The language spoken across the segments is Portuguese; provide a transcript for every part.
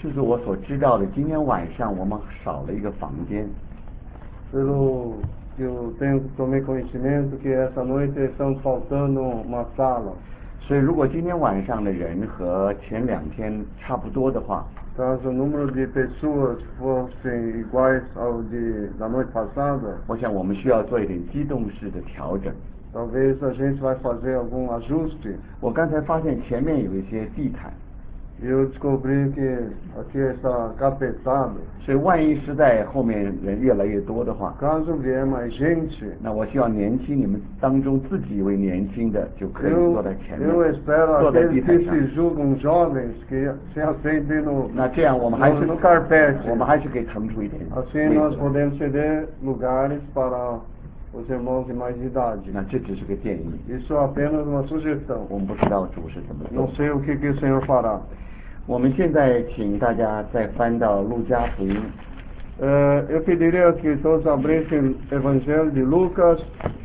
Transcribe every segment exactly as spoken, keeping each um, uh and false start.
就是我所知道的，今天晚上我们少了一个房间。 Pelo que eu tenho, tomei conhecimento que essa noite estão faltando uma sala. 所以如果今天晚上的人和前两天差不多的话， Caso o número de pessoas fossem iguais ao de da noite passada, 我想我们需要做一点机动式的调整。 talvez a gente vai fazer algum ajuste. 我刚才发现前面有一些地毯， E eu descobri que aqui está capetado. 所以万一实在后面人越来越多的话， Caso vier mais gente, 那我希望年轻你们当中自己为年轻的就可以 eu, 坐在前面， eu espero 坐在地 aqueles 毯 que 上。 se julgam jovens que se assentem no, 那这样我们还是 no, no carpete. 我们还是可以腾出一点 Assim 位 nós 置来。 podemos ceder lugares para os irmãos de mais idade. 那这只是个建议， Isso é apenas uma sugestão. 我们不知道主是怎么做 Não。sei o que, que o Senhor fará. 我们现在请大家再翻到路加福音， Eh, eu pediria que todos abrissem o Evangelho de Lucas,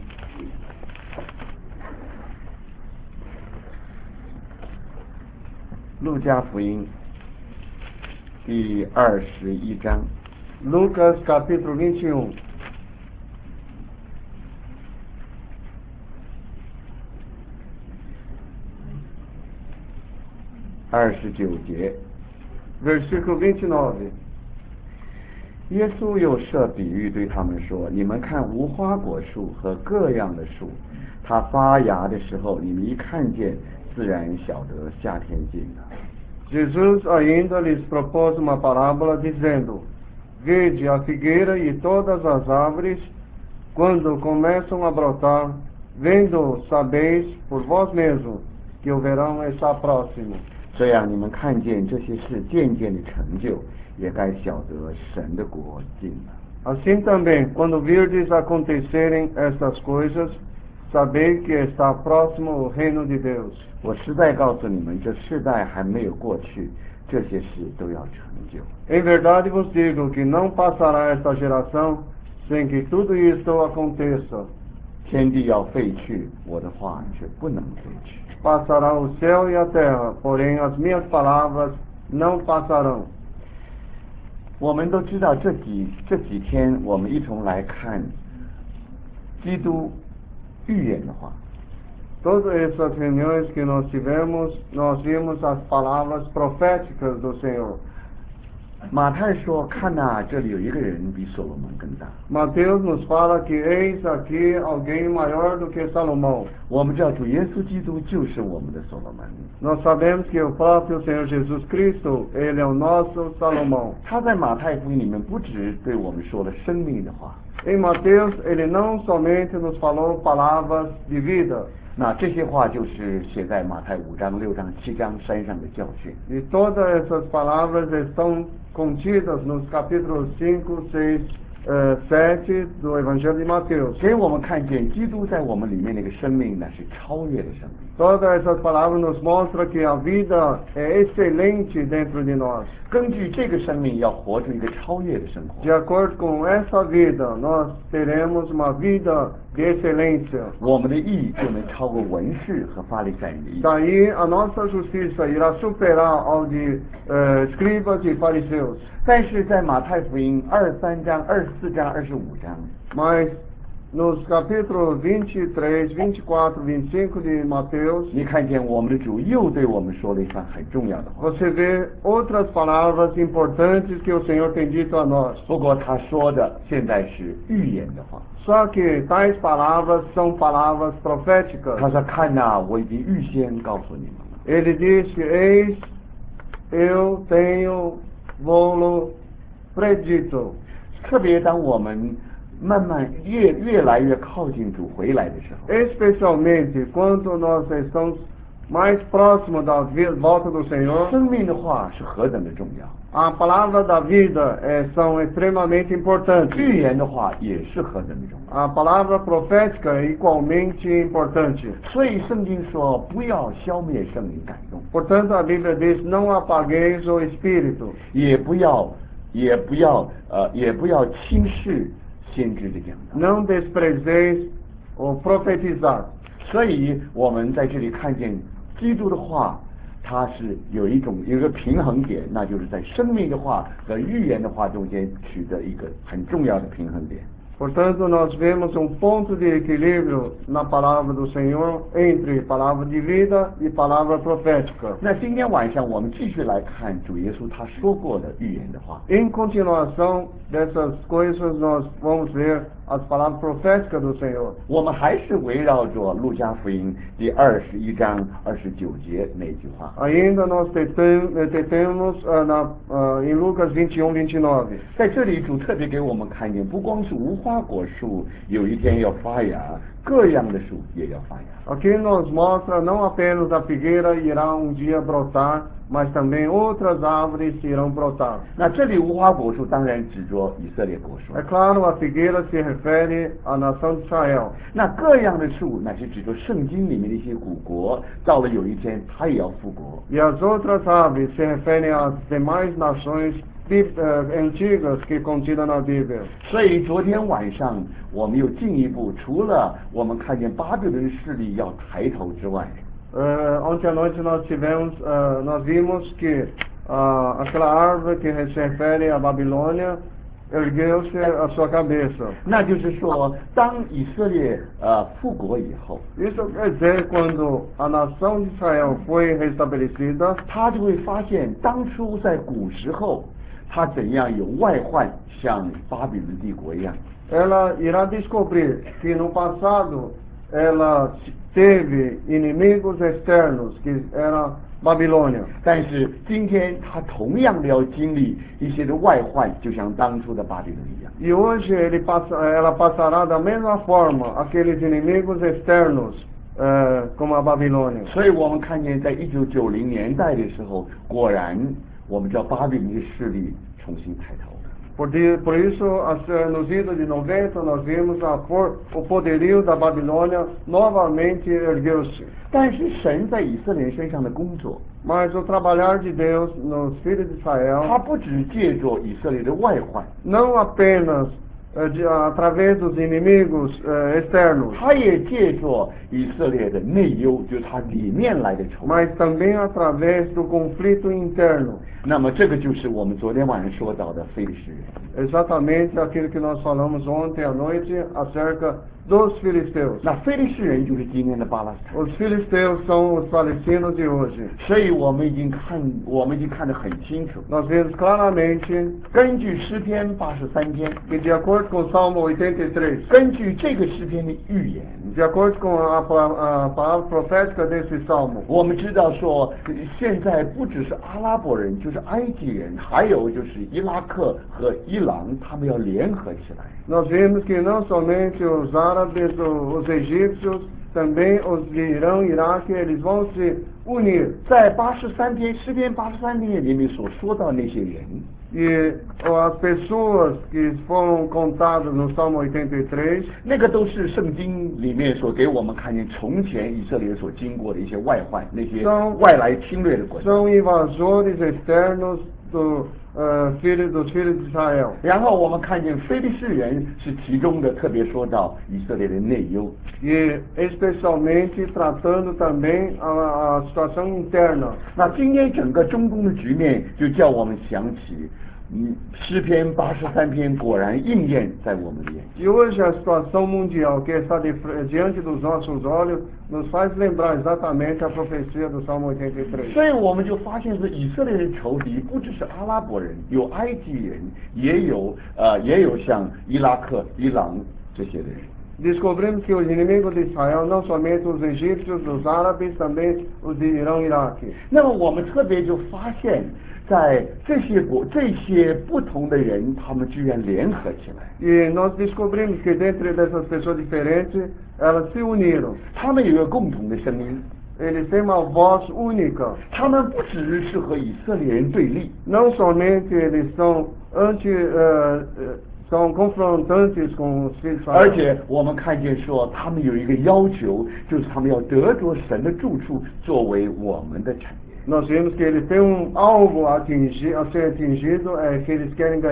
路加福音第二十一章， Lucas capítulo vinte e um. 二十九节。 Versículo vinte e nove. 耶稣又设比喻对他们说：“你们看无花果树和各样的树，它发芽的时候，你们一看见，自然晓得夏天近了。” Jesus ainda lhes propôs uma parábola dizendo: Vede a figueira e todas as árvores, quando começam a brotar, vendo sabeis por vós mesmos que o verão está próximo. 这样你们看见这些事渐渐的成就，也该晓得神的国近了。 Assim também, quando virdes acontecerem estas coisas, sabei que está próximo o reino de Deus. 我实在告诉你们，这世代还没有过去，这些事都要成就。 Em verdade vos digo que não passará esta geração sem que tudo isto aconteça. 天地要废去，我的话却不能废去。 Passará o céu e a terra, porém as minhas palavras não passarão. 我们都知道这几这几天，我们一同来看基督预言的话。 Todas essas reuniões que nós tivemos, nós vimos as palavras proféticas do Senhor. 马太说：“看呐、这里有一个人比所罗门更大。” Mateus nos fala que eis aqui alguém maior do que Salomão. 我们知道主耶稣基督就是我们的所罗门。 Nós sabemos que o próprio Senhor Jesus Cristo, ele é o nosso Salomão. 他在马太福音里面不只对我们说了生命的话， Em Mateus, ele não somente nos falou palavras de vida, 那这些话就是写在马太五章、六章、七章山上的教训。 e todas essas palavras estão contidas nos capítulos cinco, seis, eh, sete do Evangelho de Mateus. 给我们看见基督在我们里面那个生命呢是超越的生命。 Todas essas palavras nos mostram que a vida é excelente dentro de nós. 根据这个生命，要活出一个超越的生活。 De acordo com essa vida, nós teremos uma vida de excelência. 我们的义就能超过文士和法利赛人的义。 Daí a nossa justiça irá superar ao de eh, escribas e fariseus. 但是在马太福音二三章、二十四章、二十五章， Mas nos capítulos vinte e três, vinte e quatro, vinte e cinco de Mateus, 你看见我们的主又对我们说了一番很重要的话。 você vê outras palavras importantes que o Senhor tem dito a nós. 不过他说的现在是预言的话。 Só que tais palavras são palavras proféticas. 他说：“看呐、我已经预先告诉你们了。 Ele disse: Eis, eu tenho vou-lo predito. 特别当我们慢慢越越来越靠近主回来的时候， Especialmente quando nós estamos mais próximos da vi- volta do Senhor, 生命的话是何等的重要， a palavra da vida eh, são extremamente importantes. 预言的话也是何等的重要。 A palavra profética é igualmente importante. 所以圣经说，不要消灭圣灵感动， Portanto, a Bíblia diz: não apagueis o Espírito, 也不要也不要呃也不要轻视先知的讲道。 não desprezeis o profetizar. 所以我们在这里看见基督的话， 它是有一种有一个平衡点，那就是在生命的话和预言的话中间取得一个很重要的平衡点。 Portanto, nós vemos um ponto de equilíbrio na palavra do Senhor entre palavra de vida e palavra profética. 那今天晚上我们继续来看主耶稣他说过的预言的话。 Em continuação dessas coisas, nós vamos ver as palavras proféticas do Senhor. 我们还是围绕着路加福音第二十一章二十九节那句话。 Ainda nós detemos uh, na, uh, em Lucas vinte e um, vinte e nove. 在这里主特别给我们看见，不光是无花果树有一天要发芽，各样的树也要发芽。 Aqui nos mostra não apenas a figueira irá um dia brotar, mas também outras árvores irão brotar. 那这里无花果树当然指着以色列果树。 É claro, a figueira se refere à nação de Israel. 那各样的树乃是指着圣经里面的一些古国，到了有一天它也要复国。 E as outras árvores se referem às demais nações antigas que contidas na Bíblia. 所以昨天晚上我们又进一步，除了我们看见巴比伦势力要抬头之外， Uh, ontem à noite nós tivemos, uh, nós vimos que uh, aquela árvore que se refere à Babilônia ergueu-se a sua cabeça. 那就是说，当以色列呃复国以后， Isso quer dizer, quando a nação de Israel foi restabelecida, 他就会发现当初在古时候，他怎样有外患，像巴比伦帝国一样。 ela irá descobrir que no passado ela teve inimigos externos, que era Babilônia. 但是今天他同样的要经历一些的外患，就像当初的巴比伦一样。 E hoje ele passa, ela passará da mesma forma aqueles inimigos externos, eh, como a Babilônia. 所以我们看见，在一九九零年代的时候，果然我们知道巴比伦的势力重新抬头了。 Por, de, por isso, nos idos de noventa, nós vimos a for, o poderio da Babilônia novamente ergueu-se. 但是神在以色列人身上的工作， Mas o trabalhar de Deus nos filhos de 他 Israel 不只借着以色列的外患， não apenas eh, de, através dos inimigos eh, externos, 他也借着以色列的内忧，就是他里面来的仇。 mas também através do conflito interno. 那么这个就是我们昨天晚上说到的非利士人。 Exatamente aquilo que nós falamos ontem à noite acerca dos filisteus. 那非利士人就是今天的巴勒斯坦。 Os filisteus são os palestinos de hoje. 所以我们已经看，我们已经看得很清楚。 Nós vemos claramente 根据诗篇八十三篇， que, de acordo com o Salmo oitenta e três, 根据这个诗篇的预言， de acordo com a, a palavra profética desse salmo, 我们知道说，现在不只是阿拉伯人，就是埃及人，还有就是伊拉克和伊朗，他们要联合起来。 nós vemos que não somente os árabes, os egípcios, também os de Irã, Iraque, eles vão se unir. 在八十三篇诗篇八十三篇里面所说到那些人， E as pessoas que foram contadas no Salmo oitenta e três, 那个都是圣经里面所给我们看见从前以色列所经过的一些外患，那些外来侵略的国家。 são invasores externos do, uh, filho, dos filhos de Israel. 然后我们看见非利士人是其中的，特别说到以色列的内忧。 E especialmente tratando também a, a situação interna. 那今天整个中东的局面就叫我们想起，嗯，诗篇八十三篇果然应验在我们的眼前。 E hoje a situação mundial que está de, diante dos nossos olhos nos faz lembrar exatamente a profecia do Salmo oitenta e três. 所以我们就发现是以色列的仇敌不只是阿拉伯人，有埃及人，也有呃也有像伊拉克、伊朗这些的人。 Descobrimos que os inimigos de Israel, não somente os egípcios, os árabes, também os de Irã e Iraque. 那么我们特别就发现，在这些国这些不同的人，他们居然联合起来。 E nós descobrimos que dentre dessas pessoas diferentes, elas se uniram. 他们有一个共同的声音， Eles têm uma voz única. 他们不只是和以色列人对立， Não somente eles são anti, uh, são confrontantes com os filhos de 而 Israel. 且我们看见说，他们有一个要求，就是他们要得着神的住处作为我们的产业。 Nós vemos que eles têm um alvo a atingir, a ser atingido, é que eles querem ganhar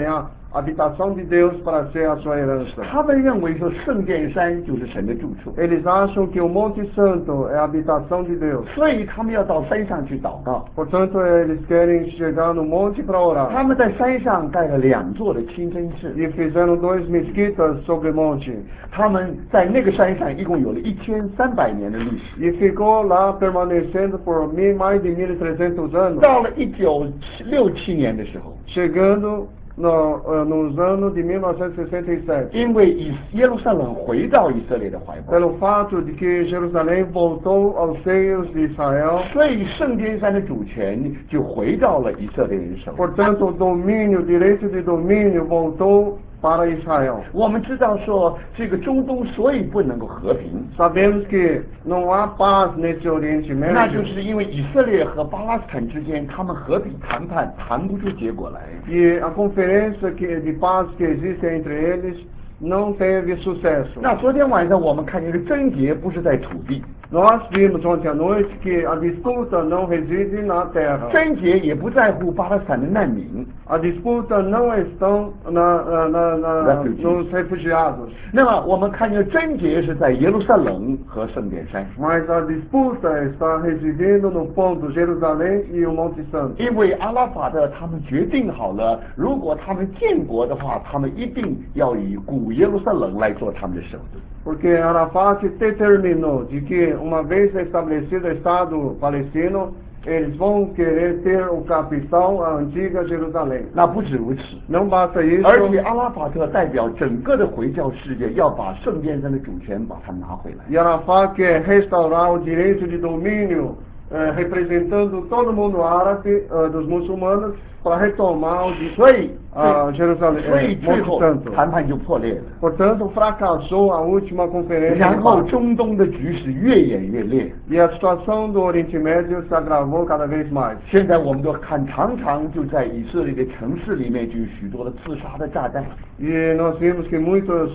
habitação de Deus para ser a sua herança. 他们认为说圣殿山就是神的住处， Eles acham que o Monte Santo é a habitação de Deus. 所以他们要到山上去祷告。 Portanto, eles querem chegar no monte para 他 orar. 们在山上盖了两座的清真寺， E fizeram dois mesquitas sobre o monte. 他们在那个山上一共有了一千三百年的历史。 E ficou lá permanecendo por mil, mais de mil e trezentos anos. 到了一九六七年的时候， Chegando no, uh, nos anos de mil novecentos e sessenta e sete. 因为以耶路撒冷回到以色列的怀抱， Pelo fato de que Jerusalém voltou aos seios de Israel. 所以圣殿山的主权就回到了以色列人手里。 Portanto, o domínio, o direito de domínio voltou para Israel. 我们知道说，这个中东所以不能够和平， Sabemos que não há paz nesse Oriente 那就 Médio. 是因为以色列和巴勒斯坦之间，他们和平谈判谈不出结果来。 E a conferência que, de paz que existe entre eles não teve sucesso. 那昨天晚上我们看见的症结不是在土地， Nós vimos ontem à noite que a disputa não reside na terra. 症结也不在乎巴勒斯坦的难民。 A disputa não estão na, na, na, na, Refugees. nos refugiados. 那么我们看见症结是在耶路撒冷和圣殿山， Mas a disputa está residindo no ponto Jerusalém e o Monte Santo. 因为阿拉法特他们决定好了，如果他们建国的话，他们一定要以古耶路撒冷来做他们的首都。 Porque Arafat determinou de que, uma vez estabelecido o Estado palestino, eles vão querer ter o capital, a antiga Jerusalém. 那不止如此， Não basta isso, 而且阿拉法特代表整个的回教世界，要把圣殿山的主权把它拿回来。 e Arafat quer restaurar o direito de domínio, eh, representando todo mundo árabe, eh, dos muçulmanos, para retomar o di- 所以， a Jerusalém, 所以 eh, 最 Monte 后 Santo. 谈判就破裂了， Portanto, fracassou a última conferência. de 然后 paz. 中东的局势越演越烈。 E a situação do Oriente Médio se agravou cada vez mais. 现在我们都看，常常就在以色列的城市里面就有许多的自杀的炸弹。 E nós vimos que muitas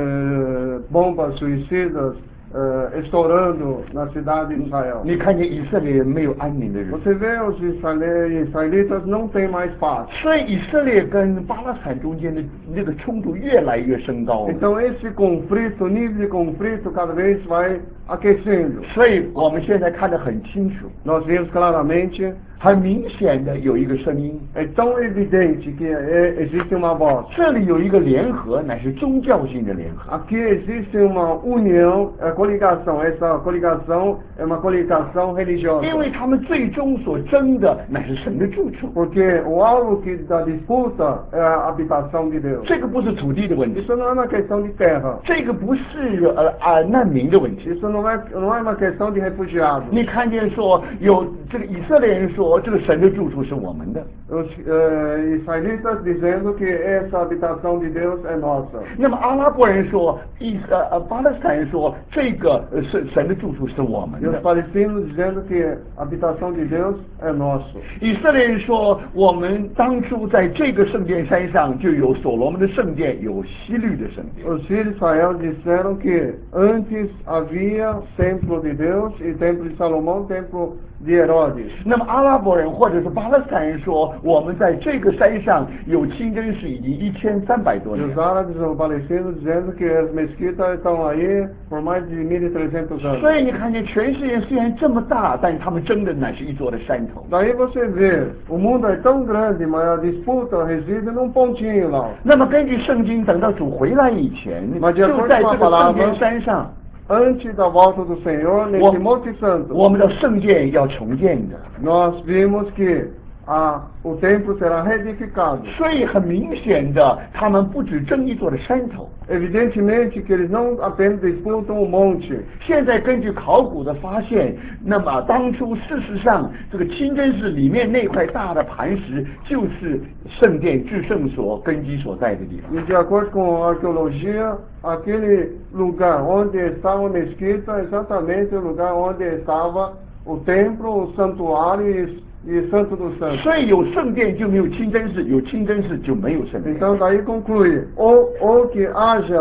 eh, bombas suicidas eh, estourando na cidade de Israel. 你看见以色列人没有安宁的日子， Você vê, os israel- israelitas não têm mais paz. 所以以色列跟巴勒斯坦中间的那个冲突越来越升高。 Então esse conflito, o nível de conflito cada vez vai aquecendo. 所以我们现在看得很清楚， Nós vimos claramente, 很明显的有一个声音， é tão evidente que é, existe uma voz. 这里有一个联合，乃是宗教性的联合。 Aqui existe uma união, é coligação. Essa coligação é uma coligação religiosa. 因为他们最终所争的乃是神的住处， Porque o alvo que da disputa é a habitação de Deus. 这个不是土地的问题， Isso não é uma questão de terra. 这个不是呃啊难民的问题。 Isso não é, não é uma questão de refugiados. 你看见说有这个以色列人说这个神的住处是我们的， Os eh, israelitas dizendo que essa habitação de Deus é nossa. 那么阿拉伯人说，以呃呃巴勒斯坦人说这个呃是神的住处是我们 E os 的， palestinos dizendo que a habitação de Deus é nosso. 以色列人说我们当初在这个圣殿山上就有所罗门的圣殿，有希律的圣殿。 Os filhos de Israel disseram que antes havia templo de Deus e templo de Salomão, templo de Herodes. 那么阿拉伯人或者是巴勒斯坦人说，我们在这个山上有清真寺已经一千三百多 E 年 os。árabes ou palestinos dizendo que as mesquitas estão aí por mais de mil e trezentos 所 anos. 以你看见全世界虽然这么大，但他们争的乃是一座的山头。 Daí você vê, o mundo é tão grande, mas a disputa reside num pontinho lá. 那么根据圣经，等到主回来以前， Mas de 就 acordo 在 com 这 a 个圣殿 palavra, 山上， antes da volta do Senhor, nesse Monte Santo, 我们的圣殿要重建的。 nós vimos que a, o templo será reedificado. 所以很明显的，他们不只争一座的山头。 Evidentemente que eles não apenas disputam o monte. 现在根据考古的发现，那么当初事实上这个清真寺里面那块大的磐石，就是圣殿至圣所根基所在的地方。 E de acordo com a arqueologia, aquele lugar onde estava a mesquita é exatamente o lugar onde estava o templo, o santuário e, e Santo dos Santos. 所以有圣殿就没有清真寺，有清真寺就没有圣殿。 Então daí conclui, ou, ou que haja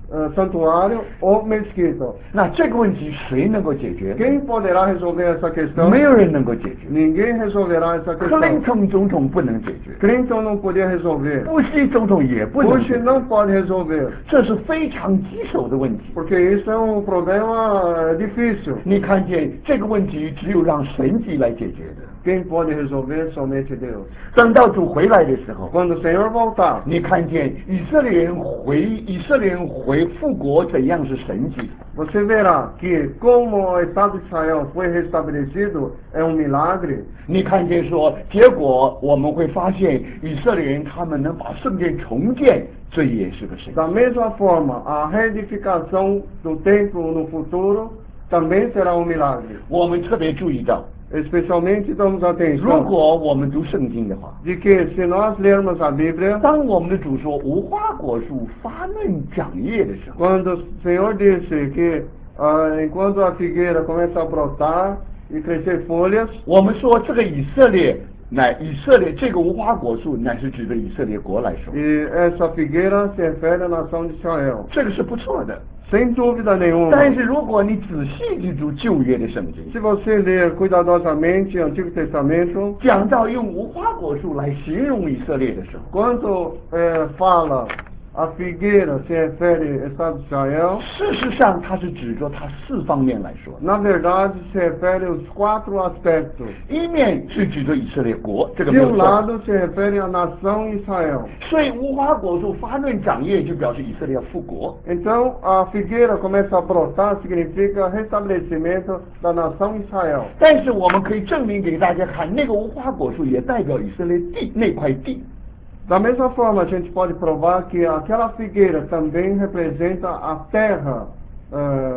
uh, santuário ou mesquita. 那这个问题谁能够解决？ Quem poderá resolver essa questão? 没有人能够解决。 Ninguém resolverá essa 克 questão. 林顿总统不能解决， Clinton não podia resolver. 布希总统也不能 Bush 解决， não pode resolver. 这是非常棘手的问题。 Porque isso é um problema difícil. 你看见这个问题只有让神迹来解决的。 Quem pode resolver? Somente Deus. 等到主回来的时候， Quando o Senhor voltar, 你看见以色列人回以色列人回复国怎样是神迹？ você verá que como o Estado de Israel foi restabelecido é um milagre. 你看见说，结果我们会发现以色列人他们能把圣殿重建，这也是个神迹。 Da mesma forma, a reedificação do templo no futuro também será um milagre. 我们特别注意到， Especialmente damos 如 atenção 果我们读圣经的话， de que se nós lermos a Bíblia, 当我们的主说无花果树发嫩长叶的时候， quando o Senhor disse que ah, enquanto a figueira começa a brotar e crescer folhas, 我们说这个以色列乃以色列这个无花果树乃是指的以色列国来说， e essa figueira se refere à nação de Israel. 这个是不错的。 Sem dúvida nenhuma. 但是如果你仔细去读旧约的圣经， Se você ler cuidadosamente o Antigo Testamento, 讲到用无花果树来形容以色列的时候， quando eh, fala a figueira se refere ao Estado de Israel, 事实上它是指着它四方面来说， na verdade se refere aos quatro aspectos. 一面是指着以色列国，这个没 De 有 um 错。 lado se refere à nação Israel. 所以无花果树发嫩长叶就表示以色列要复国。 Então a figueira começa a brotar, significa restabelecimento da nação Israel. 但是我们可以证明给大家看，那个无花果树也代表以色列地那块地。 Da mesma forma, a gente pode provar que aquela figueira também representa a terra uh,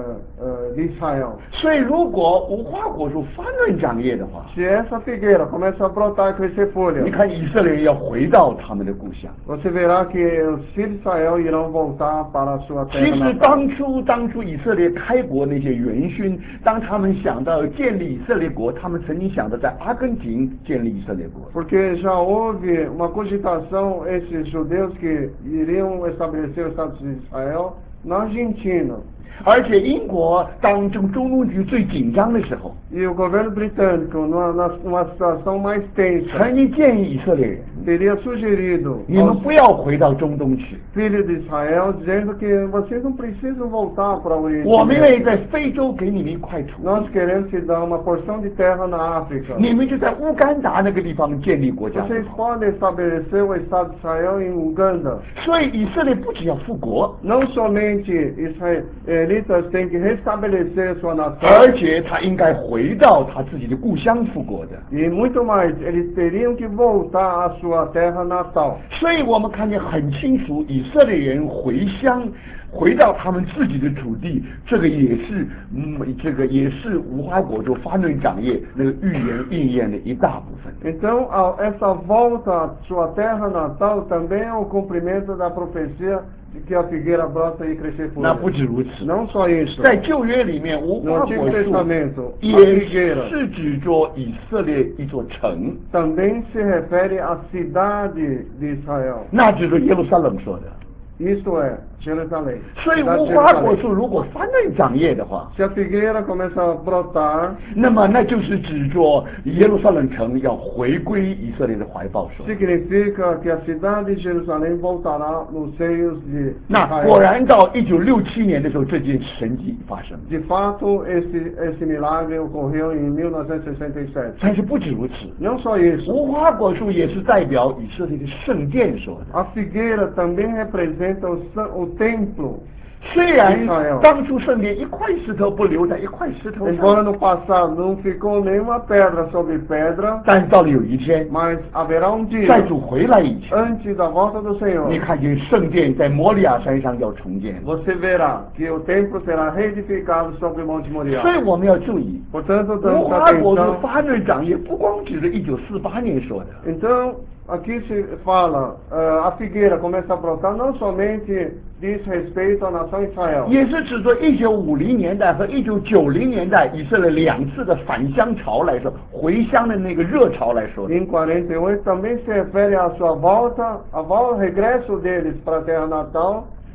uh, de Israel. 所以如果无花果树发嫩长叶的话， Se essa figueira começa a brotar e crescer 你 folhas, 看以色列人要回到他们的故乡。 você verá que os filhos de Israel irão voltar para a sua 其 terra 实 natal. 当初当初以色列开国那些元勋，当他们想到建立以色列国，他们曾经想到在阿根廷建立以色列国。 Porque já houve uma cogitação, esses judeus que iriam estabelecer o Estado de Israel na Argentina. 而且英国当中中东局最紧张的时候， E o governo britânico, numa, na- numa situação mais tensa, 曾经建议以色列人， teria sugerido 你们 aos 不要回到中东去， filhos de Israel, dizendo que vocês não precisam voltar para o Oriente 我们愿意 Médio. 在非洲给你们一块土 Nós 地， queremos te dar uma porção de terra na África. 你们就在乌干达那个地方建立国家就 Vocês 好。 podem estabelecer o Estado de Israel em Uganda. 所以以色列不仅要复国， Não somente israelitas têm que restabelecer sua nação, 而且他应该回到他自己的故乡复国的。 e muito mais, eles teriam que voltar à sua terra natal. 所以我们看见很清楚，以色列人回乡，回到他们自己的土地，这个也是，嗯，这个也是无花果树发嫩长叶那个预言应验的一大部分。 Então, a- essa volta à sua terra natal também é o cumprimento da profecia de que a figueira brota e crescer 那不 folhas. 止如此， Não só isso. 在旧约里面，无 No 花 Antigo 果树 Testamento, 也 a figueira 是指着以色列一座城， também se refere à cidade de Israel. 那指着耶路撒冷说的。 Isto é, Jerusalém. 所以 Cidade 无 de 花果 Jerusalém. 树如果发嫩长叶的话， Se a figueira começa a brotar, 那么那就是指着耶路撒冷城要回归以色列的怀抱说的。 significa que a cidade de Jerusalém voltará nos seios de 那果 Israel. 然到一九六七年的时候，这件神迹发生了。 De fato, esse, esse milagre ocorreu em mil novecentos e sessenta e sete. 但是不止如此， Não só isso, 无花果树也是代表以色列的圣殿说的。 a figueira também representa o, san- o templo. 虽然 Israel 当初圣殿一块石头不留在一块石头 Embora 上， no passado não ficou nenhuma pedra sobre pedra, 但到了有一天， mas haverá um dia, 在主回来以前， antes da volta do 你 Senhor, 看见圣殿在摩利亚山上要重建。 você verá que o templo será reedificado sobre o Monte 所 Moriá. 以我们要注意， Portanto, 无 damos 花果树 atenção. 发嫩长叶不光指着一九四八年说的， Então, aqui se fala, ah, a figueira começa a brotar, não somente diz respeito à nação Israel, 也是指着一九五零年代和一九九零年代以色列两次的返乡潮来说，回乡的那个热潮来说的。 em quarenta e oito também se refere à sua volta, ao regresso deles para a terra natal,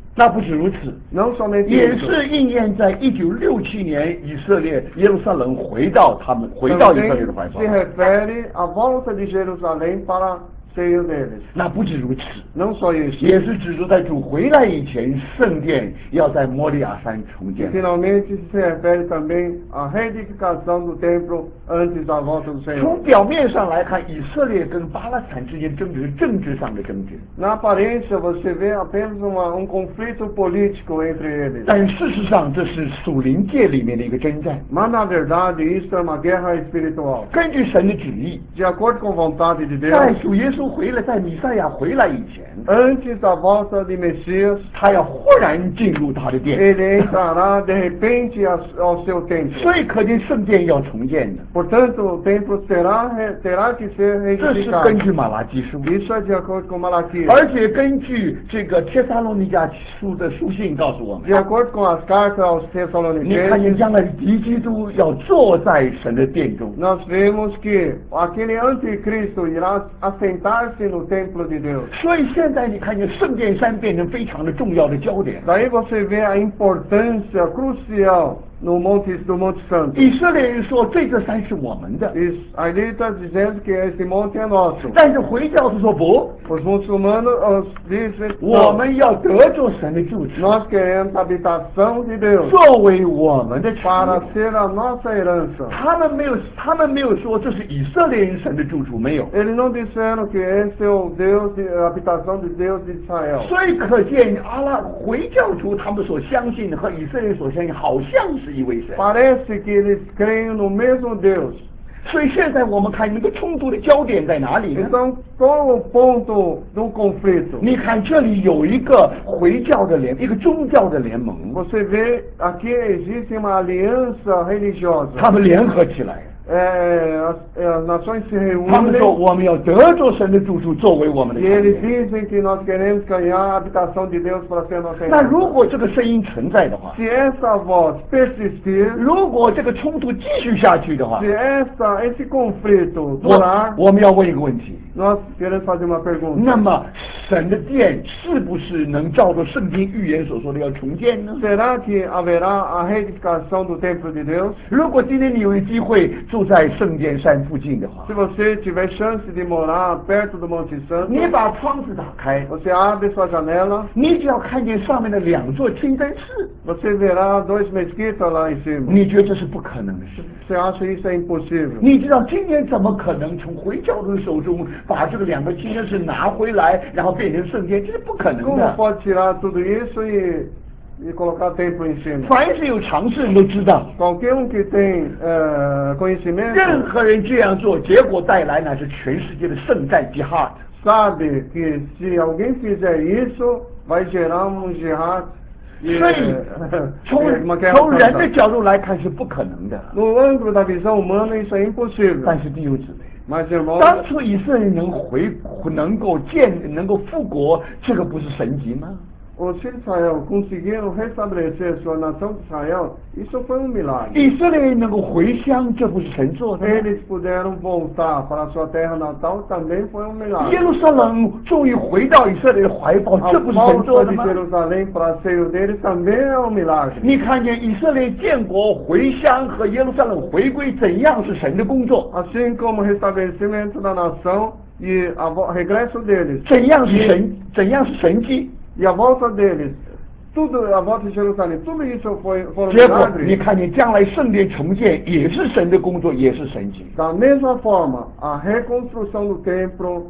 那不止如此， Não somente 也 isso. 是应验在一九六七年以色列耶路撒冷回到他们回到以色列的怀 Também 抱 se。refere à volta de Jerusalém para seio deles. 那不止如此， Não só isso. 也是指出在主回来以前，圣殿要在摩利亚山重 E 建。 finalmente se refere também à reedificação do templo antes da volta do 从 Senhor. 表面上来看，以色列跟巴勒斯坦之间争执是政治上的争执， Na aparência, você vê apenas uma, um conflito político entre eles. 但事实上这是属灵界里面的一个征战。 Mas, na verdade, isso é uma guerra espiritual. 根据神的旨意， De acordo com a vontade de 在 Deus, 主耶稣回来，在弥赛亚回来以前， antes da volta de Messias, 他要忽然进入他的殿， ele entrará de repente ao ao seu templo. 所以可见圣殿要重建的。 Portanto, o templo terá, re- terá que ser 这是 reedificado. 根据马拉基书， Isso é de acordo com Malaquias. 而且根据这个帖撒罗尼迦书的书信告诉我们 De，acordo com as cartas aos 你看见 Tessalonicenses, 将来的敌基督要坐在神的殿中， nós vemos que aquele anticristo irá assentar-se no templo de Deus. 所以现在你看见圣殿山变成非常的重要的焦点。 Daí você vê a importância crucial no monte, do Monte Santo. 以色列人说这个山是我们的， Isso, ali está dizendo que esse monte é nosso. 但是回教是说不， Os muçulmanos os dizem, 我 não, 们要得着神的住处， nós queremos a habitação de Deus 作为我们的产 para 业。 ser a nossa herança. 他们没有，他们没有说这是以色列人神的住处，没有。 Eles não disseram que esse é o Deus, de, a habitação de Deus de Israel. 所以可见阿拉回教徒他们所相信的和以色列人所相信好像是一位神。 Parece que eles creem no mesmo Deus. 所以现在我们看那个冲突的焦点在哪里呢？ Então, qual o ponto do conflito? 你看这里有一个回教的联，一个宗教的联盟， Você vê, aqui existe uma aliança religiosa. 他们联合起来， É, as, é, as nações se 他们说 reúnem 我们要得着神的住处作为我们的 e 产 eles 业。 dizem que nós queremos ganhar a habitação de Deus para ser nossa 那如 herança. 果这个声音存在的话， Se essa voz persistir, 如果这个冲突继续下去的话 se，essa, esse conflito 我 durar, 我们要问一个问题： nós queremos fazer uma pergunta. 那么神的殿是不是能照着圣经预言所说的要重建呢？ Será que haverá a reedificação do templo de Deus? 如果今天你有机会住在圣殿山附近的话 Se，você tiver chance de morar perto do Monte 你 Santo, 把窗子打开， você abre sua janela, 你只要看见上面的两座清真寺， você verá dois mesquitas lá em cima. 你觉得这是不可能的事？ Você acha isso é impossível? 你知道今天怎么可能从回教徒手中把这个两个清真寺拿回来，然后变成圣殿？这是不可能 Como 的。 pode tirar tudo isso e, e colocar templo em cima? 凡是有常识人都知道， Qualquer um que tem eh, 任 conhecimento 何人这样做，结果带来呢是全世界的圣战 jihad。 sabe que se alguém fizer isso, vai gerar um jihad. e, 所以 eh, 从 uma guerra 从人的 santa. 角度来看是不可能的。 No ângulo da visão humana, isso é impossível. 但是弟兄姊妹， Mas, irmãos, 当初以色列人能回能够建能够复国，这个不是神迹吗？ os filhos de Israel conseguiram restabelecer sua nação de Israel, isso foi um milagre. 以色列人能够回乡，这不是神做的吗？ Eles puderam voltar para a sua terra natal, também foi um milagre. 耶路撒冷终于回到以色列的怀抱， A 这不是神做 volta 的 de 吗？ Jerusalém para seio deles também é um milagre. 你看见以色列建国回乡和耶路撒冷回归怎样是神的工作， Assim como o restabelecimento da nação e o vo- regresso deles 怎样是神，怎样是神迹。 e a volta deles, tudo a volta de Jerusalém, tudo isso foi foram 结果你 milagres. 看见将来圣殿重建也是神的工作，也是神迹。 Da mesma forma, a reconstrução do templo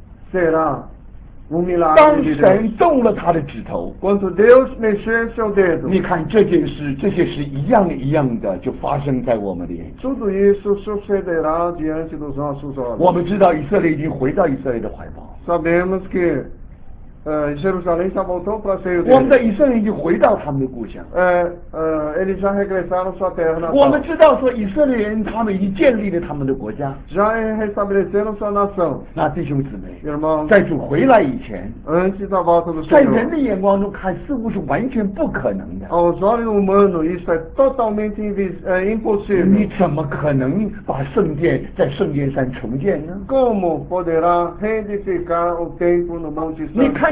será um 当 milagre de Deus. 神动了他的指头， Quando Deus mexer seu dedo, 你看这件事，这些事一样一样的就发生在我们的眼前。 tudo isso sucederá diante dos nossos 我 olhos. 们知道以色列已经回到以色列的怀抱， Sabemos que eh, Jerusalém já voltou para seio 我们 deles. 的以色列已经回到他们的故乡。 Eh, eh, eles já regressaram à sua terra 我们 natal. 知道说以色列人他们已经建立了他们的国家。 Já restabeleceram sua nação. 那弟兄姊妹， Irmãos, 在主回来以前， antes da volta do 在人 Senhor, 的眼光中看似乎是完全不可能的。 aos olhos humanos, isso é totalmente invis- eh, 你 impossível. 怎么可能把圣殿在圣殿山重建呢？ Como poderá reedificar o templo no Monte 你 Santo? 看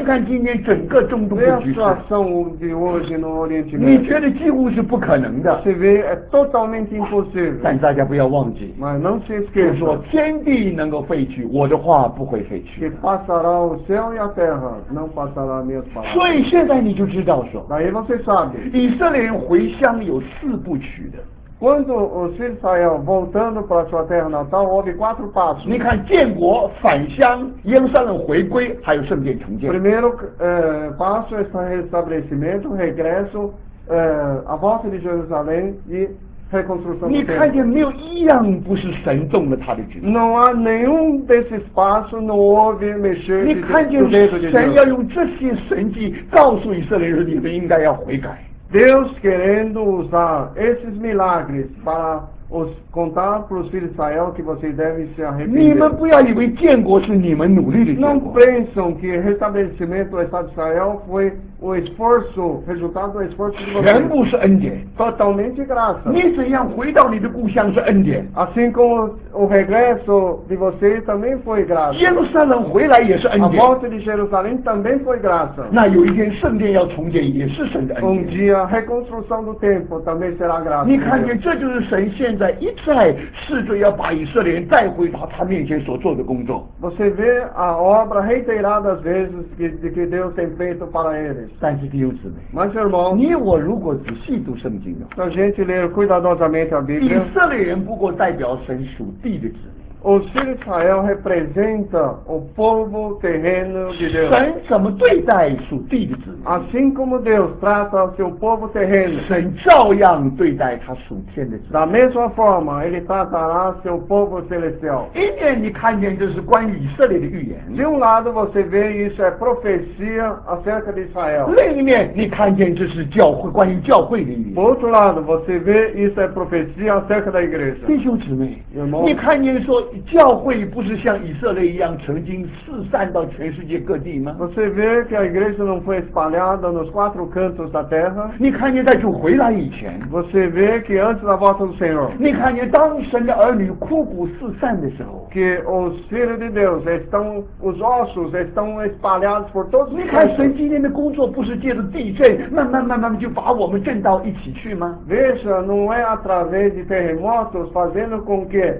看看今天整个中东 Vê 的 a 局势， situação de hoje no Oriente 你 Médio. 觉得几乎是不可能的。 Você vê, é totalmente impossível. 但大家不要忘记， Mas não se 就是说 esqueça 天地能够废去，我的话不会废 que 去。 passará o céu e a terra, não passará minhas 所 palavras. 以现在你就知道说， Daí você sabe, 以色列人回乡有四部曲的。 quando os filhos de Israel voltando para sua terra natal, houve quatro passos. 你看建国、返乡、耶路撒冷回归，还有圣殿重建。 Primeiro eh, passo é esse restabelecimento, regresso, eh, a volta de Jerusalém e reconstrução 你 do 看 templo. 见没有一样不是神动了他的旨意？ Não há nenhum desses passos, não houve mexer 你 de, 看见 do dedo de 神 Deus. 要用这些神迹告诉以色列人，你们应该要悔改。 Deus querendo usar esses milagres para os, contar para os filhos de Israel que vocês devem se 你们 arrepender. 不要以为建国是你们努力的结 Não 果， pensam que restabelecimento do Estado de Israel foi o esforço, resultado do esforço de 全 vocês. 部是恩典。 Totalmente graça. 你怎样回到你的故乡是恩典， Assim como o regresso de vocês também foi graça. 耶路撒冷回来也是恩 A 典。 volta de Jerusalém também foi graça. 那有一天圣殿要重建，也是神的恩 Um 典。 dia a reconstrução do templo também será graça. 你 de 看 Deus. 见，这就是神现在一再试着要把以色列人带回到他面前所做的工作。 Você vê a obra reiteradas vezes que, de que Deus tem feito para eles. 但是弟兄姊妹， Mas, irmão, 你我如果仔细读圣经的话， se a gente ler cuidadosamente a 以 Bíblia, 色列人不过代表神属地的子民。 os filhos de Israel representam o povo terreno de Deus. 神怎么对待属地的子民， Assim como Deus trata seu povo terreno, 神照样对待他属天的子民。 da mesma forma Ele tratará seu povo celestial. 一面你看见这是关于以色列的预言， De um lado você vê isso é profecia acerca de Israel. 另一面你看见这是教会关于教会的预 Por 言。 outro lado, você vê isso é profecia acerca da igreja. 弟兄姊妹， Irmão, 你看见说教会不是像以色列一样曾经四散到全世界各地吗？ você vê que a igreja não foi espalhada nos quatro cantos da terra. 你看见在主回来以前， Você vê que antes da volta do Senhor, 你看见当神的儿女枯骨四散的时候， que os filhos de Deus estão, os ossos estão espalhados por todos 你 os 看神 cantos. 今天的工作不是借着地震，慢慢慢慢就把我们震到一起去吗？ Veja, não é através de terremotos fazendo com que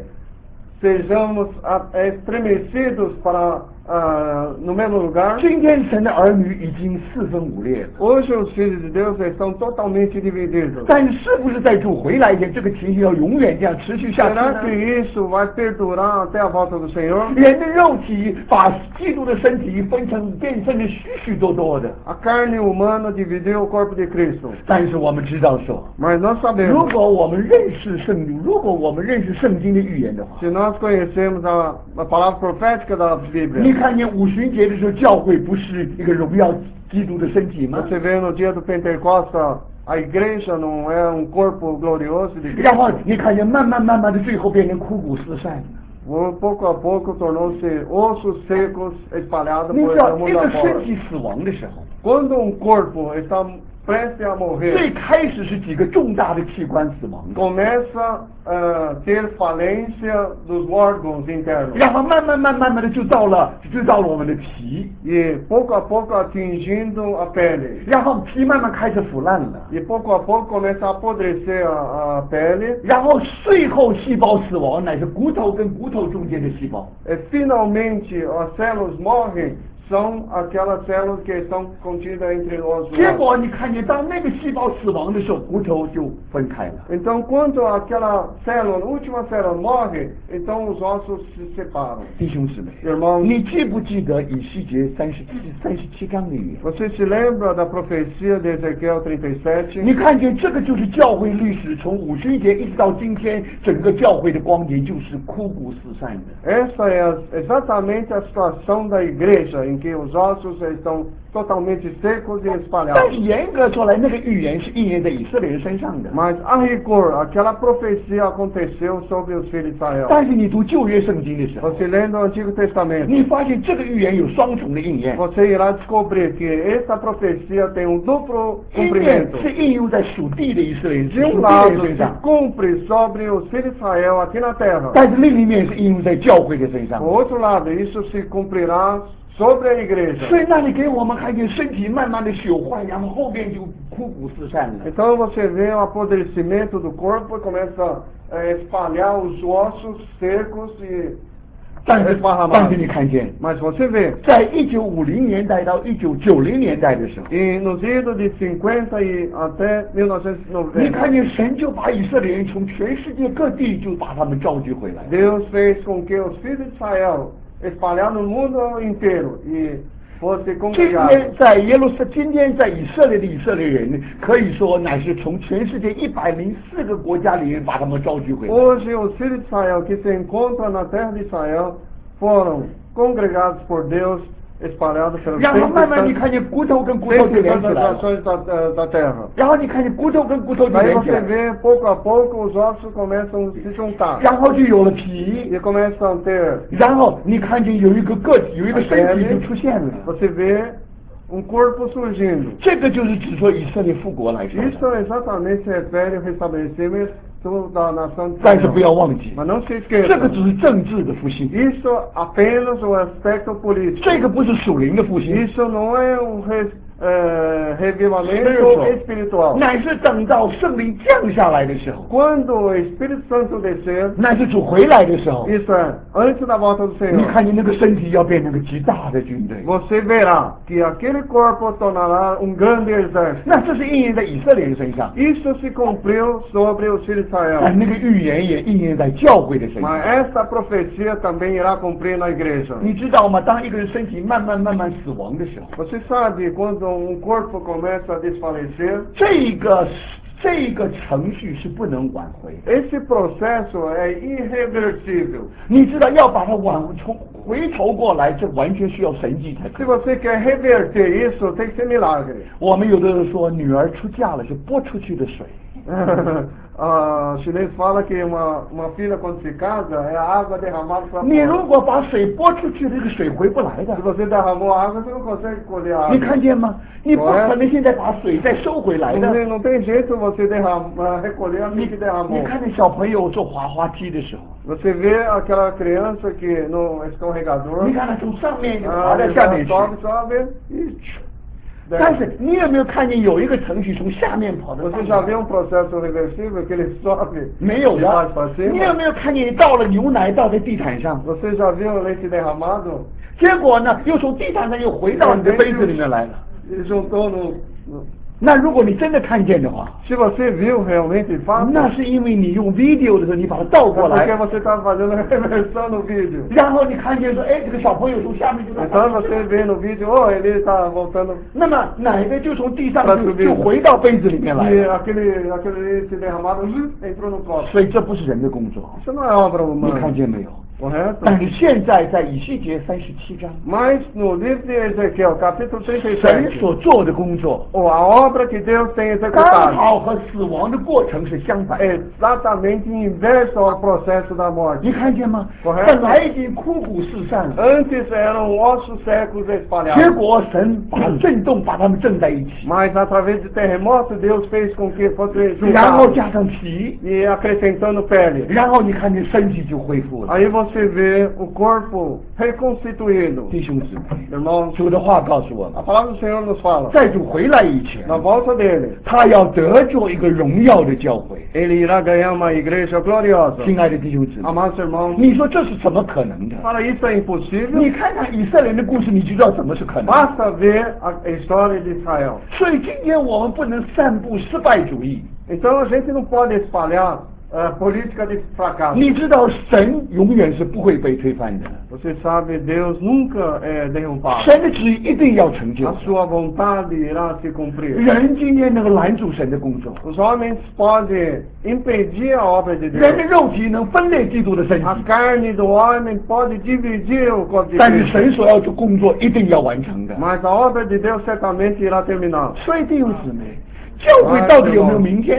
sejamos ah, estremecidos para ah, no mesmo lugar. 今天神的儿女已经四分五裂了， Hoje os filhos de Deus estão totalmente divididos. 但是不是在主回来以前，这个情形要永远这样持续下去 Será 呢？ que isso vai perdurar até a volta do Senhor? 人的肉体把基督的身体分成变成了许许多多的， A carne humana dividiu o corpo de Cristo. 但是我们知道说， Mas nós 如 sabemos, 果我们认识圣经，如果我们认识圣经的预言的话， se nós conhecemos a, a palavra profética da 你 Bíblia, 看见五旬节的时候，教会不是一个荣耀基督的身体吗？ você vê no dia do Pentecostes, a igreja não é um corpo glorioso de 然后 Cristo. 你看见慢慢慢慢的，最后变成枯骨四散。 O- Pouco a pouco tornou-se ossos secos espalhados 你 por 知道 el 一 mundo 个身 afora. 体死亡的时候， Quando um corpo está prestes a 最 morrer, 开始是几个重大的器官死亡， começa a ter falência dos órgãos internos. 然后慢慢慢慢慢的就到了就到了我们的皮， E pouco a pouco atingindo a pele. 然后皮慢慢开始腐烂了， E pouco a pouco começa a apodrecer a, a pele. 然后最后细胞死亡，乃是骨头跟骨头中间的细胞。 E finalmente as células morrem, são aquelas células que estão contidas entre os 结 ossos. 果你看见当那个细胞死亡的时候，骨头就分开了。 Então, quando aquela célula, a última célula morre, então os ossos se separam. 弟兄姊妹， Irmãos, 你记不记得以西结三十七三十七章的预言？ você se lembra da profecia de Ezequiel trinta e sete? 你看见这个就是教会历史，从五旬节一直到今天，整个教会的光景就是枯骨四散的。 Essa é a- exatamente a situação da igreja, em que os ossos estão totalmente secos e 但是 espalhados. 严格说来，那个预言是应验在以色列人身上的。 Mas, a rigor, aquela profecia aconteceu sobre os filhos de Israel. 但是你读旧约圣经的时候， Você lendo o Antigo Testamento, 你发现这个预言有双重的应验， você irá descobrir que essa profecia tem um duplo 一面 cumprimento. 是应用在属地的以色列人、属 De 地 um 的 lado 人身 se 上， cumpre sobre os filhos de Israel aqui na terra. 但是另一面是应用在教会的身上 Por。outro lado, isso se cumprirá sobre a igreja. 所以那里给我们看见身体慢慢的朽坏，然后后边就枯骨四散了。 Então você vê o apodrecimento do corpo e começa a espalhar os ossos secos e 但是但是 esparramados. 你看见， Mas você vê, 在一九五零年代到一九九零年代的时候， e nos idos de cinquenta e até mil novecentos e 你 noventa, 看见神就把以色列人从全世界各地就把他们召集回来。 Deus fez com que os filhos de Israel espalhados no mundo inteiro e fossem 今 congregados. 天在耶路撒，今天在以色列的以色列人，可以说乃是从全世界一百零四个国家里面把他们召集回来。 Hoje os filhos de Israel que se encontram na terra de Israel foram congregados por Deus, espalhados pelos 然后 cento 慢慢你 e 看见骨头跟骨头 tantas 就连起 tantas 来了， nações da, da, da terra. 然后你看见骨头跟骨头就 Daí 连起 você 来了， vê, pouco a pouco, os ossos começam a se juntar 然后就有了皮， e começam a ter. 然后你看见有一个个体，有一个身体就出现了。 Você vê um corpo surgindo. 这个就是指说以色列复国来说的。 Isso exatamente se refere ao restabelecimento da nação de 但是不 Israel. 要忘记， Mas não se 这个 esqueça, 只是政治的复兴， isso apenas o aspecto político. 这个不是属灵的复兴， Isso não é um res, eh, revivamento Spiritual. espiritual. 乃是等到圣灵降下来的时候， Quando o Espírito Santo descer, 乃是主回来的时候， isso é, antes da volta do 你 Senhor, 看见那个身体要变成个极大的军队。 você verá que aquele corpo tornará um grande exército. 那这是应验在以色列人身上， Isso se cumpriu sobre os filhos de 但 Israel. 那个预言也应验在教会的身 Mas 上。 esta profecia também irá cumprir na igreja. 你知道吗？当一个人身体慢慢慢慢死亡的时候， Você sabe, quando um corpo começa a desfalecer, 这个这个程序是不能挽回的。 esse processo é irreversível. 你知道要把它挽从回头过来，这完全需要神迹才可 Se 以。 você quer reverter isso, tem que ser milagre. 我们有的人说，女儿出嫁了是泼出去的水， Ah, o chinês fala que uma, uma filha quando se casa é a água derramada para 你如 fora. 果把水泼出去，这个水回不来的 Se。você derramou a água, você não consegue colher a 你 água. 看见吗？你不可能现在把水再收回来 Não 的。 tem, não tem jeito você derramar, recolher 你 aquilo que 你 derramou. 看见小朋友坐滑滑梯的时候， Você vê aquela criança que no escorregador, 你看他从上面 ah, 滑到 ele 下面 vai, 去。 sobe, sobe e 但 desce. 是你有没有看见有一个程序从下面跑到上 Você já 面？ viu um processo reversível que ele sobe 没有 de baixo 的 para。 你有 cima? 没有看见倒了牛奶倒在地毯上， Você já viu o leite derramado? 结果呢又从地毯上又回到你的杯子里面来了？ E juntou no, no... 那如果你真的看见的话， Se você viu realmente de fato, 那是因为你用 video 的时候你把它倒 é 过 porque 来， você está fazendo a reversão no vídeo. 然后你看见说，哎，这个小朋友从下面就到 Então 上面去 você 了， vê no vídeo, oh, ele está voltando 那么奶的就从地上 Pra 就 subir. 就回到杯子里面来 e 了， aquele, aquele leite derramado hum, entrou no copo. 所以这不是人的工作， Isso não é obra 你看 humana, 见没有？ correto? 但是现在在以西结三十七章， Mas no livro de Ezequiel, capítulo 神 trinta e sete, 所做的工作 oh, a obra que Deus tem 刚 executado 好和死亡的过程是相反的。 é exatamente inverso ao processo da morte. 你看见吗？ Correto. 本来已经枯骨四散了， Antes eram ossos secos 结 espalhados, 果神把震动把它们震在一起， mas através de terremoto Deus fez com que fosse 然后 juntado 加上皮， e acrescentando pele. 然后你看见身体就恢复了。 Aí você vê o corpo reconstituído. 弟兄姊妹， Irmãos, 主的话告诉我们 a，palavra do Senhor nos fala, 在主回来以前， na volta dele, 他要得着一个荣耀的教会。 ele irá ganhar uma igreja gloriosa. 亲爱的弟兄姊妹， Amados irmãos, 你说这是怎么可能的？ para isso é impossível. 你看看以色列人的故事，你就知道怎么是可能的。 Basta ver a história de Israel. 所以今天我们不能散布失败主义。 Então a gente não pode espalhar a política de fracasso. 你知道神永远是不会被推翻的， Você sabe, Deus nunca é derrubado. 神的旨意一定要成就 A。sua vontade irá se cumprir. 人今天能够拦住神的工作， Os homens podem impedir a obra de 人的 Deus. 肉体能分裂基督的身体， A carne do homem pode dividir o corpo de 但是 Cristo. 神所要做工作一定要完成的。 Mas a obra de Deus certamente irá terminar. 所以弟兄姊妹，教会到底有没有明天呢？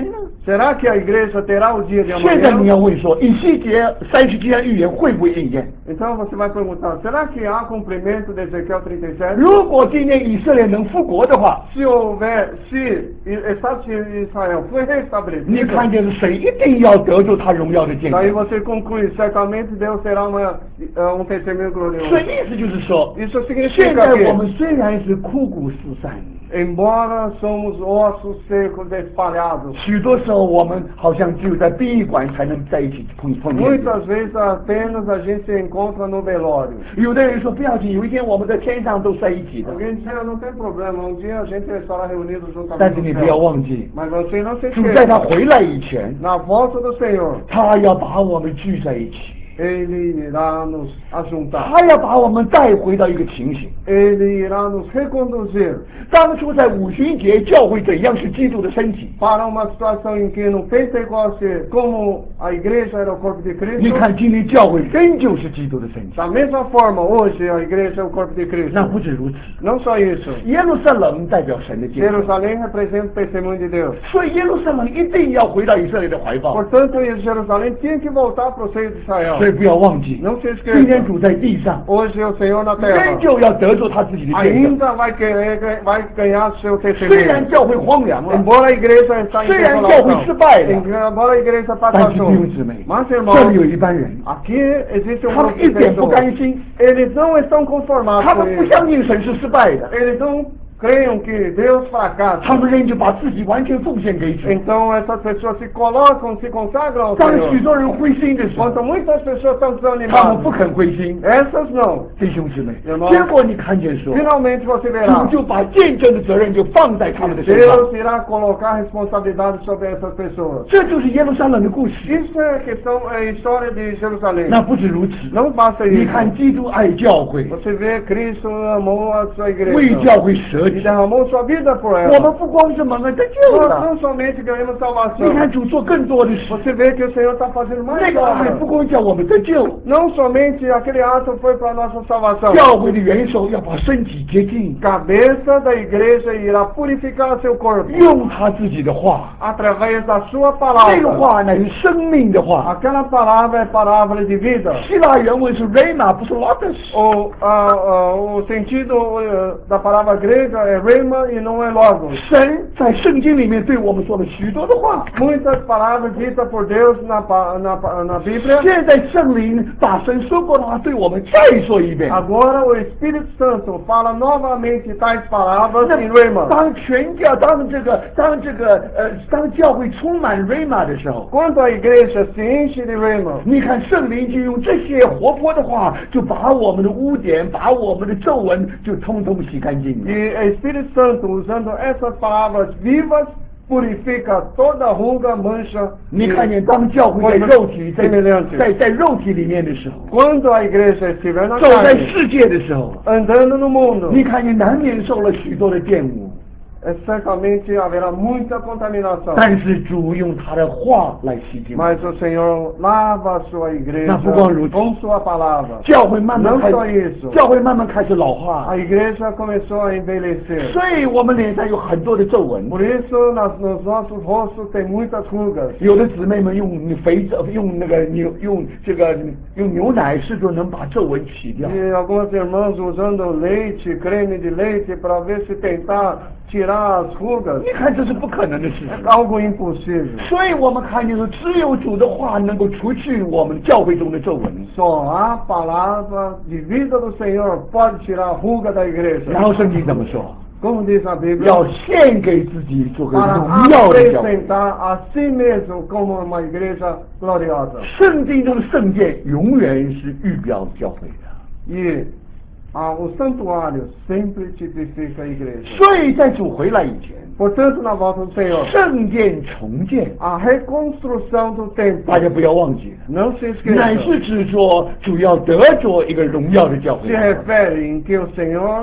Será que a igreja terá o dia de 现在你 amanhã? 要问说，以西结三十七章预言会不会应验？ Então você vai perguntar, será que há cumprimento de Ezequiel trinta e sete? 如果今天以色列能复国的话， Se houver, se Estado de Israel foi 你 restabelecido, 看见是谁一定要得住他荣耀的见 daí 证。 você conclui, certamente Deus terá uma, uh, um testemunho 所 glorioso. 以意思就是说， Isso 现 significa 在 que, 我们虽然是枯骨四散， embora somos ossos secos espalhados, 许多时候我们好像只有在殡仪馆才能在一起碰碰面。 muitas vezes apenas a gente se encontra no velório. 有的人说不要紧，有一天我们在天上都在一起的。 Alguém diz, não tem problema, um dia a gente estará reunido 但 juntamente 是你 no 不要 céu. 忘记， Mas você não se 主在他 esqueça, 回来以前， na volta do Senhor, 他要把我们聚在一起， Ele irá nos ajuntar. 他要把我们带回到一个情形。 Ele irá nos reconduzir 当初在五旬节，教会怎样是基督的身体？ para uma situação em que no Pentecoste, como a igreja era o corpo de 你 Cristo, 看，今天教会仍旧是基督的身体。 da mesma forma, hoje a igreja é o corpo de 那 Cristo. 不止如此， Não só isso, 耶路撒冷代表神的见证， Jerusalém representa o testemunho de Deus. 所以耶路撒冷一定要回到以色列的怀抱。 Portanto, Jerusalém tinha que voltar para o seio de 所以 Israel. 不要忘记， Não se 今天 esqueça, 主在地上， hoje o Senhor na 仍 terra 旧要得住他自己的见证。 ainda vai, querer, vai ganhar seu 虽然 testemunho. 教会荒凉了， Embora a igreja está em 虽然教会失败了， embora a igreja 但是弟 fracassou, 兄姊妹， mas 这里 irmãos, 有一班人， aqui existe um 他们 grupo 一 de 点不 pessoas. 甘心， Eles não estão conformados 他 com 们不 isso. 相信神是失败的， Eles não creiam que Deus 他 fracassa. 们仍旧把自己完全奉献给主。 Então essas pessoas se colocam, se consagram ao 当许 Senhor. 多人灰心的时候， Quanto muitas pessoas estão 他们 desanimadas, 不肯灰心。 essas não. 弟兄姊妹， Irmãos, 结果你看见说， Finalmente você 主 verá. 就把见证的责任就放在他们的身上。 Deus irá colocar responsabilidade sobre essas pessoas. 这就是耶路撒冷的故事。 Isso é questão, é história de Jerusalém. 那不止如此， Não basta 你 isso. 看基督爱教会， Você vê Cristo amou a sua 为 igreja 教会舍 e 己。 derramou sua vida por 我 ela. 们不光是蒙恩得救 Nós 了， não somente ganhamos 你 salvação. 看主做更多的事。 Você vê que o Senhor está fazendo 那 mais 个爱不 obras. 光叫我们得救， Não somente aquele ato foi para a nossa salvação. 教会的元首要把身体洁净， Cabeça da igreja irá purificar seu corpo 用他自己的话， através da sua 那个 palavra. 话乃是生命的话。 Aquela palavra é palavra de vida. 希腊原文是 rema，不是 logos。 O, ah, ah, o sentido eh, da palavra grega é rema e não é logos. 神在圣经里面对我们说了许多的话， Muitas palavras ditas por Deus na, pa- na, pa- na Bíblia. 现在圣灵把神说过的话对我们再说一遍。 Agora o Espírito Santo fala novamente tais palavras 那 em rema. 当全教当这个当这个呃当教会充满 rema 的时候， Quando a igreja se enche de rema, 你看圣灵就用这些活泼的话，就把我们的污点，把我们的皱纹，就通通洗干净了。 e o Espírito Santo, usando essas palavras vivas, purifica toda ruga, mancha 你 e 看见当教会在肉体在 semelhante. 在在肉体里面的时候， Quando a igreja estiver na 走在 carne, 世界的时候， andando no mundo, 你看见难免受了许多的玷污， é, certamente haverá muita contaminação. 但是主用他的话来洗净。 Mas o Senhor lava a sua igreja Não, por qual- com sua palavra. 教会慢慢 Não 开 só 始， isso, 教会慢慢开始老化， a igreja começou a envelhecer. 所以我们脸上有很多的皱纹。 Por isso, nas, nos nossos rostos tem muitas rugas. 有的姊妹们用肥皂，用那个牛，用这个用牛奶，试图能把皱纹洗掉。 E algumas irmãs usando leite, creme de leite, para ver se tentar tirar as rugas. 你看这是不可能的事 É 情。 algo impossível. 所以我们看见说，只有主的话能够除去我们教会中的皱纹。 Só a palavra de vida do Senhor pode tirar a ruga da igreja. 然后圣经怎么说？ Como diz a Bíblia, 要献给自己做个 para 荣耀的教会。 apresentar a si mesmo como uma igreja gloriosa. 圣经中的圣殿永远是预表教会的。 E ah, o santuário sempre tipifica a igreja. 所以在主回来以前， Portanto, na volta do Senhor, 圣殿重建， a reconstrução do templo, 大家不要忘记， não se 乃 esqueça, 是指说主要得着一个荣耀的教会 se。refere em que o Senhor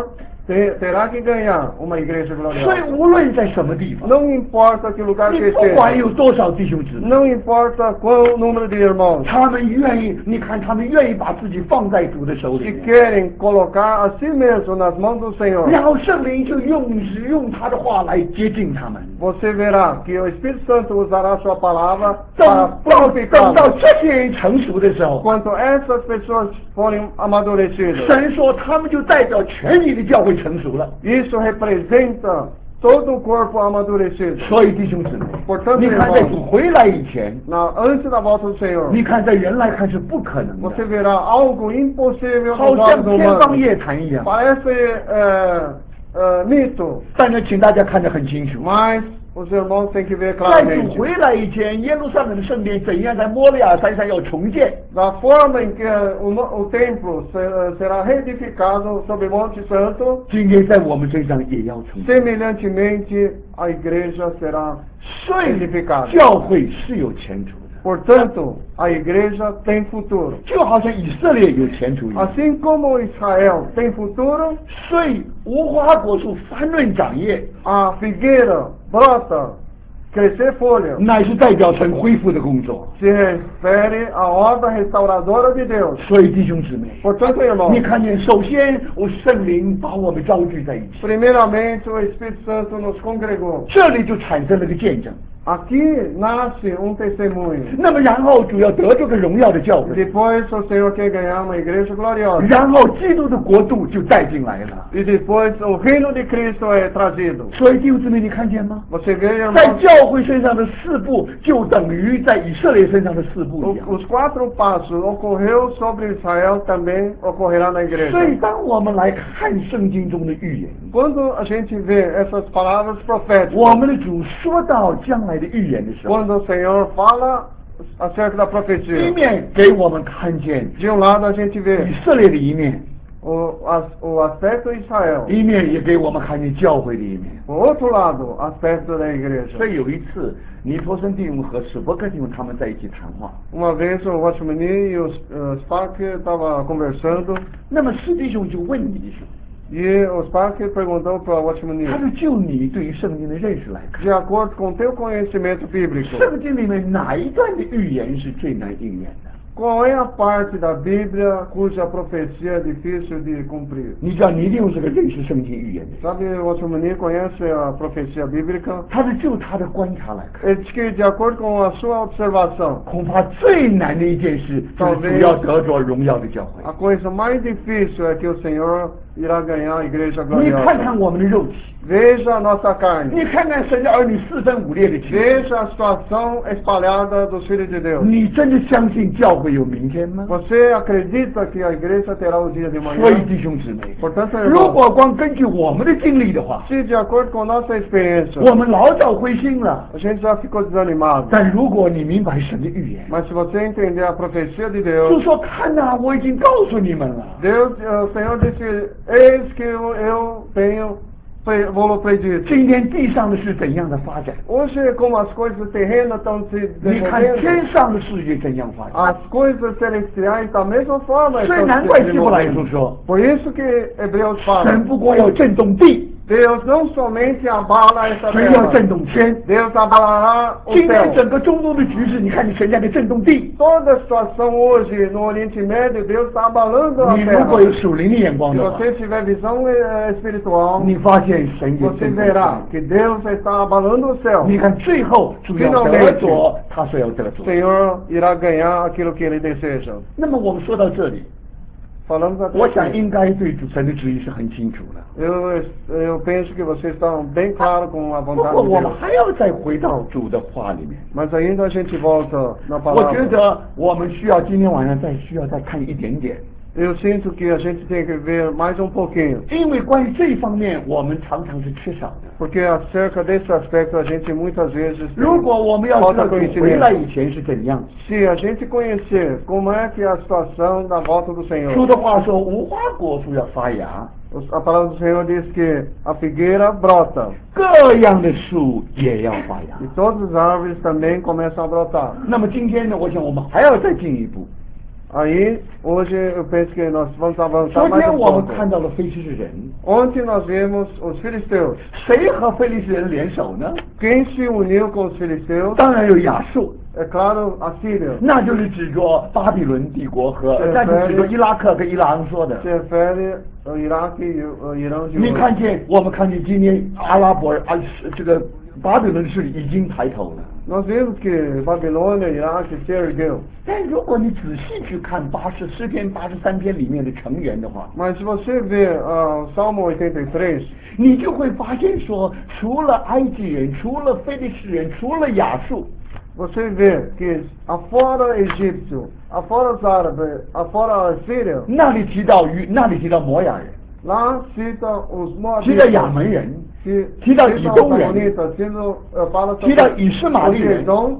te- terá que ganhar uma igreja 所以 gloriosa. 无论在什么地方， Não importa que lugar 你 que 不管 esteja, 有多少弟兄姊妹， não importa qual número de irmãos, 他们愿意，你看他们愿意把自己放在主的手里 que 面， querem colocar a si mesmo nas mãos do Senhor, 然后圣灵就用用他的话来接近他们。 você verá que o Espírito Santo usará a sua palavra 等 para 到等 purificá-los. 到这些人成熟的时候， Quando essas pessoas forem amadurecidas, 神说他们就代表全体的教会成熟了。 isso representa todo o corpo amadurecido. 所以弟兄姊妹， Portanto, 你看在主 irmãos, 回来以前， na, antes da volta do Senhor, 你看在人来看是不可能的， você verá algo impossível 好 dos 像 olhos 天方 humanos. 夜谭一样。 Parece é, é, mito, 但是请大家看得很清楚， mas os irmãos têm que ver 在主 claramente. 回来以前，耶路撒冷的圣殿怎样在摩利亚山上要重建， Da forma em que o, no- o templo se- será reedificado sobre o Monte Santo, 今天在我们身上也要重建。 semelhantemente a igreja será 所以 edificada. 教会是有前途的， Portanto, a igreja tem futuro. 就好像以色列有前途一样。 Assim como Israel tem futuro, 所以无花果树繁润长叶， a figueira brota, crescer folha, 乃是代表神恢复的工作。 se refere à obra restauradora de Deus. 所以弟兄姊妹， Portanto, 你 irmãos, 看见，首先我圣灵把我们招聚在一起， primeiramente o Espírito Santo nos congregou. 这里就产生了个见证。 Aqui nasce um testemunho. 那么然后主要得这个荣耀的教会， Depois o Senhor quer ganhar uma igreja gloriosa. 然后基督的国度就带进来了。 E depois o reino de Cristo é trazido. 所以弟兄姊妹，你看见吗？ Você vê, 在 irmãos, 教会身上的四步，就等于在以色列身上的四步 o- 一样。 os quatro passos ocorreu sobre Israel, também ocorrerá na 所以 igreja. 当我们来看圣经中的预言， Quando a gente vê essas palavras 我 proféticas, 们的主说到将来的预言的时候， quando o Senhor fala acerca da 一 profecia, 面给我们看见 de um lado a gente 以 vê 色列的一面， o, as- o aspecto de Israel, 一面也给我们看见教会的一面。 o outro lado, aspecto da igreja. 所以有一次，尼托森弟兄和史伯克弟兄他们在一起谈话， Uma vez o Watchmani e o uh, Spark estavam conversando 那么史弟兄就问尼弟兄， e o Spark perguntou para o Watchmani, 他说就你对于圣经的认识来看， de acordo com o teu conhecimento bíblico, 圣经里面哪一段的预言是最难应验的？ qual é a parte da Bíblia cuja profecia é difícil de cumprir? 你知道尼弟兄是个认识圣经预言的人， Sabe, o Watchmani conhece a profecia bíblica. 他是就他的观察来看， Ele diz que, de acordo com a sua observação, 恐怕最难的一件事就是主要得着荣耀的教会。 a coisa mais difícil é que o Senhor irá ganhar a igreja 你看看 gloriosa. 我们的肉体， Veja a nossa carne. 你看看神的儿女四分五裂的情况， Veja a situação espalhada dos filhos de Deus. 你真的相信教会有明天吗？ Você acredita que a igreja terá o dia de 所以 manhã? 弟兄姊妹， Portanto, 如 irmãos, 果光根据我们的经历的话， se de acordo com nossa experiência, 我们老早灰心了。 a gente já ficou desanimado. 但如果你明白神的预言， Mas se você entender a profecia de 就 Deus, 说看呐、我已经告诉你们了。 Deus, o Senhor disse, eis que eu, eu tenho, pre- vou predito. 今天地上的是怎样的发展？ Hoje, como as coisas terrenas estão se 你看天 desenvolvendo, 上的世界怎样发展？ as coisas celestiais da mesma forma 所以 estão 难 se 怪希伯来书 desenvolvendo. 说， Por isso que Hebreus 神 fala, 不过要震动地， Deus não somente abala essa 神要 terra, 震动天。 Deus abalará o 今天 céu. 整个中东的局势，你看你神在给震动地。 Toda a situação hoje no Oriente Médio, Deus está abalando a 你如果有 terra. 属灵的眼光 Se 的话， você tiver visão eh, espiritual, 你发现神也 você 震动 verá 天。 que Deus está abalando o céu. 你看最后主要得着他所要得 O 着。 Senhor irá ganhar aquilo que Ele deseja. 那么我们说到这里， Falamos até 我想 aqui. 应该对主神的旨意是很清楚的。 Eu, eu penso que vocês estão bem claros com a 不 vontade 过 de 我们 Deus. 还要再回到主的话里面。 Mas ainda a gente volta na 我觉 palavra. 得我们需要今天晚上再需要再看一点点， Eu sinto que a gente tem que ver mais um pouquinho. 因为关于这一方面我们常常是缺少的。 Porque acerca desse aspecto a gente muitas vezes 如 tem 果我们要知道 falta 主回来 conhecimento. 以前是怎样， Se a gente conhecer como é que é a situação da volta do 主 Senhor, 的话说无花果树要发芽， os- a palavra do Senhor diz que a figueira brota 各样的树也要发芽 e。todas as árvores também começam a brotar. 那么今天呢，我想我们还要再进一步， Aí, hoje eu penso que nós vamos 昨 avançar mais 天 um 我们 pouco. 看到了非利士人， Ontem nós vimos os filisteus. 谁和非利士人联手呢？ Quem se uniu com os filisteus? 当然有亚述， É claro, a Síria. 那就是指着巴比伦帝国和， 是那就指着非伊拉克跟伊朗说的。 Se refere ao Iraque e ao Irã de 你 hoje. 看见，我们看见今天阿拉伯啊，这个巴比伦势力已经抬头了。 Nós vimos que Babilônia e Iraque se ergueu. 但如果你仔细去看八十诗篇八十三篇里面的成员的话， Mas se você ver uh, Salmo oitenta e três, 你就会发现说，除了埃及人，除了非利士人，除了亚述， você vê que afora egípcio, afora os árabes, afora a Síria, 那里提到于那里提到摩亚人， lá cita os 提到亚 moabitas, 门人， que 提到 cita 以 os 东人， amonitas, cita, uh, fala 提到 sobre 以斯玛 os 利人， Edom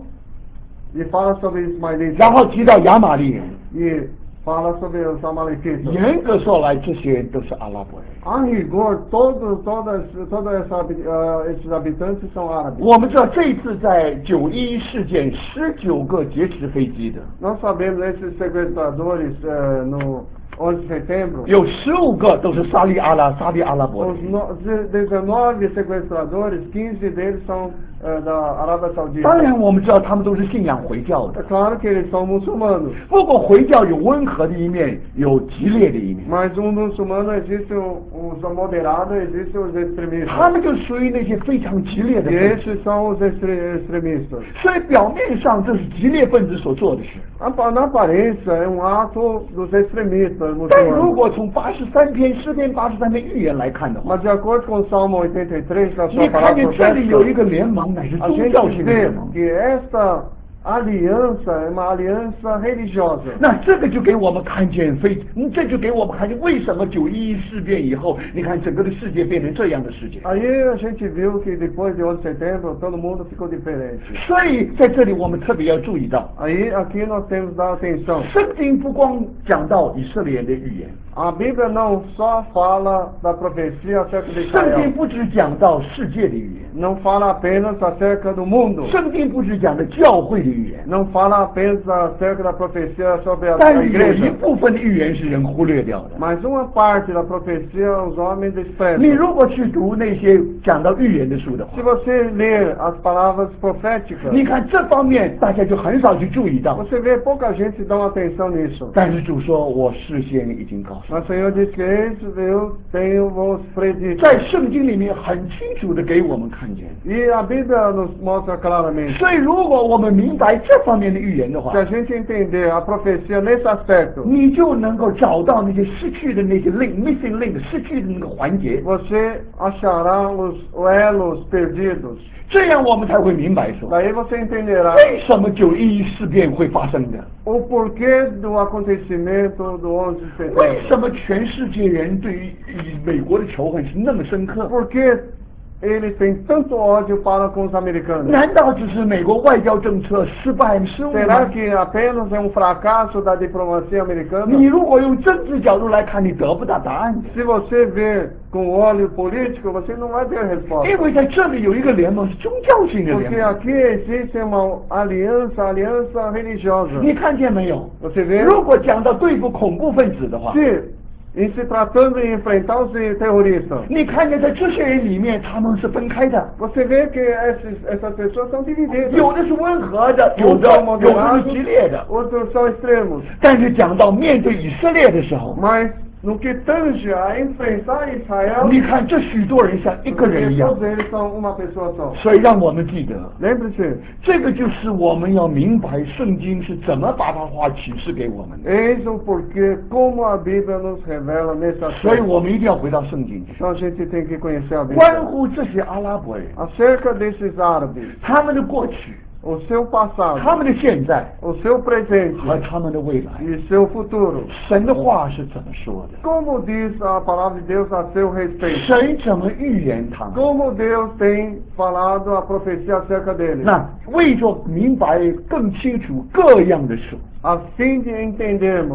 e fala sobre ismaelitas 然后提到亚玛利人。 e fala sobre os amalequitas. 严格说来，这些人都是阿拉伯人。 A rigor, todos, todas, todos essa, uh, esses habitantes são árabes. 我们知道这一次在九一一事件，十九个劫持飞机的， Nós sabemos esses sequestradores uh, no onze de setembro, 有十五个都是沙利阿拉沙利阿拉伯 os 人。 no, dezenove sequestradores, quinze deles são uh, da Arábia 当 Saudita. 然，我们知道他们都是信仰回教 É 的。 claro que eles são muçulmanos, 不过回教有温和的一面，有激烈的一面。 mas um muçulmano existe os moderados, existem os 他 extremistas. 们就属于那些非常激烈的 E 分子。 esses são os extre, extremistas. 所以表面上这是激烈分子所做的事， A- Na aparência é um ato dos extremistas 但如 muçulmanos. 果从八十三篇诗篇八十三篇预言来看的话， Mas de acordo com o Salmo oitenta e três, da 你 sua 看 palavra 见这里有一 profética, 个联盟，乃是 a 宗 gente 教性的联 vê 盟。 que esta aliança é uma aliança religiosa. 那这个就给我们看见非，嗯这就给我们看见为什么九一一事变以后，你看整个的世界变成这样的世界。 Aí a gente viu que depois de onze de setembro todo mundo ficou diferente. 所以在这里我们特别要注意到， Aí aqui nós temos que dar atenção. 圣经不光讲到以色列人的预言， A Bíblia não só fala da profecia acerca de 圣经 Israel, 不只讲到世界的预言， não fala apenas acerca do mundo, 圣经不只讲的教会的预言， não fala apenas acerca da profecia sobre a, 但 a 是有一 igreja. 部分的预言是人忽略掉的。 Mas uma parte da profecia os homens 你 desprezam. 如果去读那些讲到预言的书的话 Se，você ler as palavras proféticas, 你看这方面大家就很少去注意到。 você vê pouca gente dá atenção nisso. 但是主说，我事先已经告诉 Mas o Senhor diz que eis, eu tenho vos 你， predito. 在圣经里面很清楚的给我们看见。 E a Bíblia nos mostra claramente. 所以如果我们明白这方面的预言的话 Se，a gente entender a profecia nesse aspecto, 你就能够找到那些失去的那些 link missing link 失去的那个环节， você achará os elos perdidos. 这样我们才会明白说， Daí você entenderá 为什么九一一事变会发生的， o porquê do acontecimento do onze de 为 setembro. 什么全世界人对于美国的仇恨是那么深刻？ Por que eles têm tanto ódio para com os americanos? 难道只是美国外交政策失败失误 Será 吗？ que apenas é um fracasso da diplomacia 你 americana? 如果用政治角度来看，你得不到答案的。 Se você ver com óleo político, você não vai ter 因 resposta. 为在这里有一个联盟是宗教性的联 Porque 盟， aqui existe uma aliança, aliança religiosa. 你看见没有？ Você vê? 如果讲到对付恐怖分子的话， Se, em se tratando de enfrentar os terroristas, 你看见在这些人里面他们是分开的， você vê que esses, essas pessoas são divididas. 有的是温和的，有 Uns 的 são 有的 moderados, 是激烈的。 outros são extremos. 但是讲到面对以色列的时候， Mas no que tange a enfrentar Israel, 你看这许多人像一个人一 porque 样， todos eles são uma pessoa só. 所以让我们记得， Lembre-se, 这个就是我们要明白圣经是怎么把它话启示给我们的。 eis o porquê, como a Bíblia nos revela nesse 所以 aspecto. 我们一定要回到圣经去， Então a gente tem que conhecer a 关 Bíblia. 乎这些阿拉伯人， Acerca desses árabes, 他们的过去、 o seu passado, 他们的现在 o seu presente 和他们的未来， e seu futuro. 神的话是怎么说的？ Como diz a palavra de Deus a seu respeito? 神怎么预言他们？ Como Deus tem falado a profecia acerca deles? 那为着明白更清楚各样的事， A fim de entendermos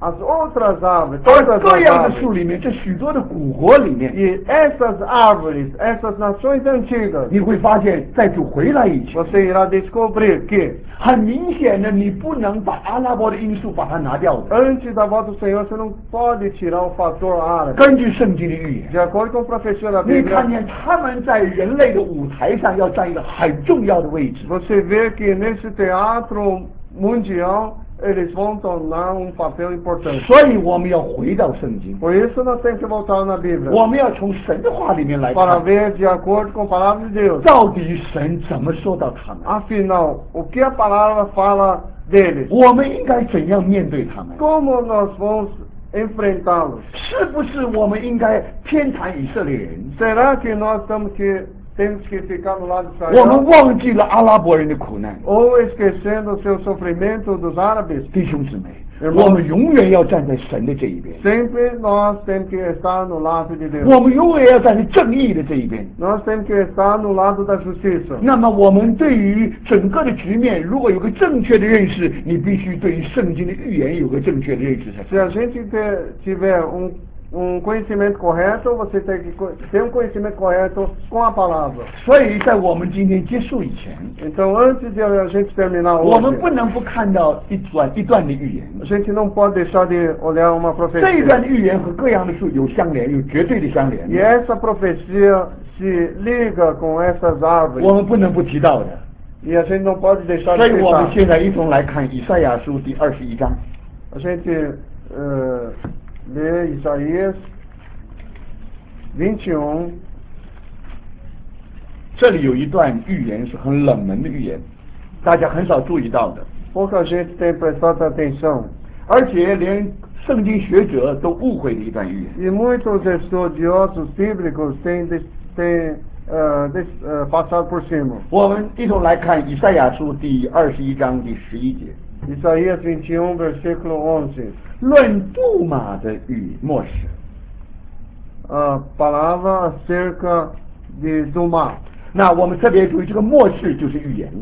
as outras árvores, 而 todas 各 as 样的树 árvores. 里面，这许多的古国里面， E essas árvores, essas nações antigas, 你会发现，在主回来以前， você irá descobrir que 很明显的，你不能把阿拉伯的因素把它拿掉的。 antes da volta do Senhor, você não pode tirar o fator árabe. 根据圣经的预言， De acordo com a profecia da 你看 Bíblia, 见他们在人类的舞台上要占一个很重要的位置。 você vê que nesse teatro mundial, eles vão tornar um papel importante. 所以我们要回到圣经， Por isso nós temos que voltar na Bíblia, 我们要从神的话里面来 para 看， ver de acordo com a palavra de Deus. 到底神怎么说到他们， Afinal, o que a palavra fala deles? 我们应该怎样面对他们？ Como nós vamos enfrentá-los? 是不是我们应该偏袒以色列人？ Será que nós temos que, temos que ficar no lado de 我们 Israel? 忘记了阿拉伯人的苦难？ Ou esquecendo o seu sofrimento dos árabes? 弟兄姊妹， Irmãos 我们永远要站在神的这一边， Sempre nós temos que estar no lado de Deus. 我们永远要站在正义的这一边。 Nós temos que estar no lado da justiça. 那么我们对于整个的局面，如果有个正确的认识，你必须对于圣经的预言有个正确的认识才 Se a gente ter, tiver um, um conhecimento correto, você tem que co- ter um conhecimento correto com a palavra. 所以在我们今天结束以前， Então, antes de a gente terminar 我们不 hoje, 能不看到一段一段的预言。 a gente não pode deixar de olhar uma 这一段的 profecia. 预言和各样的树有相连，有绝对的相连， E essa profecia se liga com essas 我 árvores. 们不能不提到的。 E a gente não pode deixar 所 de 以我们 citar. 现在一同来看以赛亚书第二十一章。 A gente eh, lê Isaías vinte e um. 这里有一段预言是很冷门的预言，大家很少注意到的， Pouca gente tem prestado atenção. 而且连圣经学者都误会的一段预言。 E muitos estudiosos bíblicos têm, des- têm eh, des- eh, passado por cima. 我们一同来看以赛亚书第二十一章第十一节， Isaías vinte e um, versículo onze. 论杜马的语末世。 A palavra acerca de Dumá. 那我们特别注意，这个末世就是预言。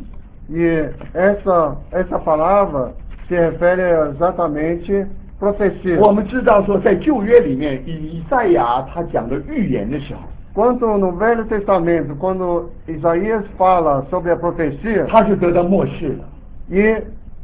E essa, essa palavra se refere exatamente profecia. 我们知道说，在旧约里面，以赛亚他讲的预言的时候， Quanto no Velho Testamento, quando Isaías fala sobre a profecia, 他就得到末世了。 e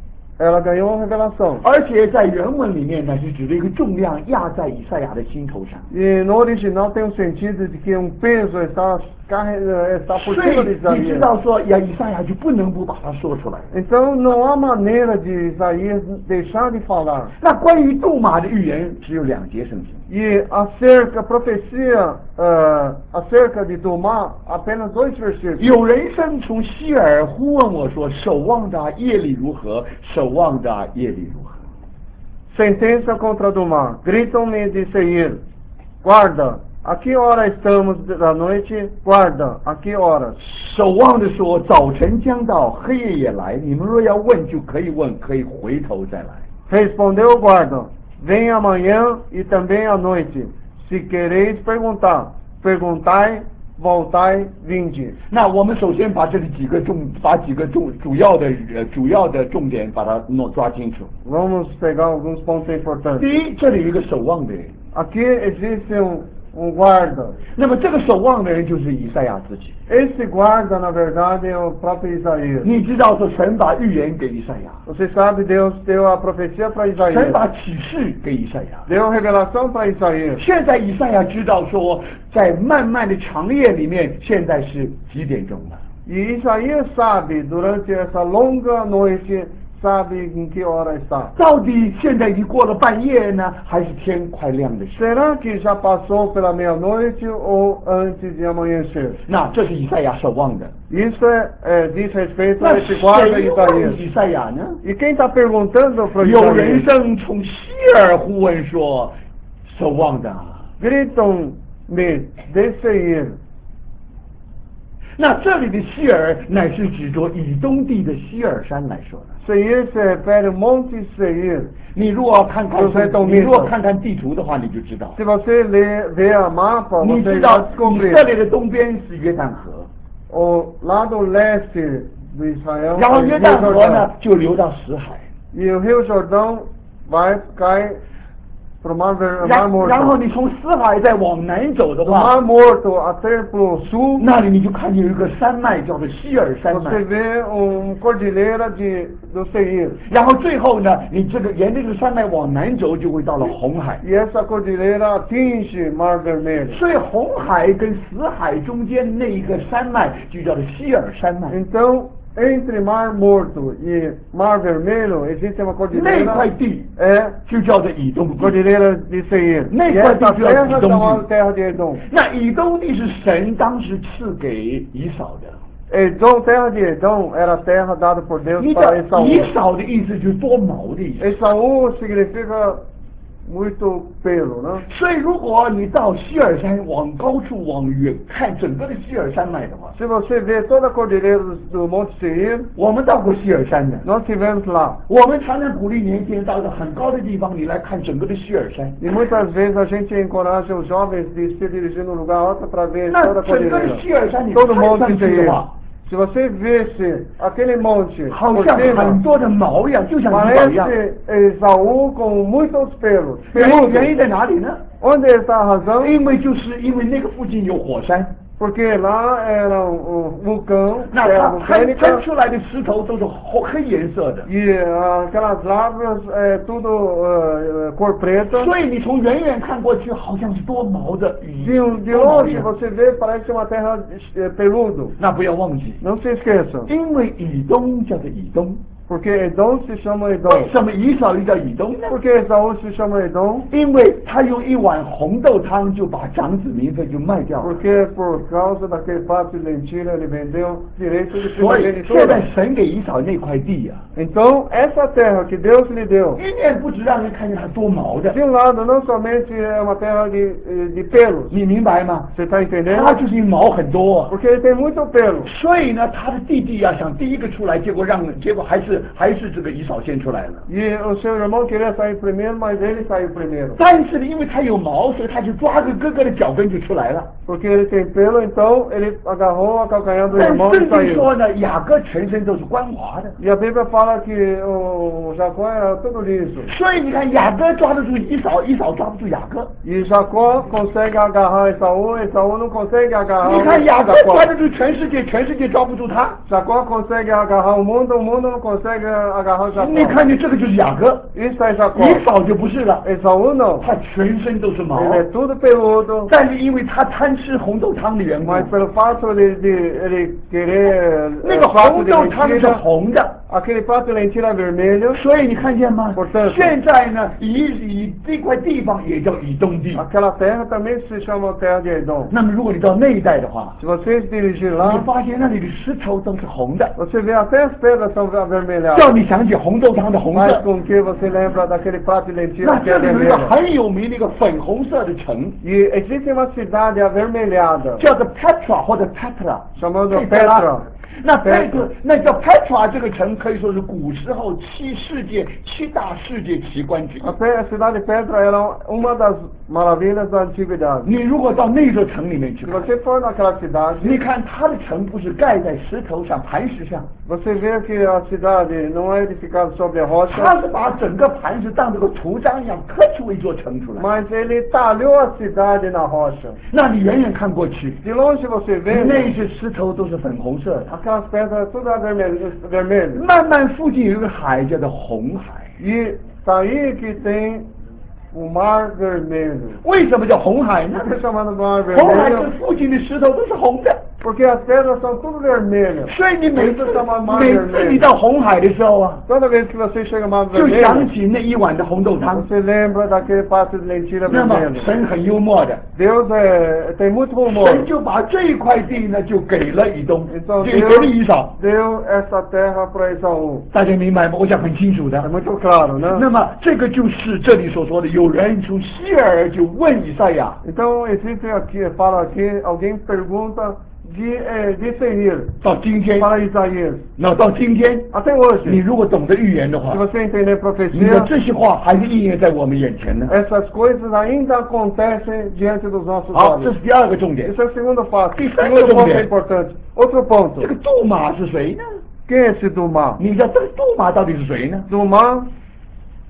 ela ganhou uma revelação. 而且在原文里面呢，是指的一个重量压在以赛亚的心头上。 E no original tem o sentido de que um peso está, carre- está por 所 cima de 以你知 Isaías. 道说，呀，以赛亚就不能不把它说出来。 Então não há maneira de Isaías deixar de falar. 那关于杜马的预言只有两节圣经， E acerca, a profecia ah, acerca de Dumá, apenas dois versículos. 有人声从希尔呼问我说：“守望的夜里如何？守望的夜里如何？” Sentença contra Dumá. Gritam-me de Seir. Guarda, a que hora estamos da noite? Guarda, a que horas? 守望的说：“早晨将到，黑夜也来。你们若要问，就可以问，可以回头再来。” Respondeu o guarda: Vem amanhã e também à noite. Se quereis perguntar, perguntai, voltai, vinde. 那我们首先把这里几个重，把几个重主要的呃主要的重点把它弄抓清楚。 Vamos pegar alguns pontos importantes. 第一，这里有一个守望的人， Aqui existe um, um guarda. 那么这个守望的人就是以赛亚自己。 Esse guarda, na verdade, é o próprio Isaías. 你知道说神把预言给以赛亚， Você sabe, Deus deu a profecia para 神 Isaías. 把启示给以赛亚。 Deu revelação para Isaías. 现在以赛亚知道说，在漫漫的长夜里面，现在是几点钟了？ E Isaías sabe, durante essa longa noite, sabe em que hora está. 到底现在已经过了半夜呢，还是天快亮的时候？ Será que já passou pela meia-noite ou antes de amanhecer? 那这是以赛亚守望的。 Isso é, é, diz respeito a 那 esse guarda 谁 Isaías. 问以赛亚呢？ E quem está perguntando para 有人 Isaías? 声从希尔呼问说：“守望的。” Gritam-me de Seir. 那这里的希尔乃是指着以东地的希尔山来说的。 Seir se refere ao Monte Seir. 你如果看看 José Tomita 你如果看看地图的话，你就知道。 Se você ler, ver a mapa, 你 você 知 irá 道以 descobrir 色列的东边是约旦河， o lado leste do Israel 然后 é 约 Rio 旦河 Jordão. 呢就流到死海。 E o Rio Jordão vai cai pro Mar, Ver, 然 mar 然后 Morto. 你从死海再往南走的 Do 话， Mar Morto até pro sul, 那里你就看见有一个山脉叫做希尔山 você 脉。 vê uma cordilheira de, do Seir. 然后最后呢，你这个沿着这个山脉往南走，就会到了红海。 E essa cordilheira atinge Mar Vermelho. 所以红海跟死海中间那一个山脉就叫做希尔山脉。 Então, entre Mar Morto e Mar Vermelho existe uma 那 cordilheira, 块地 é 就叫做以东地。 cordilheira de Seir. Nem E essa pode dizer terra Edom. chamada terra de Edom. 那以东地是神当时赐给以扫的。 Edom, terra de Edom, era a terra dada por Deus 你 para 的 Esaú. 以扫的意思就是多毛的意思。 Esaú significa muito pelo, né? 所以如果你到希尔山往高处往远看整个的希尔山脉的话， Se você vê toda a cordilheira do, do Monte Seir, 我们到过希尔山的。 nós tivemos lá. 我们常常鼓励年轻人到一个很高的地方，你来看整个的希尔山。 E muitas vezes a gente encoraja os jovens de se dirigir num lugar alto para ver 那 toda a 整个的 cordilheira. 希尔山你 Todo 看 Monte 上去的 Seir. 话， Se você visse aquele monte 好 por 像很 cima, 多的毛一样，就像以扫一样。 parece Esaú com muitos pelos. 原因 Peludo. 原因在哪里呢？ Onde está a razão? 因为就是因为那个附近有火山， Porque lá era um, um vulcão, 那 terra 它喷喷 vulcânica, 出来的石头都是红黑颜色的， e ah, aquelas lavras é tudo ah, cor preta. 所以你从远远看过去，好像是多毛的羽 De, um- de 多毛一 longe 样。 você vê, parece uma terra eh, peludo. 那不要忘记， Não se esqueçam, 因为以东叫做以东， porque Edom se chama 为 Edom. 什么以扫又叫以东呢？ Por que Esaú se chama Edom? 因为他用一碗红豆汤就把长子名分就卖掉了。 Porque por causa daquele prato de lentilha ele vendeu direito de 所以现在 primogenitura. 神给以扫那块地呀、 Então, essa terra que Deus lhe deu, 一面不止让人看见它多毛的， de um lado, não somente é uma terra de, eh, de pelos, 你明白吗？ você está entendendo? 它就是毛很多、啊。 Porque ele tem muito pelo. 所以呢，他的弟弟呀、想第一个出来，结果让结果还是还是这个以扫先出来了。 E o seu irmão queria sair primeiro, mas ele saiu primeiro. 但是呢，因为他有毛，所以他就抓着哥哥的脚跟就出来了。 Porque ele tem pelo, então ele agarrou a calcanhar do 但 irmão 圣 e 经 saiu. 说呢，雅各全身都是光滑的， E a Bíblia fala que o Jacó era todo liso. 所以你看雅各抓得住以扫，以扫抓不住雅各。 E Jacó consegue agarrar Esaú, Esaú não consegue agarrar 你看雅各 Jacó. 抓得住全世界，全世界抓不住他。 Jacó consegue agarrar o mundo, o mundo não consegue agarrar Jacó. 你看见这个就是雅各， Isso é Jacó. 以扫就不是了， Esaú não. 他全身都是毛。 Ele é tudo peludo. 但是因为他贪吃红豆汤的缘故， Mas pelo fato de, de ele querer 那 eh, 个 prato 红 de 豆汤是 lentilha, 红的。 aquele prato de lentilha vermelho, 所以你看见吗 Portanto,？ 现在呢，以以这块地方也叫以东地。 aquela terra também se chama terra de Edom. 那么如果你到那一带的话， Se você se dirigir 你 lá, 发现那里的石头都是红的， você vê até as pedras são avermelhadas. 叫你想起红豆汤的红 Faz 色。 com que você lembra daquele prato de lentilha 那 que 这 é 里有一个 vermelho. 很有名的一个粉红色的城， E existe uma cidade avermelhada 叫做 Petra 或者 Petra， chamada 佩特拉 Petra. 那 Petra Petra 那叫 Petra 这个城可以说是古时候七世界七大世界奇观之一。 A pe- a cidade de Petra era uma das maravilhas da antiguidade. 你如果到那座城里面去 Se 看， você for naquela cidade, 你看它的城不是盖在石头上磐石上， você vê que a cidade não é edificada sobre a rocha, 它是把整个磐石当这个图章一样刻出一座城出来。 mas ele talhou a cidade na rocha. 那你远远看过去， De longe você vê 那些石头都是粉红色的。 aquelas pedras todas vermelhas. vermelhas. 慢慢附近有一个海叫做红海。 E tá aí que tem o Mar Vermelho. 为什么叫红海呢？ Por que chamado Mar 红海 Vermelho? 跟附近的石头都是红的， Porque as pedras são tudo vermelhas. 所以你每次 Por isso chama Mar 每次你 Vermelho. 到红海的时候啊， Toda vez que você chega no Mar 就想 Vermelho, 起那一碗的红豆汤。 você lembra daquele prato de lentilha 那么 vermelho. 神很幽默的， Deus é, tem muito humor. 神就把这一块地呢就给了以东， Então 就给 Deus 了以扫。 deu essa terra para Esaú. 大家明白吗？我想很清楚的 É。muito claro, né? 那么这个就是这里所说的，有人从希尔就问以赛亚， Então existe aqui, fala aqui, alguém pergunta de, eh, de Seir 到今天， para Isaías. 那到今天， Até 你 hoje, 如果懂得预言的 se 话， você entender 你的 profecia, 这些话还是应验在我们眼前呢。 essas coisas ainda acontecem diante dos nossos 好，这 olhos. 是第二个重点。 Esse é o segundo fato. Que Segundo segundo ponto ponto. é importante. Outro ponto. 这个杜马是谁呢？ Quem é esse Dumá? 你知道这个杜马到底是谁呢？ Dumá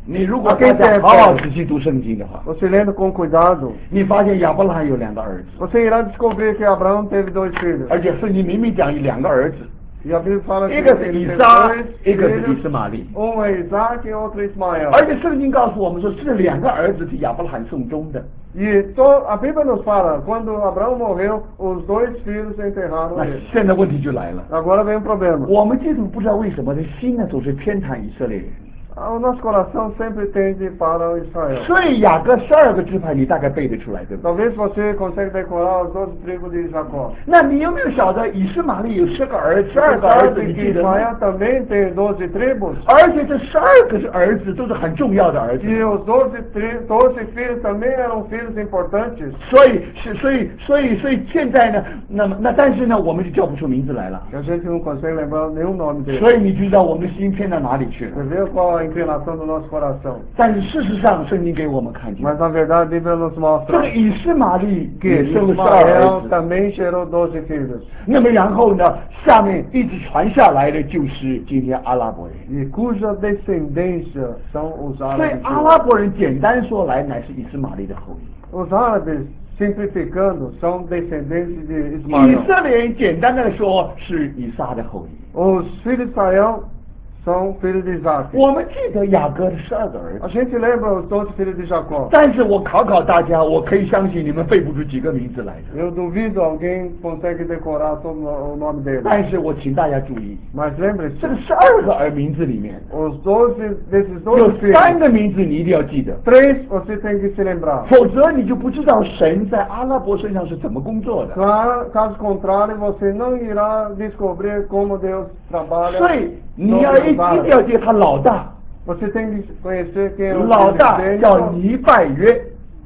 你如果 Aquele 大家 tempo 好好仔细读圣经的话， você lendo com cuidado, 你发现亚伯拉罕有两个儿子， você irá descobrir que Abraão teve dois filhos. 而且圣经明明讲有两个儿子， E a Bíblia fala que 一个是 ele 以 teve 撒， dois 一个是以 filhos, 斯玛利。 um é Isaac e outro é Ismael. 而且圣经告诉我们说，这两个儿子是亚伯拉罕送终的。 E to, a Bíblia nos fala, quando Abraão morreu, os dois filhos enterraram 那 ele. 现在问题就来了， Agora vem o problema. 我们基督不知道为什么的心呢总是偏袒以色列人， O nosso coração sempre tende para o Israel. 所以雅各十二个支派你大概背得出来，对不对？ Talvez você consiga decorar os doze tribos de Jacó. 那你有没有晓得以斯玛利有十个儿，十二 Você 个儿子， sabe 你 que 记得吗？ Ismael também tem doze tribos? 而且这十二个是儿子，都是很重要的儿子。 E os doze, tri, doze filhos também eram filhos importantes. 所以是，所以，所以，所以现在呢，那么那但是呢，我们就叫不出名字来了。 A gente não consegue lembrar nenhum nome deles. 所以你就知道我们的心偏到哪里去了。 Você vê qual a inclinação do nosso coração. 但是事实上，圣经给我们看见， Mas na verdade a Bíblia nos 这 mostra 个以斯玛利 que 也生了十二 Ismael 儿子。 também gerou doze filhos. 那么然后呢，下面一直传下来的就是今天阿拉伯人。 E cuja descendência são os 所以 árabes. 阿拉伯人简单说来，乃是以斯玛利的后裔。 Os árabes, simplificando, são descendentes de 以 Ismael. 色列人简单的说是以撒的后裔。 Os filhos de Israel são filhos de Isaac. 我们记得雅各的十二个儿 A 子， gente lembra os doze filhos de Jacó. 但是我考考大家，我可以相信你们背不出几个名字来的。 Eu duvido alguém consegue decorar todo o nome deles. 但是我请大家注意， Mas lembre-se, 这个十二个儿名字里面， os doze, desses 有 doze 三 filhos, 个名字你一定要记得， três você tem que se lembrar. 否则你就不知道神在阿拉伯身上是怎么工作的。 Claro, caso contrário, você não irá descobrir como Deus trabalha. 所以你要 sobre 一 os 一定 árabes. 要记得他老大， Você tem que conhecer quem é o 老大叫 primogênito. 尼拜约。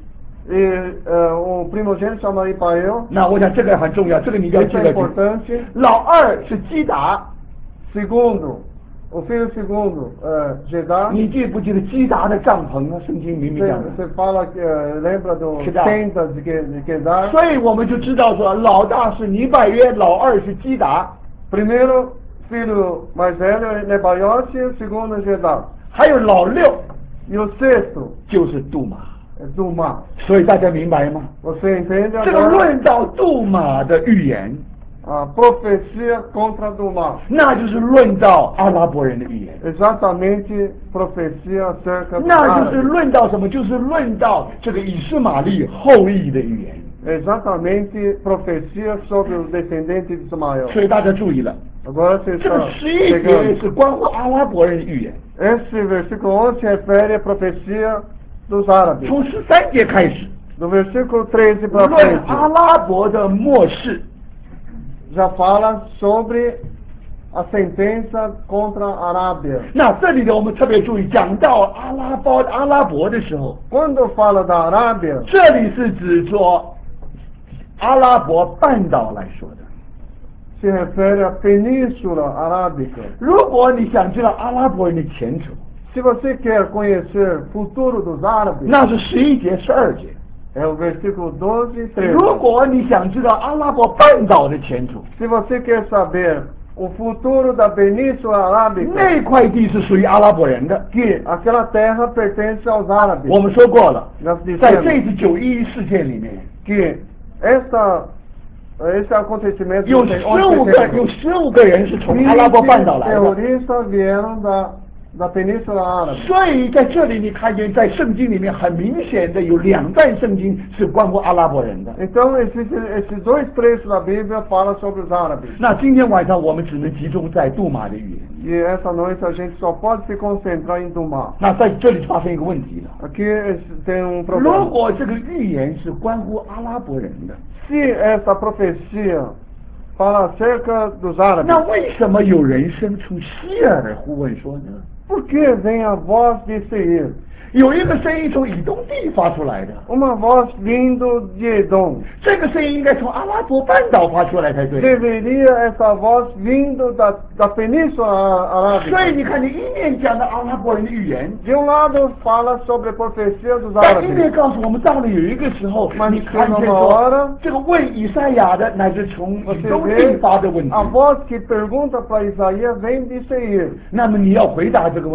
E uh, o primogênito chama Ipael. 那我想这个很重要，这个你一定要 Isso 记 é 得住。 importante. 老二是基达， Segundo, o filho segundo, uh, Jedá. 你记不记得基达的帐篷啊？圣经明明 Você, 讲的。 você fala, que, uh, lembra do Kedar. tenda de, Que- de Kedar? 所以我们就知道说，老大是尼拜约，老二是基达， Primeiro filho mais velho é Nebaiote, o segundo é Jedá. 还有老六 E o sexto 就是杜马。 é Dumá. 所以大家明白吗？ Você entende 这个 agora 论到杜马的预言， a profecia contra Dumá? 那就是论到阿拉伯人的预言， Exatamente profecia acerca do 那就是 árabe. 论到什么？就是论到这个以斯玛利后裔的预言。 Exatamente profecia sobre os descendentes de Ismael. 所以大家注意了， Agora você 这个 está 十一节 pegando. 是关乎阿拉伯人的预言。 Esse versículo onze se refere à profecia dos árabes. 从十三节开始， Do versículo treze para 论 frente, 阿拉伯的末世。 já fala sobre a sentença contra a Arábia. 那这里呢，我们特别注意，讲到阿拉伯阿拉伯的时候， Quando fala da Arábia, 这里是指说阿拉伯半岛来说的。 se refere à Península Arábica. 如果你想知道阿拉伯人的前途， Se você quer conhecer o futuro dos árabes, 那是十一节、十二节。 é o versículo doze e 如 treze. 果你想知道阿拉伯半岛的前途， Se você quer saber o futuro da Península Arábica, 那块地是属于阿拉伯人的。 que aquela terra pertence aos árabes. 我们说过了， Nós 在这 dissemos 次九一一事件里面， que esta, esse acontecimento 有 onde 十五个 setembro, 有十五个人是从阿拉伯半岛来的。 terroristas vieram da, da Península Árabe. 所以在这里你看见，在圣经里面很明显的有两段圣经是关乎阿拉伯人的。 Então, esses, esses dois trechos da Bíblia falam sobre os árabes. 那今天晚上我们只能集中在杜马的语言。 E essa noite a gente só pode se concentrar em Dumá. 那在这里发生一个问题了。 Aqui esse- tem um 如 problema. 果这个预言是关乎阿拉伯人的， Se essa profecia fala acerca dos 那 árabes, 为什么有人声从希尔的呼问说呢？ por que vem a voz de Seir? 有一个声音从以东地发出来的， Uma voz vindo de Edom. 这个声音应该从阿拉伯半岛发出来才对。 Deveria essa voz vindo da, da Península 所以 Arábica. 你看，你一面讲到阿拉伯人的预言， De um lado fala sobre a profecia dos 但一面 árabes. 告诉我们，到了有一个时候， Mas 你看见 chega uma 说 hora, 这个问以赛亚的乃是从以 você 东地 vê 发的问题 a，voz que pergunta para Isaías vem de Seir. 那么你要回答这个问题，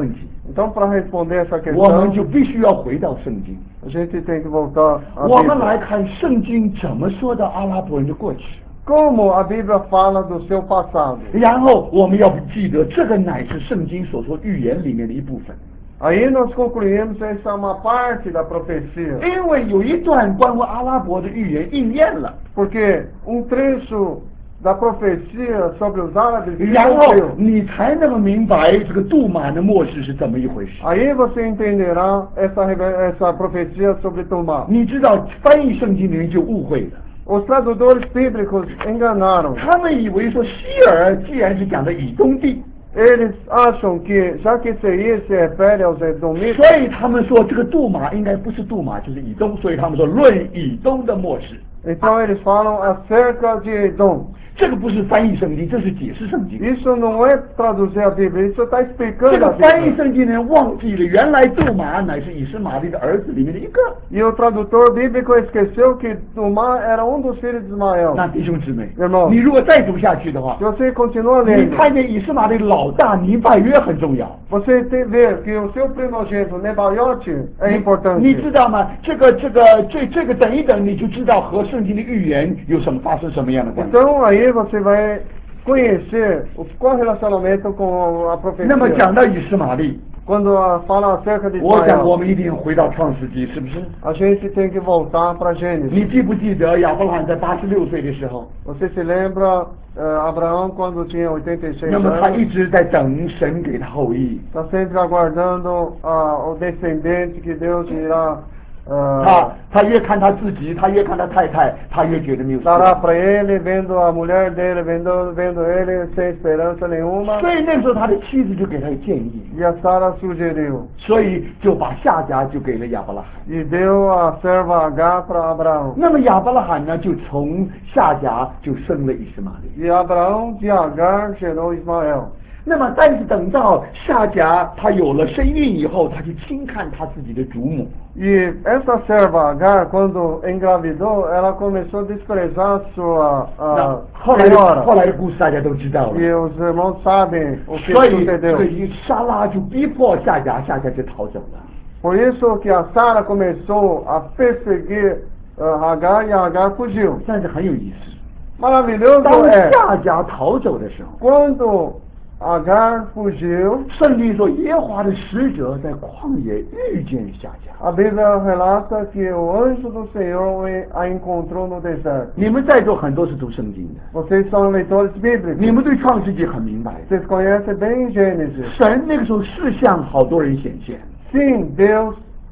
Então, para responder essa 我们就 questão, 必须要回到圣经。 a gente tem que voltar à 我们来 Bíblia. 看圣经怎么说的阿拉伯人的过去， Como a Bíblia fala do seu passado. 然后我们要记得这个乃是圣经所说预言里面的一部分。 Aí nós concluímos essa é uma parte da profecia. 因为有一段关于阿拉伯的预言应验了， Porque um trecho da profecia sobre os árabes se 然后 cumpriu. 你才能够明白这个杜马的末世是怎么一回事。 Aí você entenderá essa, reve- essa profecia sobre Tomá. 你知道翻译圣经的人就误会了， Os tradutores bíblicos enganaram. 他们以为说希尔既然是讲的以东地， Eles acham que, já que Seir se refere aos edomitas, 所以他们说这个杜马应该不是杜马就是以东，所以他们说论以东的末世。 então eles falam acerca de Edom. 这个不是翻译圣经，这是解释圣经。 Isso não é traduzir a Bíblia, isso está 这 explicando 个 a 翻译 Bíblia. 圣经的人忘记了，原来杜马乃是以实玛利的儿子里面的一个。 E o tradutor bíblico esqueceu que Tomá era um dos filhos de Ismael. 那弟兄姊妹， Irmão, 你如果再读下去的话 se，você continua 你 lendo, 看见以实玛利老大尼拜约很重要。 você te- vê que o seu primogênito Nebaiote é 你 importante. 知道吗？这个这个这这个等一等，你就知道和圣经的预言有什么发生什么样的关系。 Então aí você vai conhecer o, qual o relacionamento com a 那么 profecia. 讲到以实玛利， Quando ah, fala acerca de 我想我 Ismael, 们一定回到创世纪，是不是？ a gente tem que voltar para 你 Gênesis. 记不记得亚伯拉罕在八十六岁的时候， Você se lembra eh, Abraão quando tinha oitenta e seis 那么他一 anos? 直在等神给他后裔。 Está sempre aguardando ah, o descendente que Deus irá 他 ah, 他越看他自己，他越看他太太，他越觉得没有希 dará 望。 para ele, vendo a mulher dele, vendo, vendo ele sem esperança nenhuma. 所以那个时候他的妻子就给他建议， E a Sara sugeriu 所以就把夏甲就给了亚伯拉罕。 e deu a serva H para Abraão. 那么亚伯拉罕呢，就从夏甲就生了以实玛利。 E Abraão de Agar gerou Ismael. 那么但是等到夏甲他有了身孕以后，他就轻看他自己的祖母。 E essa serva Agar, quando engravidou, ela começou a desprezar sua 那 ah, 后来的后 senhora. 来的故事大家都知道 E 了。 os irmãos sabem o que 所以这 sucedeu. 个一莎拉就逼迫夏甲，夏甲就逃走了。 Por isso que a Sara começou a perseguir ah, Agar e Agar fugiu. 但是很有意思， Maravilhoso 当 é 夏甲逃走的时候， quando Agar fugiu, 圣经说耶和华的使者在旷野遇见夏甲。 a Bíblia relata que o anjo do Senhor a encontrou no deserto. 你们在座很多是读圣经的， Vocês são leitores 你 bíblicos. 们对创世纪很明白。 Vocês conhecem bem Gênesis. 神那个时候是向好多人显现， Sim, Deus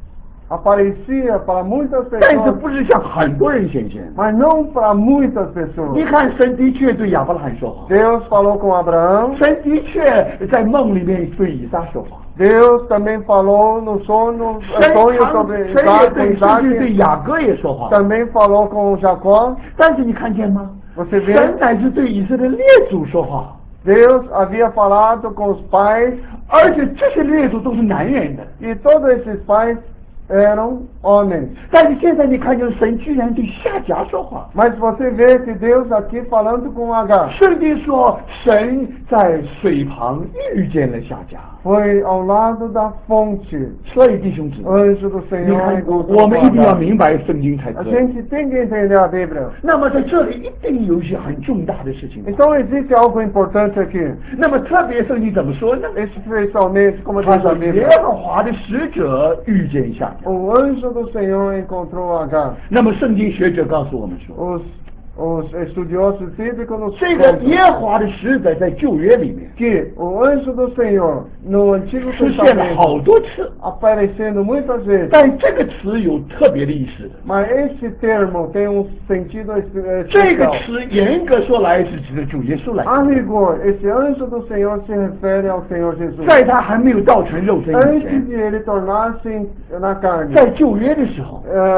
aparecia para muitas 但是 pessoas, 不是向很多人显现。 mas não para muitas 你 pessoas. 看，神的确对亚伯拉罕说话， Deus falou com Abraão, 神的确在梦里面对以撒说话， Deus também falou no sono, 神 sonho 常 sobre 神也 Isaac, com 对甚至对 Isaac, 雅各也说话。 também falou com Jacó. 但是你看见吗？ Você vê, 神乃是对以色列列祖说话， Deus havia falado com os pais 而且这些列祖都是男人的。 e todos esses pais eram homens. 但是现在你看见神居然对夏甲说话。 Mas você vê que Deus aqui falando com Agar 圣经说，神在水旁遇见了夏甲。 foi ao lado da fonte. 所以弟兄姊妹， Anjo do 你 Senhor 看， encontrou 我们一定要 Agar. 明白圣经才 A 可以。 gente tem que entender a Bíblia. 那么在这里一定有一些很重大的事情。 Então existe algo importante aqui. 那么特别圣经怎么说呢？ Especialmente, como 他 diz 说 a 耶 Bíblia, 和华的使者遇见夏甲。 o anjo do Senhor encontrou Agar. 那么圣经学者告诉我们说， Os, os estudiosos bíblicos nos 这个 contam 耶和华的使者在旧约里面 que o anjo do Senhor no Antigo 出现了 Testamento 好多次， aparecendo muitas vezes, 但这个词有特别的意思的。 mas esse termo tem um sentido espe- 这个 especial. 词严格说来是指的主耶稣来 A 的， rigor, esse anjo do Senhor se refere ao Senhor Jesus. 在他还没有道成肉身以 Antes 前， de ele tornar-se na carne, 在旧约的时候， eh,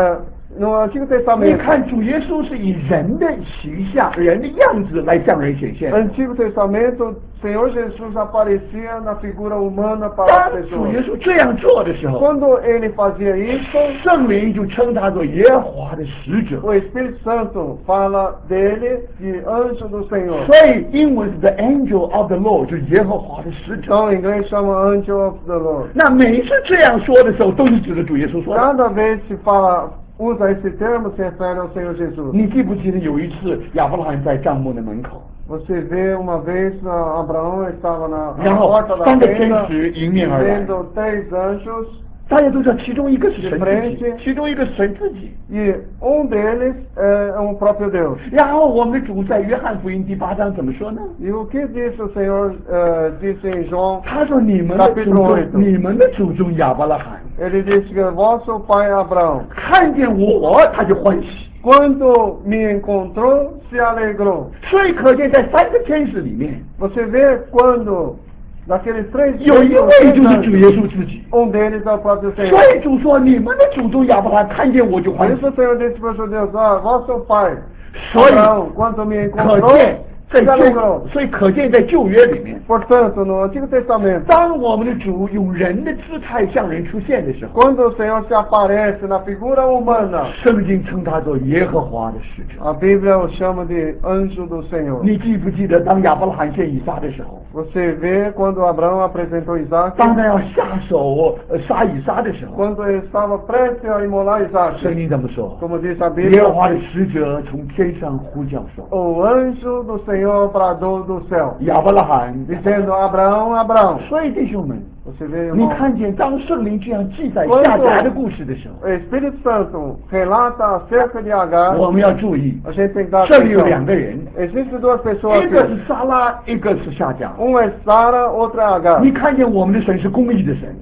No Antigo 你 Testamento, 看主耶稣是以人的形象、人的样子来向人显现。 Antigo Testamento, Senhor Jesus aparecia na figura humana para 当 as 主耶 pessoas. 稣这样做的时候， Quando ele fazia isso, 圣灵就称他做耶和华的使者。 o Espírito Santo fala dele de anjo do Senhor. 所以英文是 the angel of the Lord， 就是耶和华的使者。 Então, em inglês chama Angel of the Lord. 那每一次这样说的时候，都是指着主耶稣说的。 Cada vez se fala, usa esse termo, se refere ao Senhor Jesus. 你记不记得有一次亚伯拉罕在帐幕的门口， Você vê uma vez ah, Abraão estava na, 然 na 后 porta da 三个天 tenda 使迎面而来。 vendo três anjos 大家都知道，其中一个是神自 frente 己，其中一个是神自己。 e um deles é um próprio Deus. 然后我们的主在约翰福音第八章怎么说呢？ E o que disse o Senhor, eh, disse em João, 他说：“你们的祖 Capítulo 宗 oito， 你们的祖宗亚伯拉罕 ele disse que vosso pai Abraão, 看见我，他就欢喜。 quando me encontrou, se alegrou. ” 所以可见，在三个天使里面， Você vê quando, daqueles três 有一 anjos, 位 três 就是主耶 anjos, 稣自己。 um deles é o próprio 所 Senhor. 以主说：“你们的祖宗亚伯拉罕看见我就 Por 欢喜。 isso o Senhor disse para os judeus, ah, vosso pai, 所以 Abraão, quando me 可 encontrou, 见在 se 旧， alegrou. 所以可见在旧约里面， Portanto, no Antigo Testamento, 当我们的主用人的姿态向人出现的时候， quando o Senhor se aparece na figura humana, 圣经称他做耶和华的使者。 a Bíblia o chama de anjo do Senhor. 你记不记得，当亚伯拉罕献以撒的时候， Você vê quando Abraão apresentou Isaac, 当他要下手呃杀以撒的时候， quando ele estava prestes a imolar 圣 Isaac, 经怎么说？ como diz a 耶 Bíblia, 和华的使者从天上呼叫说 o anjo do Senhor bradou do céu, 亚伯拉罕， dizendo, Abraão, Abraão. 所以弟兄们， Você vê, 你 irmão, 看见当圣灵这样记载 Quando 夏甲的故事的时候， o Espírito Santo relata acerca de Agar, 我们要注意， a gente tem que dar 这里有两 atenção. 个人， Existem duas pessoas 一个 aqui. 是撒拉，一个是夏甲。 Um é Sara, outro é Agar. 你看见我们的神是公义的神，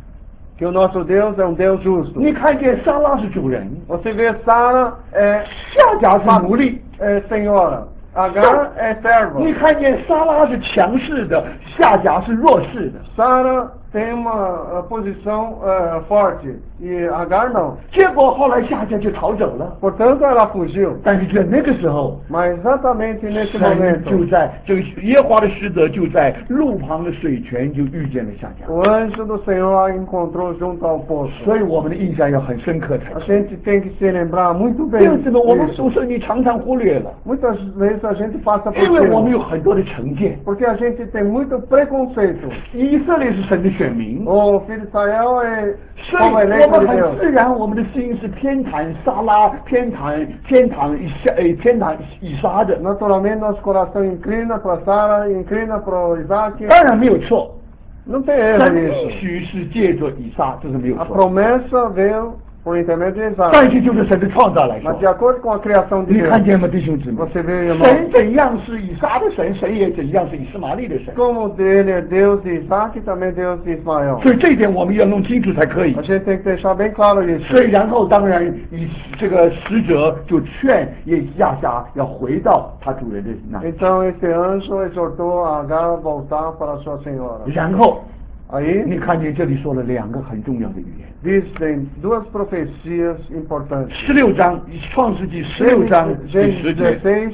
Que o nosso Deus é um Deus justo. 你看见撒拉是主人， Você vê Sara é, 夏甲是奴隶。 é senhora, Agar é serva. 你看见撒拉是强势的，夏甲是弱势的。 Sara tem uma uh, posição uh, forte e Agar não. 结果后来夏甲就逃走了。 Portanto, ela fugiu. 但是在那个时候， Mas exatamente nesse 神就 momento, 在这个耶和华的使者就在路旁的水泉就遇见了夏甲。 o anjo do Senhor a encontrou junto ao poço. 所以我们的印象要很深刻才 A 行。 gente tem que se lembrar muito bem 因此呢，我们 disso. 读圣经常常忽略了， Muitas vezes a gente passa por 因为我们 cima, 有很多的成见。 porque a gente tem muito preconceito. 以色列是神的选民， O filho de Israel é 所以 como 我 eleito 们 de 很 Deus. 自然，我们的心是偏袒撒拉、偏袒偏袒以下呃偏袒以撒的。 Naturalmente, nosso coração inclina para Sara, inclina para Isaac. 当然没有错， Não tem erro 神应 nisso. 许是借着以撒，这是没有 A 错。 promessa veio por intermédio de Isaac. 但是就是神的创造来说 Mas，de acordo com a criação de 你 Deus, 看见吗，弟兄姊妹？ você vê, irmão, 神怎样是以撒的神，神也怎样是以斯玛利的神。 como dele é Deus de Isaac e também Deus de Ismael. 所以这一点我们要弄清楚才可以 A。gente tem que deixar bem claro isso. 所以然后当然以这个使者就劝也亚夏要回到他主人的那里。 Então esse anjo exortou a Agar a voltar para sua senhora. 然后 Aí 你看见这里说了两个很重要的语言。 dizem duas profecias importantes. 十六章创世纪十六章第 Gênesis 十节， dezesseis,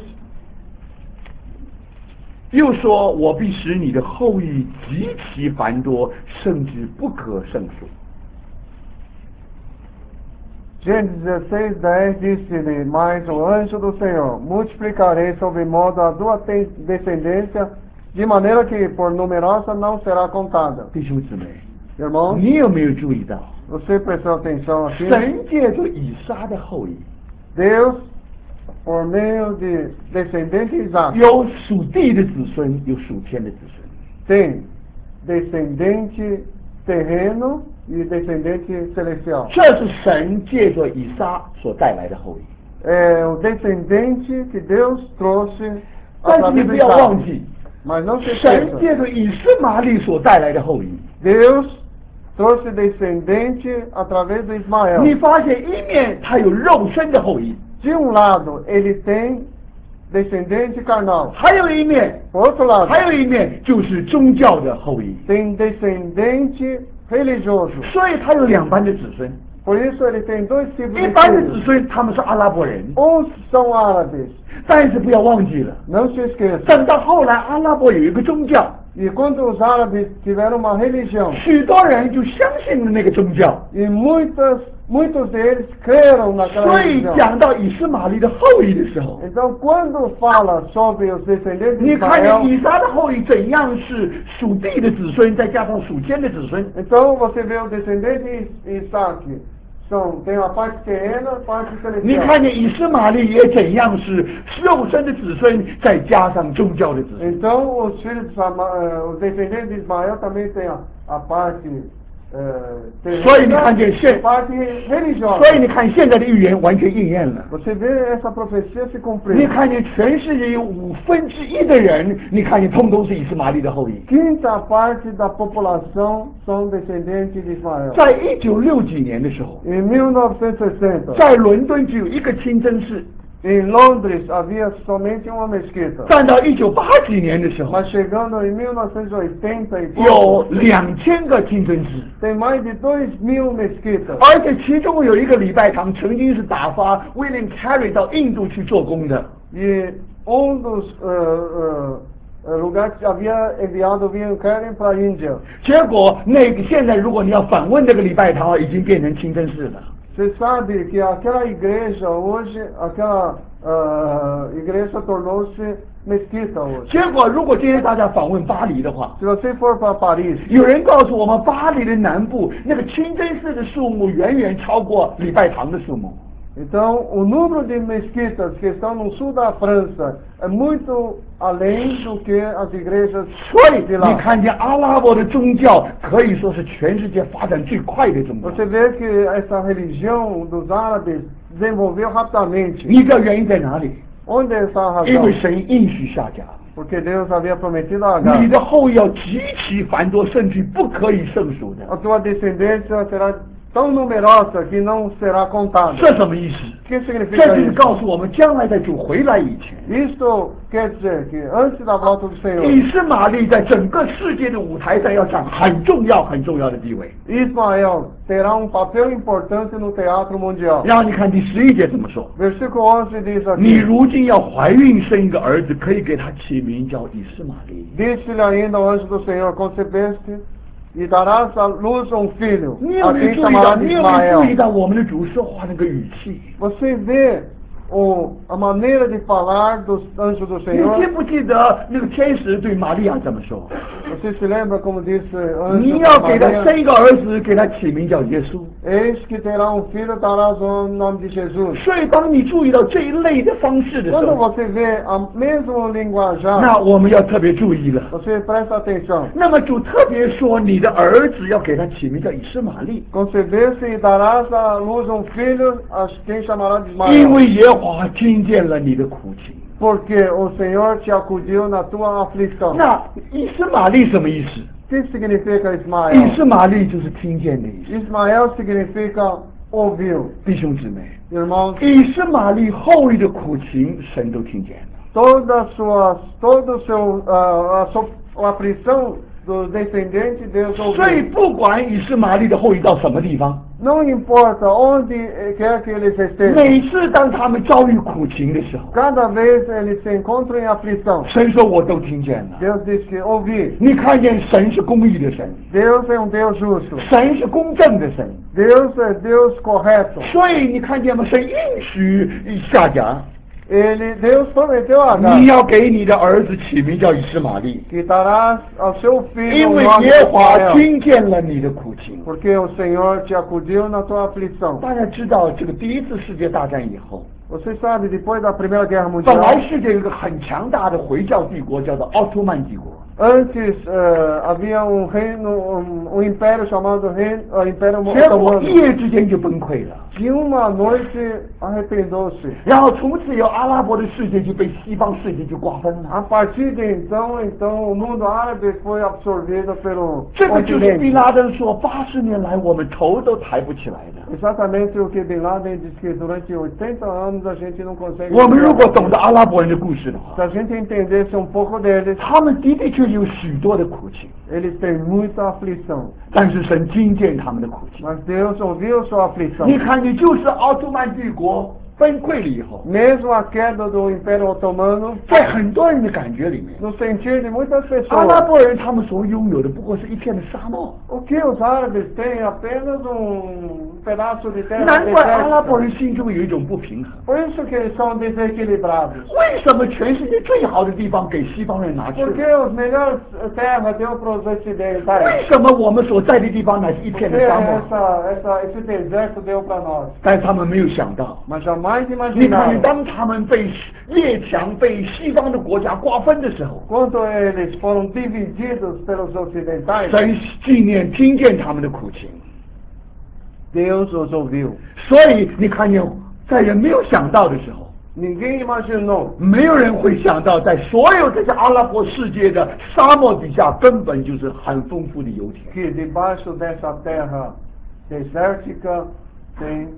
又说我必使你的后裔极其繁多，甚至不可胜数。 Gênesis dezesseis, dez disse-lhe, mas o anjo do Senhor, multiplicarei sobre modo a tua te- descendência, de maneira que por numerosa não será contada. 弟兄姊妹， Irmãos, 你有没有注意到， você prestou atenção aqui? 神借着以撒的后裔， Deus, por meio de descendente de Isaac, 有属地的子孙，有属天的子孙。 tem descendente terreno e descendente celestial. 这是神借着以撒所带来的后裔。 É o descendente que Deus trouxe 但是你 através 不 de 要忘 Isaac. 记， Mas não se 神 esqueça, 借着以斯玛利所带来的后裔。 Deus trouxe descendente através de 你 Ismael. 发现一面他有肉身的后裔， De um lado, ele tem descendente carnal. 还有一面， Por outro lado, 还有一面就是宗教的后裔。 tem descendente religioso. 所以他有两班的子孙。 Por isso ele tem dois tipos 一 de 般的子 filhos. 孙他们是阿拉伯人， Uns são árabes, 但是不要忘记了， não se esqueça. 等到后来阿拉伯有一个宗教， E quando os árabes tiveram uma religião, 许多人就相信了那个宗教， e muitas, muitos deles creram naquela 所以 religião. 讲到以斯玛利的后裔的时候， Então, quando fala sobre os descendentes de 你看见 Israel, 以撒的后裔怎样是属地的子孙，再加上属天的子孙。 então você vê o descendente de Isaac, são, tem a parte terrena, a parte 你 celestial. 看见以斯玛利也怎样是肉身的子孙，再加上宗教的子孙。 Então, os filhos de Sama, eh, os descendentes de Ismael também têm a, a parte eh, 所以你看 terrena 见 e a 现， parte religiosa. 所以你看现在的预言完全应验了。 Você vê essa profecia se 你 cumprir. 看见全世界有五分之一的人，你看见通通是以斯玛利的后裔。 Quinta parte da população são descendentes de Ismael. 在一九六几年的时候， Em mil novecentos e sessenta, 在伦敦只有一个清真寺， em Londres havia somente uma mesquita. 但到一九八几年的时候， Mas chegando em mil novecentos e oitenta e 有 pouco, 两千个清真寺， tem mais de dois mil mesquitas. 而且其中有一个礼拜堂曾经是打发 William Carey 到印度去做工的。 E um dos uh, uh, lugares que havia enviado William Carey para a Índia. 结果那个现在如果你要访问那个礼拜堂，已经变成清真寺了。 Você sabe que aquela igreja hoje, aquela uh, igreja tornou-se mesquita hoje. 结果如果今天大家访问巴黎的话， Se você for para Paris, 有人告诉我们，巴黎的南部那个清真寺的数目远远超过礼拜堂的数目。 então o número de mesquitas que estão no sul da França é muito além do que as igrejas 所以 de 你 lá. 看见阿拉伯的宗教可以说是全世界发展最快的宗教。 Você vê que essa religião dos árabes desenvolveu rapidamente. 你知道原因在哪里？ Onde está a 因 razão? 为神应许下家， Porque Deus havia prometido a 你 Agar. 的后裔要极其繁多，甚至不可以胜数的。 A tua descendência será tão numerosa que não será contada. 这什么意思？ O que 这 significa 就是 isso? 告诉我们，将来在主回来以前， Isto quer dizer que antes da volta do Senhor, 以斯玛利在整个世界的舞台上要占很重要、很重要的地位。 Ismael terá um papel importante no teatro mundial. 然后你看第十一节怎么说？ Versículo onze diz 你 aqui: 如今要怀孕生一个儿子，可以给他起名叫以斯玛利。 Disse-lhe ainda o anjo do Senhor: concebeste e darás à luz um filho, 你有 a 没有 quem 注意到？ chamarás 你有没有注意 Ismael. 到我们的主说话那个语气？ Você vê o, a maneira de falar dos anjos do 你 Senhor? 记不记得那个天使对玛利亚怎么说？ Você se lembra como disse 你 anjo 要 para 给他 Maria? 生一个儿子，给他起名叫耶稣。 Eis que terá um filho, darás o nome de Jesus. 所以，当你注意到这一类的方式的时 Quando 候， você vê o mesmo linguajar, 那我们要特别注意了。 você presta atenção. 那么主特别说，你的儿子要给他起名叫以斯玛利， Concebeste e darás à luz um filho, a quem chamará de 因 Ismael. 为耶和华听见了你的苦情。 Porque o Senhor te acudiu na tua aflição. 那以斯玛利什么意思？ O que significa 以 Ismael? 斯玛利就是听见的意思。 Ismael significa ouviu. 弟兄姊妹， Irmãos, 以斯玛利后裔的苦情，神都听见了。 toda a sua, todo o seu, ah, a, sua, a aflição dos descendentes, Deus 所以 ouviu. 不管以斯玛利的后裔到什么地方， Não importa onde quer que eles estejam. 每次当他们遭遇苦情的时候， Cada vez eles se encontram em aflição. 神说我都听见了。 Deus diz que ouvi. 你看见神是公义的神， Deus é um Deus justo. 神是公正的神， Deus é Deus correto. 所以你看见吗？神应许下甲， Ele, Deus prometeu a 你 Agar 要给你的儿子起名叫以斯玛利， que darás ao seu 因 filho o 为 nome 耶 de 和华 Israel, 听见了你的苦情。 porque o Senhor te acudiu na tua aflição. 大家知道，这个第一次世界大战以后， Você sabe, depois da Primeira Guerra 本 Mundial, 来世界有一个很强大的回教帝国，叫做奥斯曼帝国。 antes eh, havia um reino, um, um império chamado reino, uh, Império 结果 Otomano. 一夜之间就崩溃了， De uma noite arrependeu-se. 然后从此以后，阿拉伯的世界就被西方世界就瓜分了。 A partir de então, então o mundo árabe foi absorvido pelo 这个就是宾 continente. 拉登说，八十年来我们头都抬不起来的。 Exatamente o que Bin Laden diz que durante oitenta anos a gente não consegue. 我们如果懂得阿拉伯人的故事的 Se 话， a gente entendesse um pouco deles, 他们的的确们有许多的苦情， eles têm muita aflição. 但是神听见他们的苦情。 Mas Deus ouviu sua aflição. 你看，你就是奥斯曼帝国崩溃了以后， Mesmo a queda do Império Otomano, 在很多人的感觉里面， no sentido de muitas 阿拉 pessoas, 伯人他们所拥有的不过是一片的沙漠。 o que os árabes têm é apenas um pedaço de terra 难怪阿拉伯人 desértica. 心中有一种不平衡。 Por isso que eles são desequilibrados. 为什么全世界最好的地方给西方人拿去 Porque 了？ os melhores terras deu para os 为 ocidentais. 什么我们所在的地方乃是一 Porque 片的沙漠？ essa, essa, esse deserto deu para nós. 但他们没有想到， Mas jamais 你看， imaginaram. 当他们被列强、被西方的国家瓜分的时候， Quando eles foram divididos pelos ocidentais, 神纪念、听见他们的苦情。 Deus os ouviu. 所以你看见，在人没有想到的时候， Ninguém imaginou 没有人会想到，在所有这些阿拉伯世界的沙漠底下，根本就是很丰富的油田。 que debaixo dessa terra desértica tem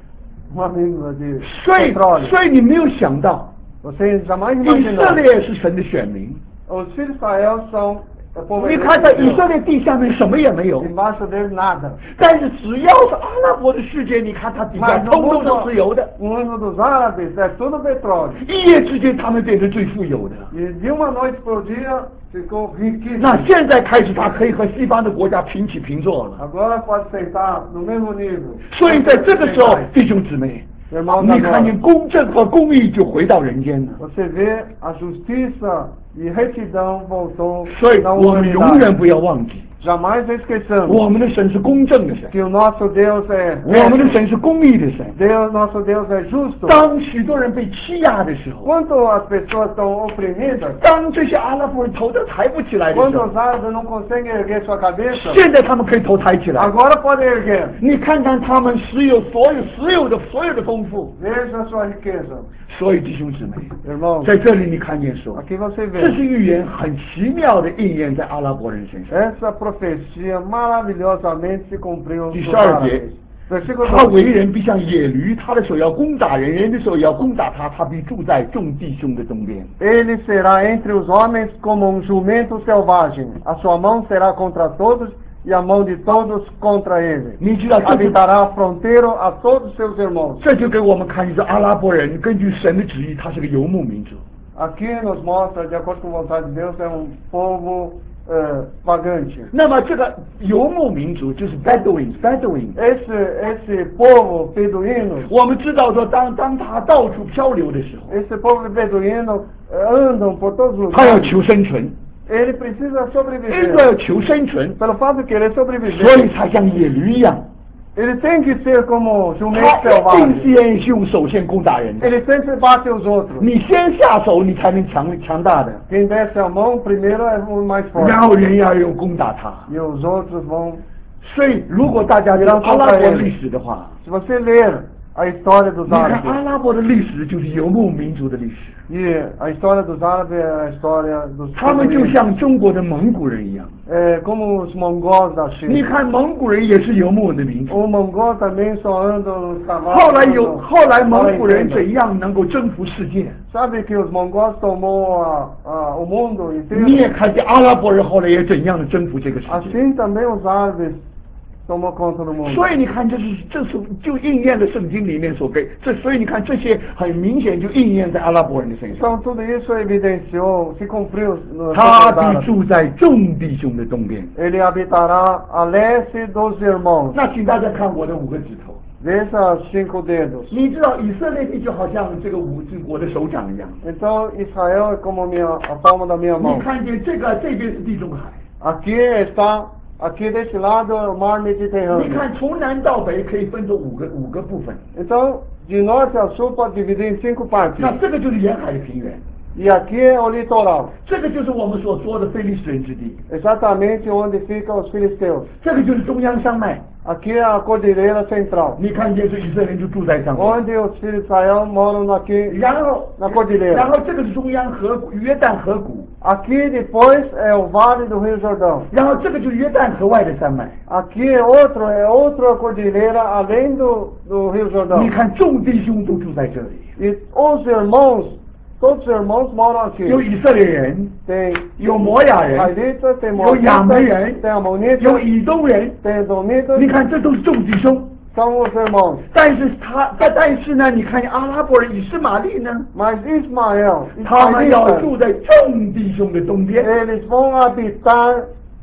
uma mina de 所以， petróleo. 所以你没有想到， Vocês jamais 以色 imaginaram. 列是神的选民。 Os filhos de Israel são o povo 你 de 看，在以色 Deus. 列地下面什么也没有， Embaixo deles nada. 但是只要是阿拉伯的世界，你看它底下 Mas no 通通 mundo, 是石油的。 no mundo dos árabes é tudo petróleo. 一夜之间，他们变成最富有的。 E de uma noite para o dia ficou riquíssimo. 那现在开始，他可以和西方的国家平起平坐了。 Agora pode sentar no mesmo nível. 所以在这个时候，弟兄姊妹， Irmãos, 你看 agora, 见公正和公义就回到人间了。 você vê a justiça e retidão voltou 所以 na 我们永 humanidade. 远不要忘记， Jamais esqueçamos 我们的神是公正的神， que o nosso Deus é 我们的 reto. 神是公义的神。 Deus, nosso Deus é justo. 当许多人被欺压的时候， Quando as pessoas estão oprimidas, 当这些阿拉伯人头都抬不起来的时 quando 候 os，árabes não conseguem erguer sua cabeça, 现在他们可以头抬起来。 agora podem erguer. 你看看他们石油所有所有的所有的丰富。 Veja a sua riqueza. 所以弟兄姊妹， Irmãos, 在这里你看见说， aqui você 这是 vê 预言很奇妙的应验在阿拉伯人身上。 essa profecia maravilhosamente se cumpriu 第 nos 十二节， árabes. Versículo 他为 dois. 人必像野驴，他的手要攻打人，人的手也要攻打他，他必住在众弟兄的中间。 Ele será entre os homens como um jumento selvagem. A sua mão será contra todos e a mão de todos contra ele. 你知道这就 Habitará a fronteira a todos seus irmãos. 这就给我们看，就是阿拉伯人根据神的旨意，他是个游牧民族。 Aqui nos mostra, de acordo com a vontade de Deus, é um povo uh, vagante. 那么这个游牧民族就是 Bedouin，Bedouin。 Esse, esse povo beduíno, 我们知道说当，当他到处漂流的时候， esse povo beduíno uh, andam por todos os 他要 lugares. 求生存， Ele precisa 因为 sobreviver. 要求生存， Pelo fato de querer 所 sobreviver, 以才像野驴一样， ele tem que ser como 他 jumento 一定 selvagem. 先用手先攻打人的。 Ele sempre bate os outros. 你先下手，你才能强强大的， Quem desce a mão primeiro é o mais 然 forte. 后人要用攻打他。 E os outros vão. 所以，如果大家知道阿拉伯历史的话， Se você ler a história dos 你看阿 árabes, 拉伯的历史就是游牧民族的历史， e a história dos árabes é a história dos 他们就 beduínos. 像中国的蒙古人一样。 É como os mongóis da 你 China. 看蒙古人也是游牧的民族。 Os mongóis também só andam nos 后来 cavalos. 有 andam 后来蒙古人 para 怎样能够征服世界？ Sabe que os mongóis tomou a, a, o mundo 你也 inteiro? 看见阿拉伯人后来也怎样的征服这个世界。 Assim também os árabes tomou conta do mundo. 所以你看，这是这是就应验了圣经里面所给这，所以你看这些很明显就应验在阿拉伯人的身上。 Então tudo isso evidenciou, se cumpriu no 他 tempo dos 必 árabes. 住在众弟兄的东边。 Ele habitará a leste dos irmãos. 那请大家看我的五个指头， Veja os cinco dedos. 你知道以色列地就好像这个五只我的手掌一样。 Então Israel é como minha, a palma da minha 你 mão. 看见这个这边是地中海， Aqui está, aqui desse lado é o mar 你 Mediterrâneo. 看从南到北可以分作五个五个部分。 Então, de norte a sul pode dividir em cinco partes. 那这个就是沿海的平原， E aqui é o litoral, 这个就是我们所说的非利士人之地， exatamente onde ficam os filisteus. 这个就是中央山脉。 Aqui é a cordilheira central, 你看见是以色列人就住在上面。 onde os filhos de Israel moram aqui 然后 na cordilheira. 然后这个是中央河谷约旦河谷， Aqui depois é o vale do Rio Jordão. 然后这个就是约旦河外的山脉。 Aqui é outro, é outra cordilheira além do, do Rio 你 Jordão. 看众弟兄都住在这里， E os irmãos Todos os irmãos moram aqui. 有以色列人， Tem 有摩亚人， israelitas, tem 有亚门 moabitas, 人， tem amonitas, 有以东人。 tem edomitas, 你看，这都是众弟兄。 são os irmãos. 但是他，但但是呢，你看见阿拉伯人以斯玛利呢， Mas Ismael, 他们要 israelitas, 住在众弟兄的东边。 eles vão habitar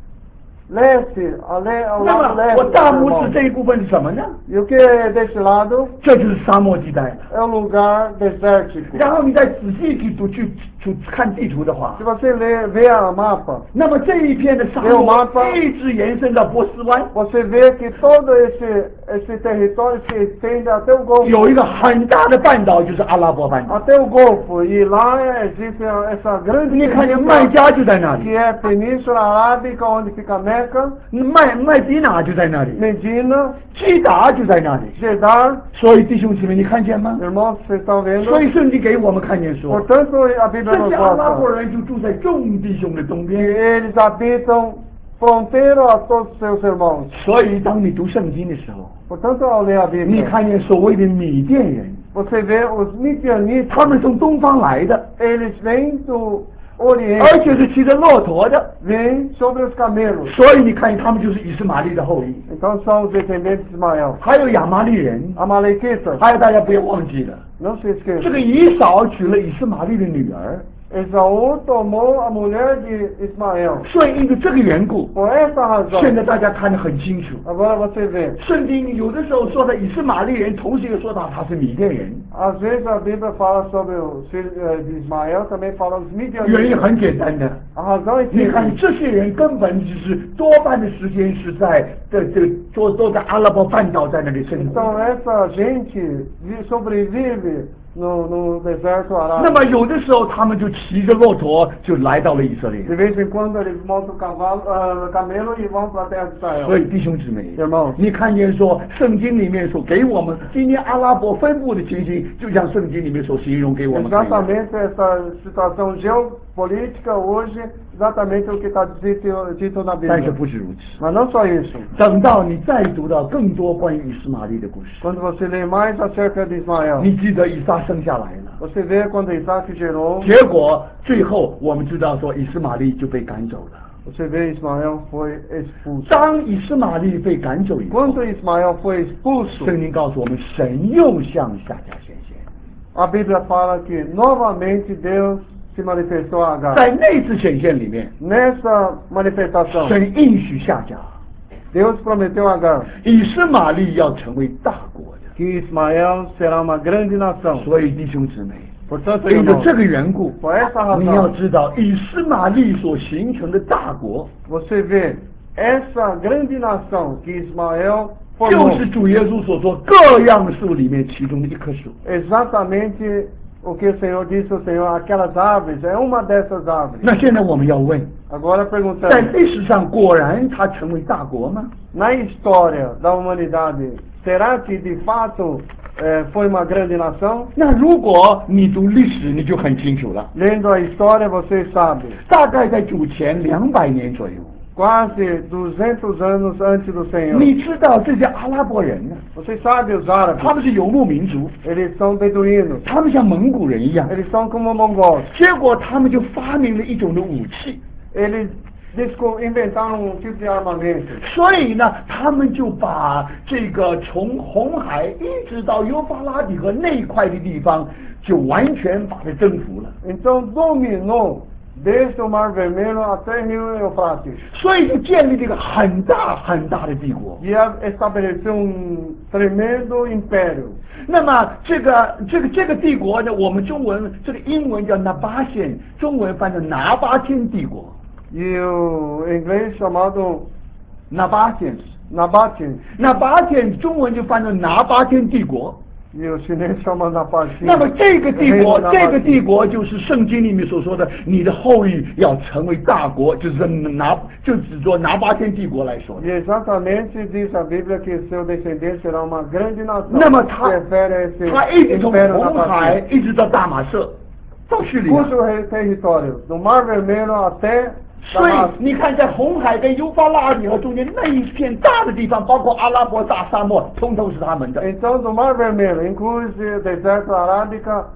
leste, ale, ao 那 lado 么 leste 我 dos 大拇指 irmãos. 这一部分是什么呢？ E o que é deste lado 这就是沙漠地带了。 é o lugar desértico. 然后你再仔细去读去去看地图的话 Se，você ler, ver a mapa, 那么这一片的沙 Meu 漠 mapa 一直延伸到波斯湾， você vê que todo esse, esse território se estende até o Golfo. 有一个很大的半岛就是阿拉伯半岛。 Até o Golfo. E lá existe essa grande 你看见 península 麦加就在那里， que é a Península Arábica, onde fica Meca, 麦麦迪娜就在那里， Medina, 基达就在那里。 Jeddah. 所以弟兄姊妹，你看见吗？ Irmãos, vocês estão vendo? 所以圣经给我们看见说， Portanto, a Bíblia 这 nos 些阿拉伯 mostra 人就住在众弟兄的东 que 边。 eles habitam fronteiro a todos os seus irmãos. 所以当你读圣经的时候， Portanto, ao ler a 你 Bíblia, 看见所谓的米甸人， você vê os midianitas, 他们从东方来的， eles vêm do 而 Oriente, 且是骑着骆驼的， vêm sobre os camelos. 所以你看见他们就是以斯玛利的后裔。 Então são os descendentes de Ismael. 还有亚玛利人， Amalequitas, 还有大家不要忘记了， não se 这 esqueçam. 个以扫娶了以斯玛利的女儿， Esaú tomou a mulher de Ismael. 所以因为这个缘故， Por essa razão, 现在大家看得很清楚。 agora você vê, 圣经有的时候说的以斯玛利人，同时又说到他是米甸人， às vezes a Bíblia fala sobre os filhos eh, de Ismael, também fala os 原因 midianitas. 很简单的。 A razão é 你看 simples. 这些人根本就是多半的时间是在这这都都在阿拉伯半岛在那里生 Então 活。 essa gente vi- sobrevive no, no deserto 那 arábico. 么有的时候他们就骑着骆驼就来到了以色列。 De vez em quando eles montam cavalo, ah, camelo e vão para a terra de 所 Israel. 以弟兄姊妹， Irmãos, 你看见说圣经里面所给我们今天阿拉伯分布的情形，就像圣经里面所形容给我们看一样。 exatamente essa situação geopolítica hoje, exatamente o que está dito, dito na 但是 Bíblia. 不是如此。 Mas não só isso. 等到你再读到更多关于以斯玛利的故事， Quando você lê mais acerca de Ismael, 你记得以撒生下来了， você vê quando Isaac gerou, 结果最后我们知道说以斯玛利就被赶走了。 você vê Ismael foi expulso. 当以斯玛利被赶走以后， Quando Ismael foi expulso, 圣经告诉我们，神又向夏甲显现。 a Bíblia fala que novamente Deus se manifestou a Agar. 在那次显现里面， Nessa manifestação, 神应许夏甲， Deus prometeu a Agar 以斯玛利要成为大国的。 que Ismael será uma grande nação. 所以弟兄姊妹， Portanto, 因着 irmãos, 这个缘故， por essa 你要 razão, 知道以斯玛利所形成的大国， você vê essa grande nação que Ismael 就 formou, 是主耶稣所说各样树里面其中的一棵树。 exatamente o que o Senhor disse ao Senhor, aquelas árvores, é uma dessas árvores. 那现在我们要问， Agora 在 perguntando, 历史上果然它成为大国吗？ na história da humanidade, será que de fato eh, foi uma grande nação? 那如果你读历史，你就很清楚了。 Lendo a história, você sabe, 大概在主前两百年左右， quase duzentos anos antes do Senhor. 你知道这些阿拉伯人呢？ Você sabe os árabes, 他们是游牧民族， eles são beduínos, 他们像蒙古人一样。 eles são como mongóis. 结果他们就发明了一种的武器， Eles desco- inventaram um tipo de armamento. 所以呢，他们就把这个从红海一直到幼发拉底河那一块的地方，就完全把它征服了。 Então dominou desde o Mar Vermelho até Rio Eufrates. 所以就建立了一个很大很大的帝国。 E a- estabeleceu um tremendo império. 那么这个这个这个帝国呢，我们中文这个英文叫拿巴县，中文翻成拿巴天帝国。 E o em inglês chamado 拿巴县， Nabatin. 拿巴天中文就翻成拿巴天帝国。 E o chinês chama Nabatin. 那么这个帝国 Reino， 这个 Nabatin 帝国就是圣经里面所说的，你的后裔要成为大国，就是拿就指着拿巴天帝国来说的。 E exatamente diz a Bíblia que seu descendente será uma grande nação. 那么他 Se refere a esse 他一直从 império 红海 Nabatin. 一直到大马色，到叙利亚。 Cujo re- território? Do Mar Vermelho até 所以 Damasco. 你看，在红海跟幼发拉底河中间那一片大的地方，包括阿拉伯大沙漠，通通是他们的。 Então, do Mar Vermelho, inclui o deserto arábica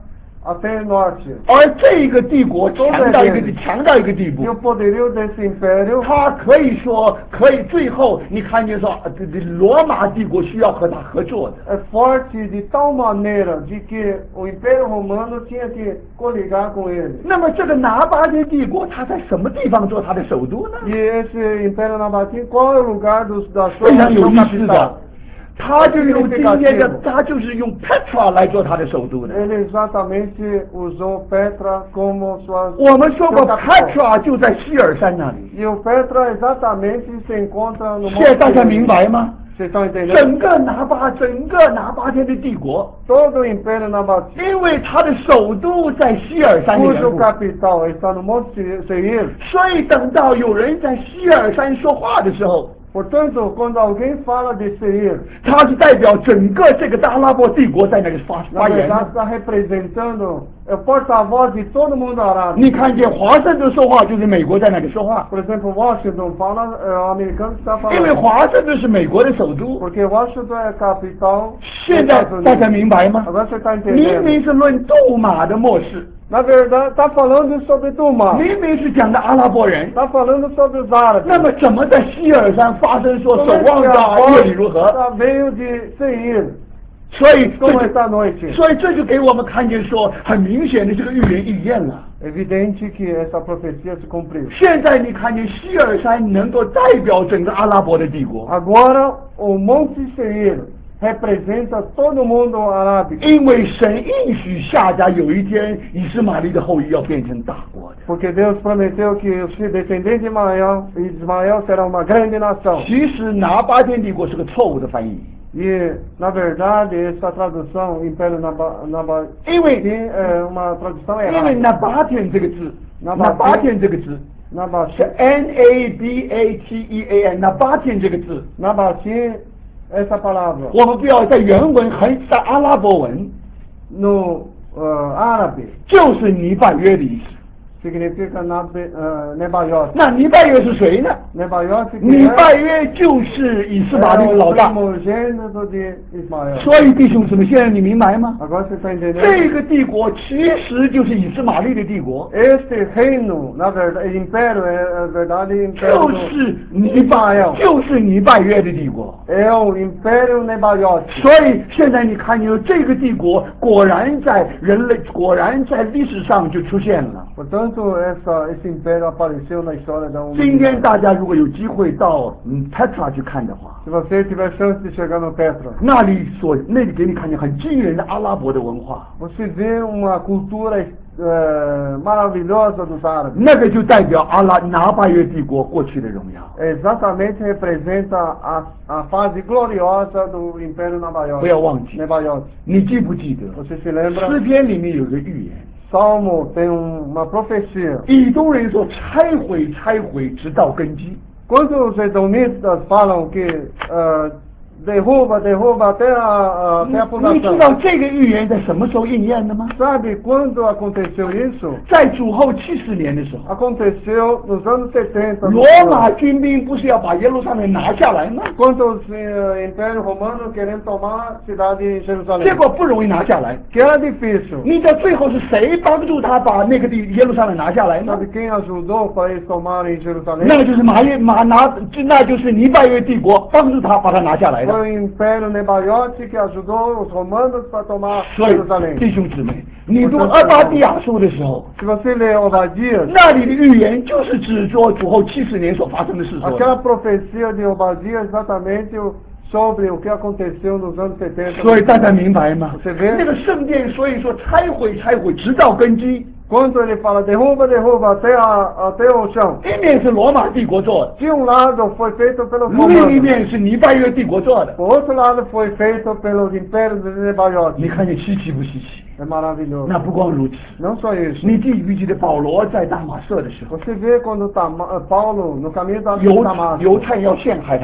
até norte. 而这个帝国强到一个强到一个地步 E，o poderio desse império 他可以说可以最后你看见说，呃这这罗马帝国需要和他合作的。 é forte de tal maneira de que o Império Romano tinha que coligar com ele. 那么这个拿巴天帝国，它在什么地方做它的首都呢？ E esse Império Nabatim, qual é o lugar dos, da sua 非常有 sua 意思的 capital?， 他就用今天的，他就是用 Petra 来做他的首都的。 Ele exatamente usou Petra como sua 我们说过 sua capital. Petra 就在希尔山那里， E o Petra exatamente se encontra no 现在大家 Monte 明白吗？ Vocês estão entendendo? 整个拿巴，整个拿巴天的帝国， Todo o Império Nabatim, 因为它的首都在希尔山的缘 cujo 故， capital está no Monte Seir. 所以等到有人在希尔山说话的时候， Portanto, quando alguém fala de Seir, 他是代表整个这个阿拉伯帝国在那里发 na 发言 verdade 的。 está representando, é o porta-voz de todo mundo árabe. 你看见华盛顿说话，就是美国在那里说话， Por exemplo, Washington fala, é o americano que está 因为 falando. 华盛顿是美国的首都。 Porque Washington é a capital 现 dos 在 Estados 大家 Unidos. 明白吗？ Agora você está 明 entendendo. 明是论杜马的末世， Na verdade, está falando sobre Tumá. 明明是讲的阿拉伯人， Está falando sobre os árabes. 那么怎么在希尔山发生说 Como 守 é que 望 a 着夜里如 voz 何？ tá- veio de Seir, 所以这 como 就 esta noite? 所以这就给我们看见说，很明显的这个预言应验了。 Evidente que essa profecia se cumpriu. 现在你看见希尔山能够代表整个阿拉伯的帝国， Agora, o Monte Seir representa todo mundo arábico. 因为神应许下家有一天以斯玛利的后裔要变成大国的。 Porque Deus prometeu que os descendentes de Ismael, Ismael será uma grande nação. 其实拿巴天帝国是个错误的翻译， E, na verdade, essa tradução, Império Naba- Nabatim, 因为 é uma tradução 因为 errada. 拿巴天这个字，拿 Nabatim 巴天这个字是 Nabatim, N A B A T E A N，拿巴天这个字， Nabatim, essa palavra, 我们不要在原文很在阿拉伯文 no uh, árabe, 就是尼拜约的意思。 significa nabe, uh, Nebaiot. 那尼拜约是谁呢？ Nebaiot que 尼 é, 拜约就是以斯玛 é 利的 o 老大。 primogênito de Ismael. 所以弟兄姊妹，现在你明白吗？ Agora você está entendendo? 这个帝国其实就是以斯玛利的帝国， Este reino, na verdade, império, é, é verdade, império 就 do 是尼拜，就是尼拜约的帝国。 é o Império Nebaiot. 所以现在你看见这个帝国果然在人类，果然在历史上就出现了。 Portanto, essa, esse império apareceu na história da 今天 humanidade. 大家如果有机会到嗯 Petra 去看的话， Se você tiver chance de chegar no Petra, 那里所那里给你看见很惊人的阿拉伯的文化， você vê uma cultura eh, maravilhosa dos árabes. 那个就代表阿拉拿巴约帝国过去的荣耀。 Exatamente representa a, a fase gloriosa do Império Nebaiot. 不要忘记， Nebaiot. 你记不记得 Você se lembra? 诗篇里面有个预言， Salmo tem um- uma profecia. 以东人说拆毁拆毁直到根基。 Quando os edomitas falam que eh, derruba, derruba até a, até a 你知 fundação. 道这个预言在什么时候应验的吗？ Sabe quando aconteceu isso? 在主后七十年的时候， Aconteceu nos anos setenta. 罗马军兵不是要把耶路撒冷拿下来吗？ Quando o eh, Império Romano querendo tomar a cidade de Jerusalém. 结果不容易拿下来。 Que era difícil. 你知道最后是谁帮助他把那个地耶路撒冷拿下来呢？ Sabe quem ajudou para eles tomarem Jerusalém? 那就是马耶马拿，那就是尼拜约帝国帮助他把它拿下来的。 Foi o Império Nebaiot que ajudou os romanos para tomar 所以 Jerusalém. 弟兄姊妹，你读阿巴迪亚书的时候， Se você ler Obadias, 那里的预言就是指着主后七十年所发生的事说的。 aquela profecia de Obadias é exatamente o- sobre o que aconteceu nos anos setenta. 所以大家明白吗？ Você vê? 那个圣殿，所以说拆毁拆毁，直到根基。 Quando ele fala derruba, derruba até, a, até o chão. 一面是罗马帝国做的， De um lado foi feito pelos 另一 romanos, 面是尼拜约帝国做的。 do outro lado foi feito pelos impérios de Nebaiot. 你看见稀奇不稀奇？ É maravilhoso. 那不光如此， Não só isso. 你记不记得保罗在大马色的时候， Você vê quando Tama- Paulo, no caminho da 犹 Damasco, 犹太要陷害他，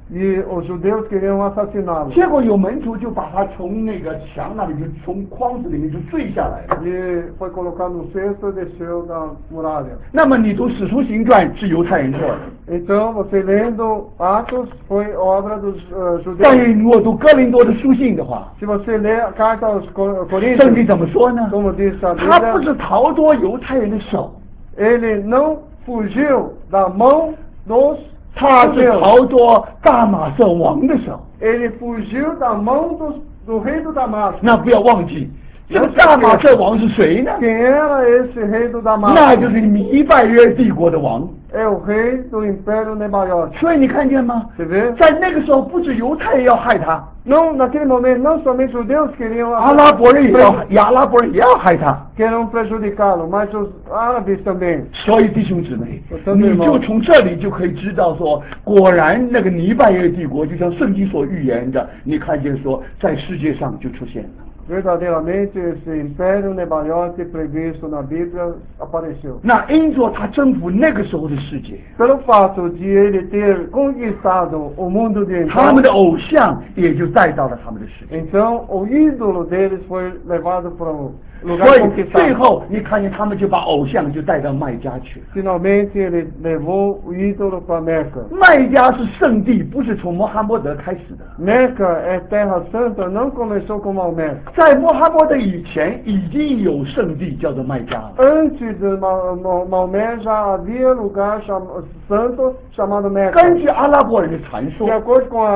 E os judeus queriam assassiná-lo. 结果有门徒就把他从那个墙那里就从筐子里面就坠下来了。 E foi colocado no cesto e desceu da muralha. 那么你读《使徒行传》是犹太人做的， Então, você lendo Atos, foi obra dos uh, 但 judeus. 是如果读哥林多的书信的话， Se você ler a carta aos Cor- 圣经 Coríntios, 怎么说呢？ como diz a 他不 Bíblia, 是逃脱犹太人的手， ele não fugiu da mão dos 他是 judeus. 逃脱大马色王的手。 Ele fugiu da mão dos, do rei do Damasco. 那不要忘记，这个大马色王是谁呢？ Quem era esse rei do 那 Damasco? 就是弥拜约帝国的王。 É o rei do Império Nebaiote. 所以你看见吗？ Você vê? 在那个时候，不止犹太人要害他， Não, naquele momento, não somente os judeus queriam 阿拉伯人也要，阿拉伯人也要害他。 queriam prejudicá-lo, mas os árabes também. 所以弟兄姊妹我，真的吗你就从这里就可以知道说，果然那个尼拜约帝国，就像圣经所预言的，你看见说，在世界上就出现了。 Verdadeiramente, esse Império Nebaiote previsto na Bíblia apareceu. 那因着他征服那个时候的世界， Pelo fato de ele ter conquistado o mundo de 他们 então, 的偶像也就带到了他们的世界。 então o ídolo deles foi levado para o lugar 所以 conquistado. 最后你看见他们就把偶像就带到麦加去了。 Finalmente ele levou o ídolo para Meca. 麦加是圣地，不是从穆罕默德开始的。 Meca é terra santa, não começou com Maomé. 在穆罕默德以前，已经有圣地叫做麦加了。 Antes de Ma- Ma- Maomé já havia lugar cham- santo chamado Meca. 根据阿拉伯人的传 De 说， acordo com a,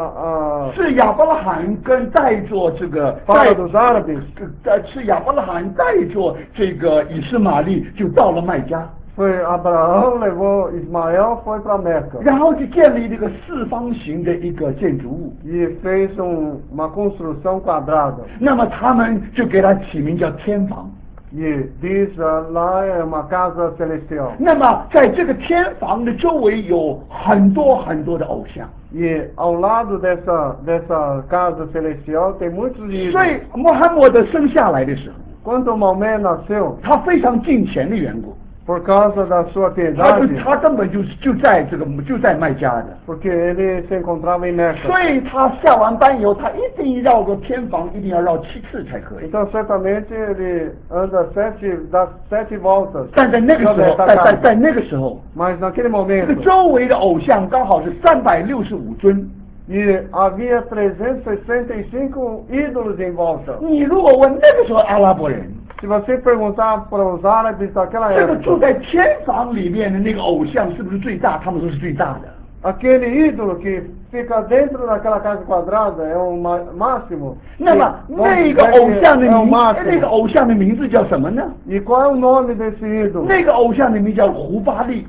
a, a 是亚伯拉罕跟带着这个 fala 带 dos árabes, 呃是亚伯拉罕带着这个以斯玛利就到了麦加， foi Abraão levou Ismael, foi para Meca 然后就建立这个四方形的一个建筑物。 e fez um, uma construção quadrada. 那么他们就给它起名叫天房。 E diz ah, lá é uma casa celestial. 那么在这个天房的周围有很多很多的偶像， E ao lado dessa, dessa casa celestial tem muitos 所 ídolos. 以穆罕默德生下来的时候， Quando Maomé nasceu, 他非常敬虔的缘故， por causa da sua 他就 piedade, 他根本就就在这个就在麦加的。 porque ele se encontrava em Meca. 所以他下完班以后，他一定绕过天房，一定要绕七次才可以。 Então, certamente, ele anda sete, dá sete voltas. 但在那个时候， Essa 在在 casa. 在那个时候， Mas naquele 这个 momento, 周围的偶像刚好是三百六十五尊。 e havia trezentos e sessenta e cinco ídolos em volta. 你如果问那个时候阿拉伯人， Se você perguntar para os árabes daquela 这个住 época, 在天房里面的那个偶像是不是最大？他们说是最大的。 aquele ídolo que fica dentro daquela casa quadrada é o ma- máximo. 那么 E 那个 vamos dizer 偶 que 像的 é o 名，那个 máximo. 偶像的名字叫什么呢？ E qual é o nome desse ídolo? 那个偶像的名叫胡巴利。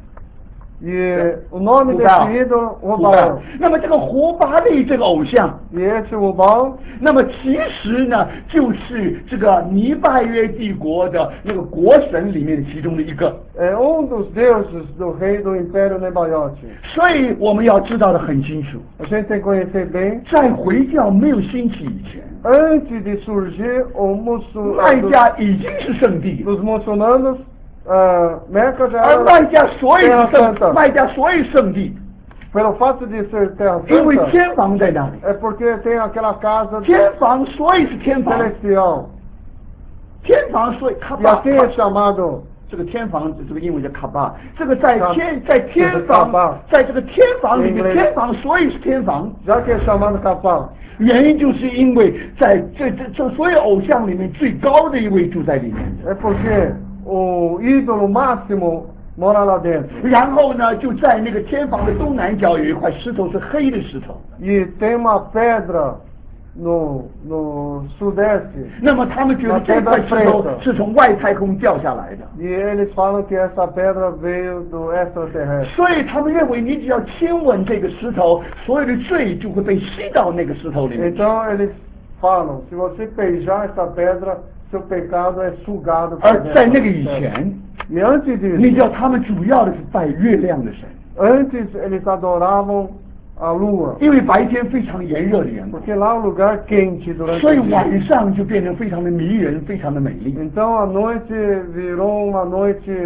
E o nome 胡巴 desse ídolo, 胡巴 Rubal. 那么这个胡巴利这个偶像， E esse Rubal 那么其实呢，就是这个尼拜约帝国的那个国神里面的其中的一个。 é um dos deuses do rei do Império Nebaiote. 所以我们要知道的很清楚， A gente tem que conhecer bem. 在回教没有兴起以前， Antes de surgir o muçul... 麦加已经是圣地了。 dos muçulmanos, ah, Meca já 而麦 era 加所以 terra 是圣， santa. 麦加所以圣地， Pelo fato de ser terra 因为 santa, 天房在那里。 é porque tem aquela casa 天房所以是天房， celestial. 天房所以卡 E 巴 assim é chamado. 这个天房，这个英文叫卡巴，这个在卡天在天卡巴房，在这个天房里面， 英文天房所以是天房， Já que é chamado Capá, 原因就是因为在这这这所有偶像里面最高的一位住在里面的， é porque o ídolo máximo mora lá dentro. 然后呢，就在那个天房的东南角有一块石头是黑的石头， E tem uma pedra no, no sudeste. 那么他们觉得这块石头是从外太空掉下来的， E eles falam que essa pedra veio do extraterrestre. 所以他们认为你只要亲吻这个石头，所有的罪就会被吸到那个石头里面去。 Então eles falam, se você beijar essa pedra, seu pecado é sugado 而 por 在那个 dentro. 以前， E antes 你 disso, 知道他们主要的是拜月亮的神， antes eles adoravam a lua, 因为白天非常炎热的缘故， porque lá é um lugar quente durante 所以 o dia. 晚上就变成非常的迷人，非常的美丽。 Então a noite virou uma noite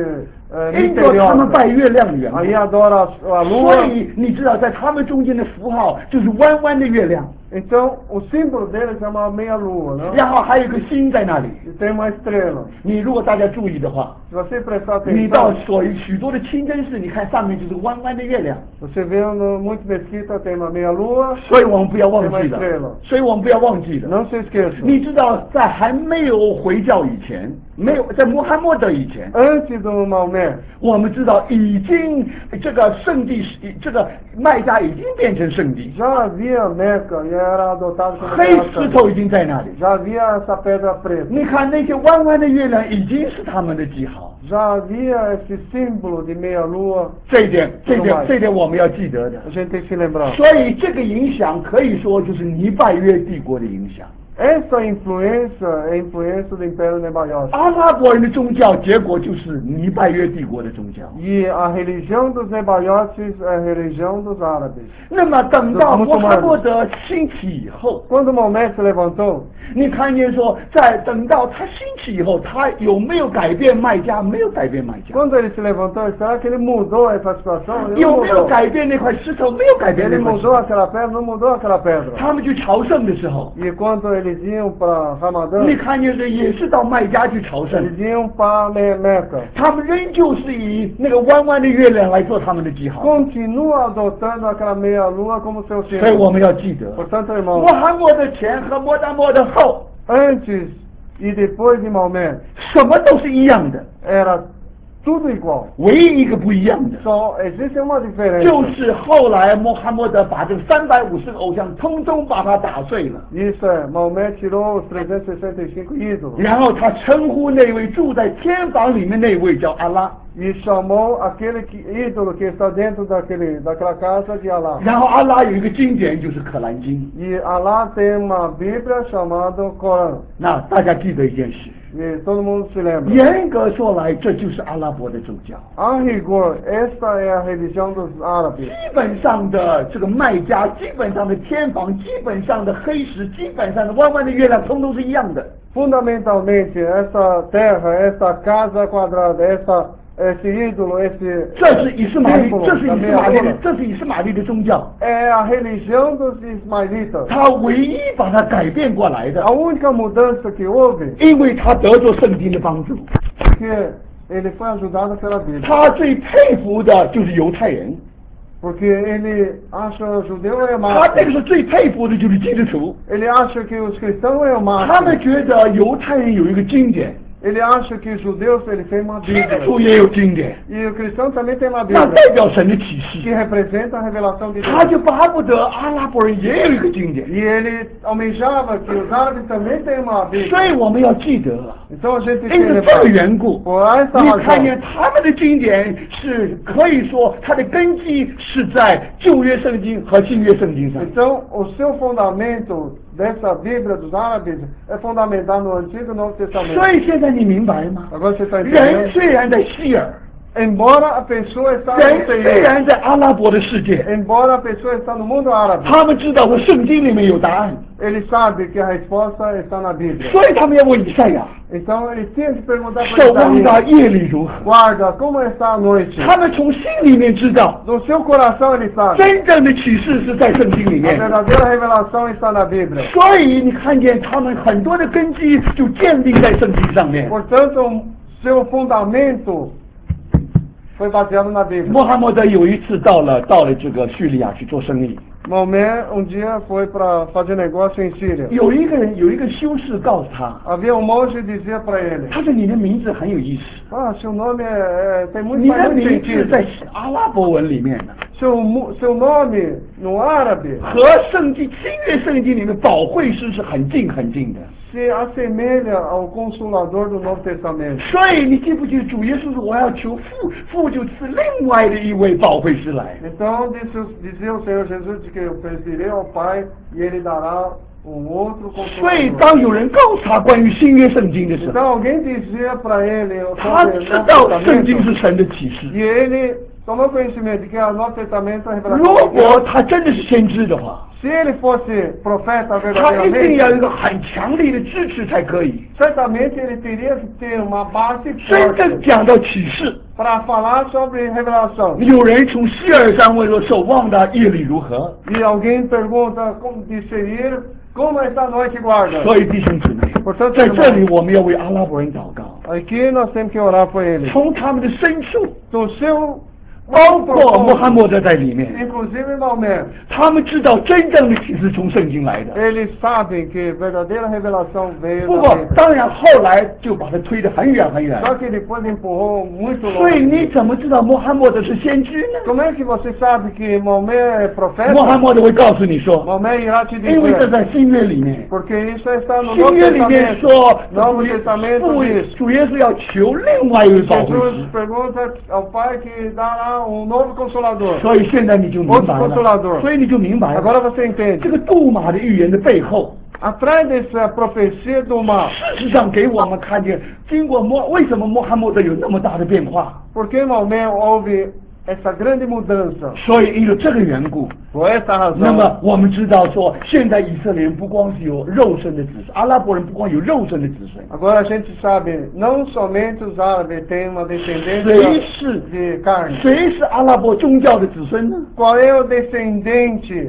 uh, 因着他们拜 misteriosa. 月亮的缘故， Aí adora a 所 lua. 以你知道，在他们中间的符号就是弯弯的月亮， Então, o símbolo dele chama meia-lua, não? 然后还有一个星在那里。 E tem uma estrela. 你如果大家注意的话， Se você prestar 你到 atenção, 所许多的清真寺，你看上面就是弯弯的月亮。 você vê no muito mesquita tem uma meia-lua. 所以我们不要忘记 tem uma 了 estrela. 所以我们不要忘记了。 Não se esqueça. 你知道，在还没有回教以前，没有在穆罕默德以前， Antes do Maomé, 我们知道已经这个圣地，这个麦加已经变成圣地， já havia Meca e era adotado como 黑 terra 石 santa. 头已经在那里。 Já havia essa pedra preta. 你看那些弯弯的月亮已经是他们的记号， Já havia esse símbolo de meia-lua. 这一点，这一点， Tomás. 这一点我们要记得的。 A gente tem que se lembrar. 所以这个影响可以说就是尼拜约帝国的影响。 Essa influência é a influência do Império Nebaiota. 阿拉伯人的宗教结果就是尼拜约帝国的宗教。 E a religião dos Nebaiotes é a religião dos árabes. 那么等到穆罕默德兴起以后， Quando Maomé se levantou, 你看见说，在等到他兴起以后，他有没有改变卖家？没有改变卖家。 quando ele se levantou, será que ele mudou essa situação? Ele 有 não 没有 mudou. 改变那块石头？没有改变 Ele 那块石 mudou 头。 aquela pedra, não mudou aquela pedra. 他们去朝圣的时候， E quando eles iam para Ramadã, 你看见是也是到卖家去朝圣， eles iam para Me- Meca. 他们仍旧是以那个弯弯的月亮来做他们的记号。 Continua adotando aquela meia-lua como seu 所以我 símbolo. 们要记得， Portanto, 穆 irmão, 罕默德前和穆罕默德后， antes e depois de Maomé, 什么都是一样的， era tudo igual. 唯一一个不一样的， Só existe uma 就 diferença. 是后来穆罕默德把这三百五十个偶像通通把它打碎了， Isso é, Maomé tirou os trezentos e sessenta e cinco ídolos 然后他称呼那位住在天房里面那位叫阿拉， e chamou aquele que, ídolo que está dentro daquele, daquela casa de Alá. 然后阿拉有一个经典就是可兰经。 E Alá tem uma Bíblia chamada Corão. 那大家记得一件事， E todo mundo se lembra. 严格说来，这就是阿拉伯的宗教。 A rigor, esta é a religião dos árabes. 基本上的这个卖家，基本上的天房，基本上的黑石，基本上的弯弯的月亮，通通是一样的。 Fundamentalmente, essa terra, essa casa quadrada, essa, esse ídolo, esse 这是以斯玛利， símbolo 这是 da 以斯玛利的 meia-lua, 这是以斯玛利的宗教， é a religião dos ismaelitas. 他唯一把它改变过来的， A única mudança que houve 因为他得着圣经的帮助， é que ele foi ajudado pela Bíblia. 他最佩服的就是犹太人， Porque ele acha judeu é 他 máximo. 那个时候最佩服的就是基督徒， Ele acha que os cristãos é o 他们 máximo. 觉得犹太人有一个经典， Ele acha que os judeus ele tem uma 基督 Bíblia. 徒也有经典， E o cristão também tem uma 那 Bíblia. 代表神的启 Que 示， representa a revelação de 他 Deus. 就巴不得阿拉伯人也有一个经典。 E ele almejava que os árabes também têm uma 所 Bíblia. 以我们要记得， Então a gente 因 tem que 为这个 lembrar. 缘故， Por essa 你看 razão, 见他们的经典是可以说它的根基是在旧约圣经和新约圣经上。 então o seu fundamento dessa Bíblia dos árabes é fundamentado no Antigo e Novo 所 Testamento. 以现在你明白吗？ Agora você está 人 entendendo? 虽然在希尔， Embora a pessoa está 人 no 虽 Senhor, 然在阿拉伯的世界， embora a pessoa está no mundo árabe, 他们知道说圣经里面有答案， ele sabe que a resposta está na Bíblia. 所以他们要问以赛亚， Então ele tinha que perguntar para 守望的 Isaías, 夜里如何？ guarda, como está a noite? 他们从心里面知道， No seu coração ele sabe. 真正的启示是在圣经里 A 面。 verdadeira revelação está na Bíblia. 所以你看见他们很多的根基就建立在圣经上面。 Portanto, seu fundamento foi baseado na Bíblia. 穆罕默德有一次到了到了这个叙利亚去做生意， Maomé um dia foi para fazer negócio em Síria. 有一个人有一个修士告诉他， Havia um monge que dizia para ele: 他说你的名字很有意思， Ah, seu nome é, é- tem muito, 你 faz 的 muito 名字 sentido. 在阿拉伯文里面呢， Seu, mu- seu nome no árabe 和圣经新约圣经里面保惠师是很近很近的。 se assemelha ao Consolador do Novo Testamento. 所以你记不记得主耶稣说我要求父，父就赐另外的一位保惠师来。 Então disse, o- dizia o Senhor Jesus de que eu pedirei ao Pai e Ele dará um outro 所以 consolador. 当有人告诉他关于新约圣经的时 Então 候， alguém dizia para ele o 他 Novo 知道圣经 Testamento 是神的启示。 e ele tomou conhecimento de que o Novo Testamento é a 如 revelação de 果 Deus. 他真的是先知的话， Se ele fosse profeta 他一定要有一 verdadeiramente, 个很强力的支持才可以。 certamente ele teria que ter uma base 真正 forte 讲到启示， para falar sobre revelação. 有人从希尔山问说：“守望的夜里如何 E alguém pergunta como discernir como está a noite guarda.？” 所以弟兄姊妹， Portanto, 在这里我们要为阿拉伯人祷告， aqui nós temos que orar por ele. 从他们的深处， Do seu 包括穆罕默德在里面， inclusive Maomé, 他们知道真正的启示从圣经来的。 eles sabem que verdadeira revelação veio 不 da 过 Bíblia. 当然后来就把他推得很远很远。 Só que depois empurrou muito 所以 longe. 你怎么知道穆罕默德是先知呢？ Como é que você sabe que Maomé é 穆罕 profeta? 默德会告诉你说， Maomé irá te 因为这 dizer, 在新约里面。 porque isso está no 新 Novo 约里面 Testamento. 说， Novo 主耶 Testamento 父 diz, 主耶稣要求另外一位保惠 Jesus 师， pergunta ao Pai que dará um novo Consolador. 所以现在你就明白 Outro 了， Consolador. 所以你就明白了， Agora você 这 entende. 个杜马的预言的背后， Atrás dessa profecia do mal, 事实上给我们看见，经过穆为什么穆罕默德有那么大的变化？ por que Maomé houve essa grande mudança? 所以因为这个缘故， Por essa 那 razão, 么我们知道说，现在以色列人不光是有肉身的子孙，阿拉伯人不光有肉身的子孙， agora a gente sabe, não somente os árabes têm uma 谁 descendência 是 de carne. 谁是阿拉伯宗教的子孙呢？ Qual é o descendente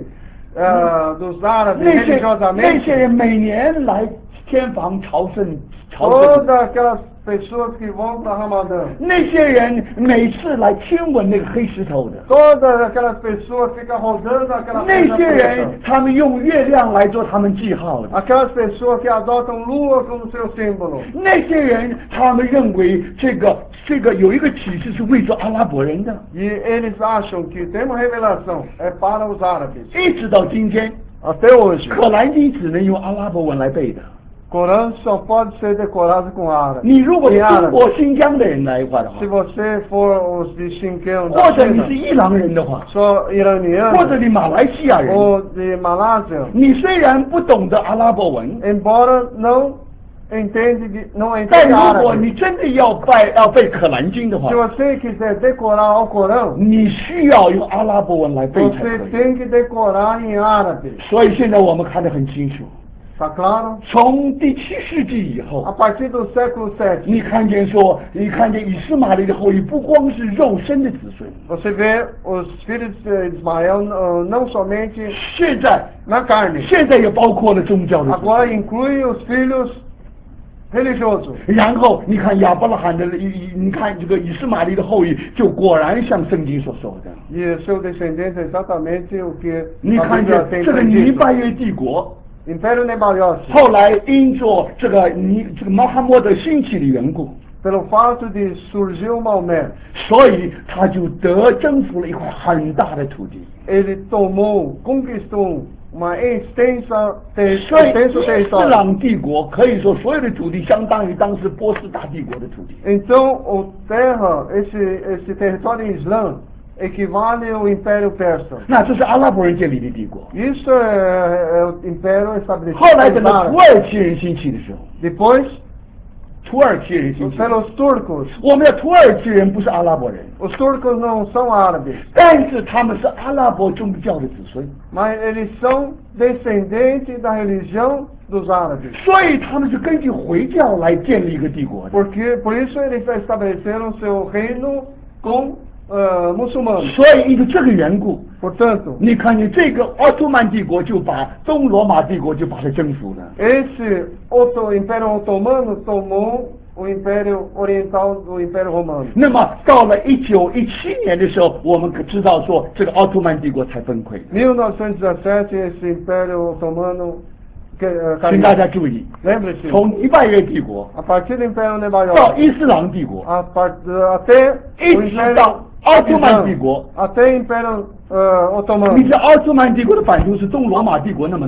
ah, dos árabes 那些那 religiosamente? 些人每年来天房朝圣朝圣， Todas aquelas pessoas que vão para Ramadã, 那些人每次来亲吻那个黑石头的， todas aquelas pessoas ficam rodando aquela 那 pedra 些 preta. 人他们用月亮来做他们记号的， Aquelas pessoas que adotam lua como seu símbolo. 那些人他们认为这个这个有一个启示是为着阿拉伯人的， E eles acham que tem uma revelação, é para os árabes. 一直到今天， Até hoje, 可兰经只能用阿拉伯文来背的。 Corão só pode ser decorado com árabe. 你如果是 Em 中 árabe. 国新疆的人来话的话 Se，você for os de Xinjiang 或 da 者你是 China, 伊朗人的话， só 或者 iraniano 你马来西亚人， ou de Malásia, 你虽然不懂得阿拉伯文， embora não entende de, não 但 entenda 如果你 árabe. 真的要拜要背可兰经的话 Se，você quiser decorar ao Corão, 你需要用阿拉伯文来背才 você 可以。 tem que decorar em árabe. 所以现在我们看得很清楚， Tá claro? 从第七世纪以 A 后， partir do século 你 sétimo, 看见说，你看见以斯玛利的后裔不光是肉身的子孙， você vê os filhos de Ismael uh, não somente 现在 na carne, 现在也包括了宗教的子 agora 孙。 inclui os filhos religiosos. 然后你看亚伯拉罕的，你你看这个以斯玛利的后裔，就果然像圣经所说的。 E seu descendente é exatamente o que 你 a 看 Bíblia 见 tem 这个尼 predito. 拜约帝国， Império Nebaios, 后来因着这个尼这个穆罕默德兴起的缘故， pelo fato de surgir o Maomé, 所以他就得征服了一块很大的土地。 ele tomou, conquistou uma extensa, ter, 所以 extenso 伊斯 território. 兰帝国可以说所有的土地相当于当时波斯大帝国的土地。 Então, o terra, esse, esse território Islã, equivale ao Império Persa. 那这是阿拉伯人建立的帝国。 Isso é, é o Império estabelecido 后来等 pelos 到土 árabes. 耳其人兴起的时候， Depois, 土耳其人兴起， pelos turcos. 我们的土耳其人不是阿拉伯人， Os turcos não são árabes, 但是他们是阿拉伯宗教的子孙， mas eles são descendentes da religião dos árabes. 所以他们是根据回教来建立一个帝国的。 Porque, por isso eles estabeleceram seu reino com uh, muçulmanos. 所以因为这个缘故， Portanto, 你看见这个奥斯曼帝国就把东罗马帝国就把它征服了。 esse Otto, Império Otomano tomou o Império Oriental do Império Romano. 那么到了一九一七年的时候，我们可知道说这个奥斯曼帝国才崩溃。 mil novecentos e dezessete, esse Império Otomano que, uh, 请 caiu. 大家注意， Lembre-se, 从尼拜约帝国 a partir do Império Nebaios, 到伊斯兰帝国， a part, até o 一直 Império 到奥斯曼帝 Islã, 国。 até o Império uh, Otomano. 你知道奥斯曼帝国的版图是东罗马帝国那么大的，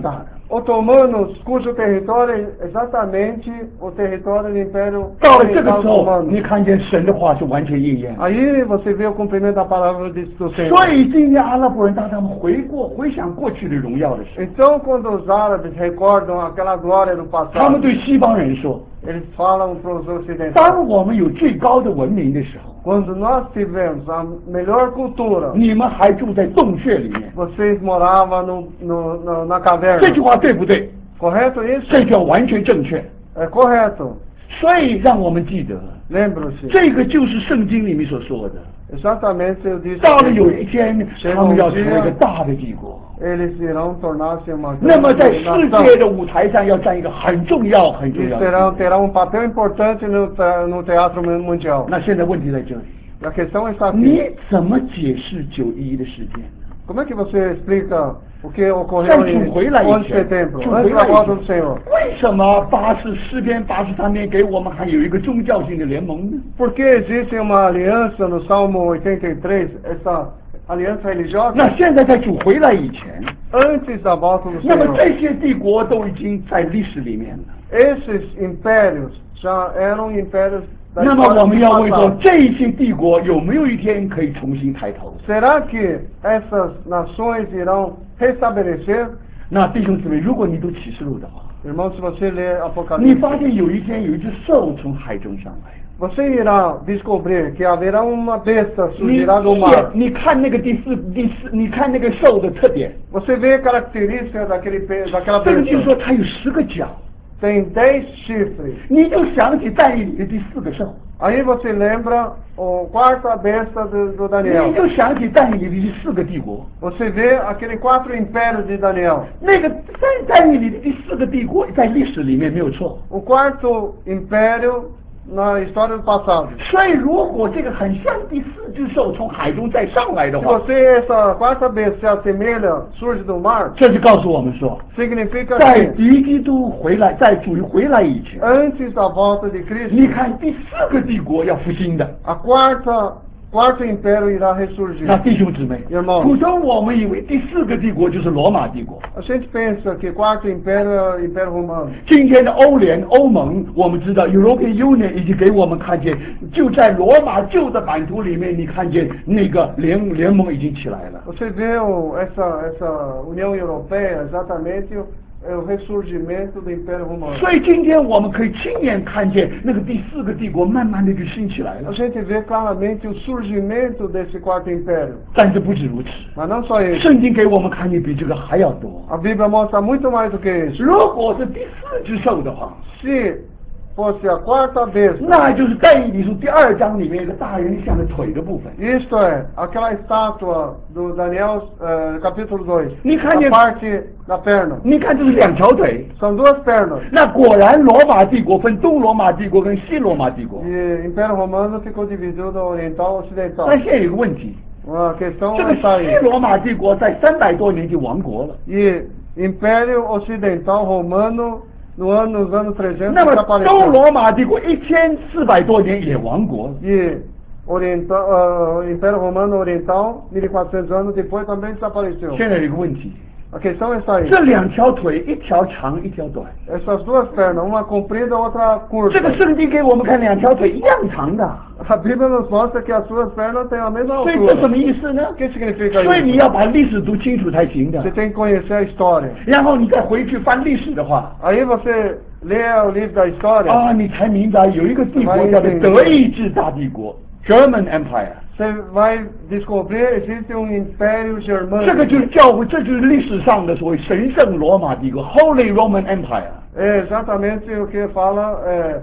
otomanos, cujo território é exatamente o território do Império 到了这个 Oriental 时候，你 Romano. 看见神的话是完全应验的。 Aí você vê o cumprimento da palavra de- do Senhor. 所以今天阿拉伯人当他们回过回想过去的荣耀的时候， Então, quando os árabes recordam aquela glória do 他 passado, 们对西方人说： eles falam para os ocidentais: 当我们有最高的文明的时候， quando nós tivemos a melhor cultura, 你们还住在洞穴里面。 vocês moravam no, no, no, na caverna. 这句话对不对？ Correto isso? 这句话完全正确。 É correto. 所以让我们记得， Lembram-se? 这个就是圣经里面所说的。 Exatamente, eu disse 到了有 que 一天，他们要成为一个大的帝国。 eles irão tornar-se uma 那么在 grande 世 nação. 界的舞台上要占一个很重要、很重 E 要的地 serão, 位。 terão um papel importante no, te- no teatro mundial. 那现在问题在这里， A questão está 你 aqui. 怎么解释九一一的事件呢？ Como é que você explica o que 在 ocorreu 主 em 回来以 onze de 前， setembro, 主回 antes 来 da 以 volta do 前， Senhor? 为什么八十诗篇八十三篇给我们还有一个宗教性的联盟呢？ Por que existe uma aliança no Salmo oitenta e três, essa aliança religiosa? 那现在在主回来以前， Antes da volta do 那么 Senhor, 这些帝国都已经在历史里面了。 esses impérios já eram impérios da 那么 história 我们 do 要问说， passado. 这些帝国有没有一天可以重新抬头？ Será que essas nações irão restabelecer? 那弟兄姊妹，如果你读启示录的话， Irmão, se você ler 你发 Apocalipse, 现有一天有一只兽从海中上来。 você irá descobrir que haverá uma besta 你 surgirá do 一 mar. 眼你看那个第四第四，你看那个兽的特点， Você vê a característica daquele, pe- daquela 圣经 besta. 说它有十个角， Tem dez chifres. 你就想起但以理的第四个兽， Aí você lembra a quarta besta do, do 你 Daniel. 就想起但以理的第四个帝国。 Você vê aquele quatro impérios de Daniel. 那个在但以理的第四个帝国在历史里面没有错。 O quarto império na história do passado. 所以如果这个很像第四只兽从海中再上来的 Se 话， você, essa quarta besta se assemelha, surge do mar, 这就告诉我们说， significa 在 que 敌基督回来，在主回来以前， antes da volta de 你 Cristo, 看第四个帝国要复兴的。 a quarta, quarto império irá 那 ressurgir. 弟兄姊妹， Irmãos 普通我们以为第四个帝国就是罗马帝国。 A gente pensa que quarto império é o Império Romano. 今天的欧联、欧盟，我们知道 European Union 已经给我们看见，就在罗马旧的版图里面，你看见那个联联盟已经起来了。 Você vê o, essa, essa União Europeia, exatamente o, é o ressurgimento do Império Romano. 所以今天我们可以亲眼看见那个第四个帝国慢慢的就兴起来 A 了。 gente vê claramente o surgimento desse quarto império. 但是不止如此， Mas não só isso. 圣经给我们看见比这个还要多。 A Bíblia mostra muito mais do que isso. 如果是第四只兽的话， Se fosse a quarta besta, 那就是但以理书第二章里面一个大人像的腿的部分。 isto é, aquela estátua do Daniel, eh, capítulo dois, 你看见- a parte da perna. 你看这是两条腿， São duas pernas. 那果然罗马帝国分东罗马帝国跟西罗马帝国。 E o Império Romano ficou dividido no oriental e ocidental. 但现在有个问题， A questão 这个 está 西 aí. 罗马帝国在三百多年就亡国了。 E Império Ocidental Romano, no ano, nos anos trezentos, 那么东 desapareceu. 罗马帝国一千四百多年也亡国了。 E oriental, uh, Império Romano Oriental, mil e quatrocentos anos depois, também desapareceu. 现在有一个问题， A questão está aí. 这两条腿，一条长，一条短。 Essas duas pernas, uma comprida, outra curta. 这个圣经给我们看，两条腿一样长的。 A Bíblia nos mostra que as suas pernas têm a mesma 所以这什 altura. 么意思呢 O？que significa 所以你 isso? 要把历史读清楚才行的 Você。tem que conhecer a história. 然后你再回去翻历史的话， Aí você lê o livro da história, 啊，你才明白有一个帝国叫做德意志大帝国 （German Empire）。 você vai descobrir existe um império 这个 germânico. 就是教会，这就是历史上的所谓神圣罗马帝国 （Holy Roman Empire）。 É exatamente o que fala é,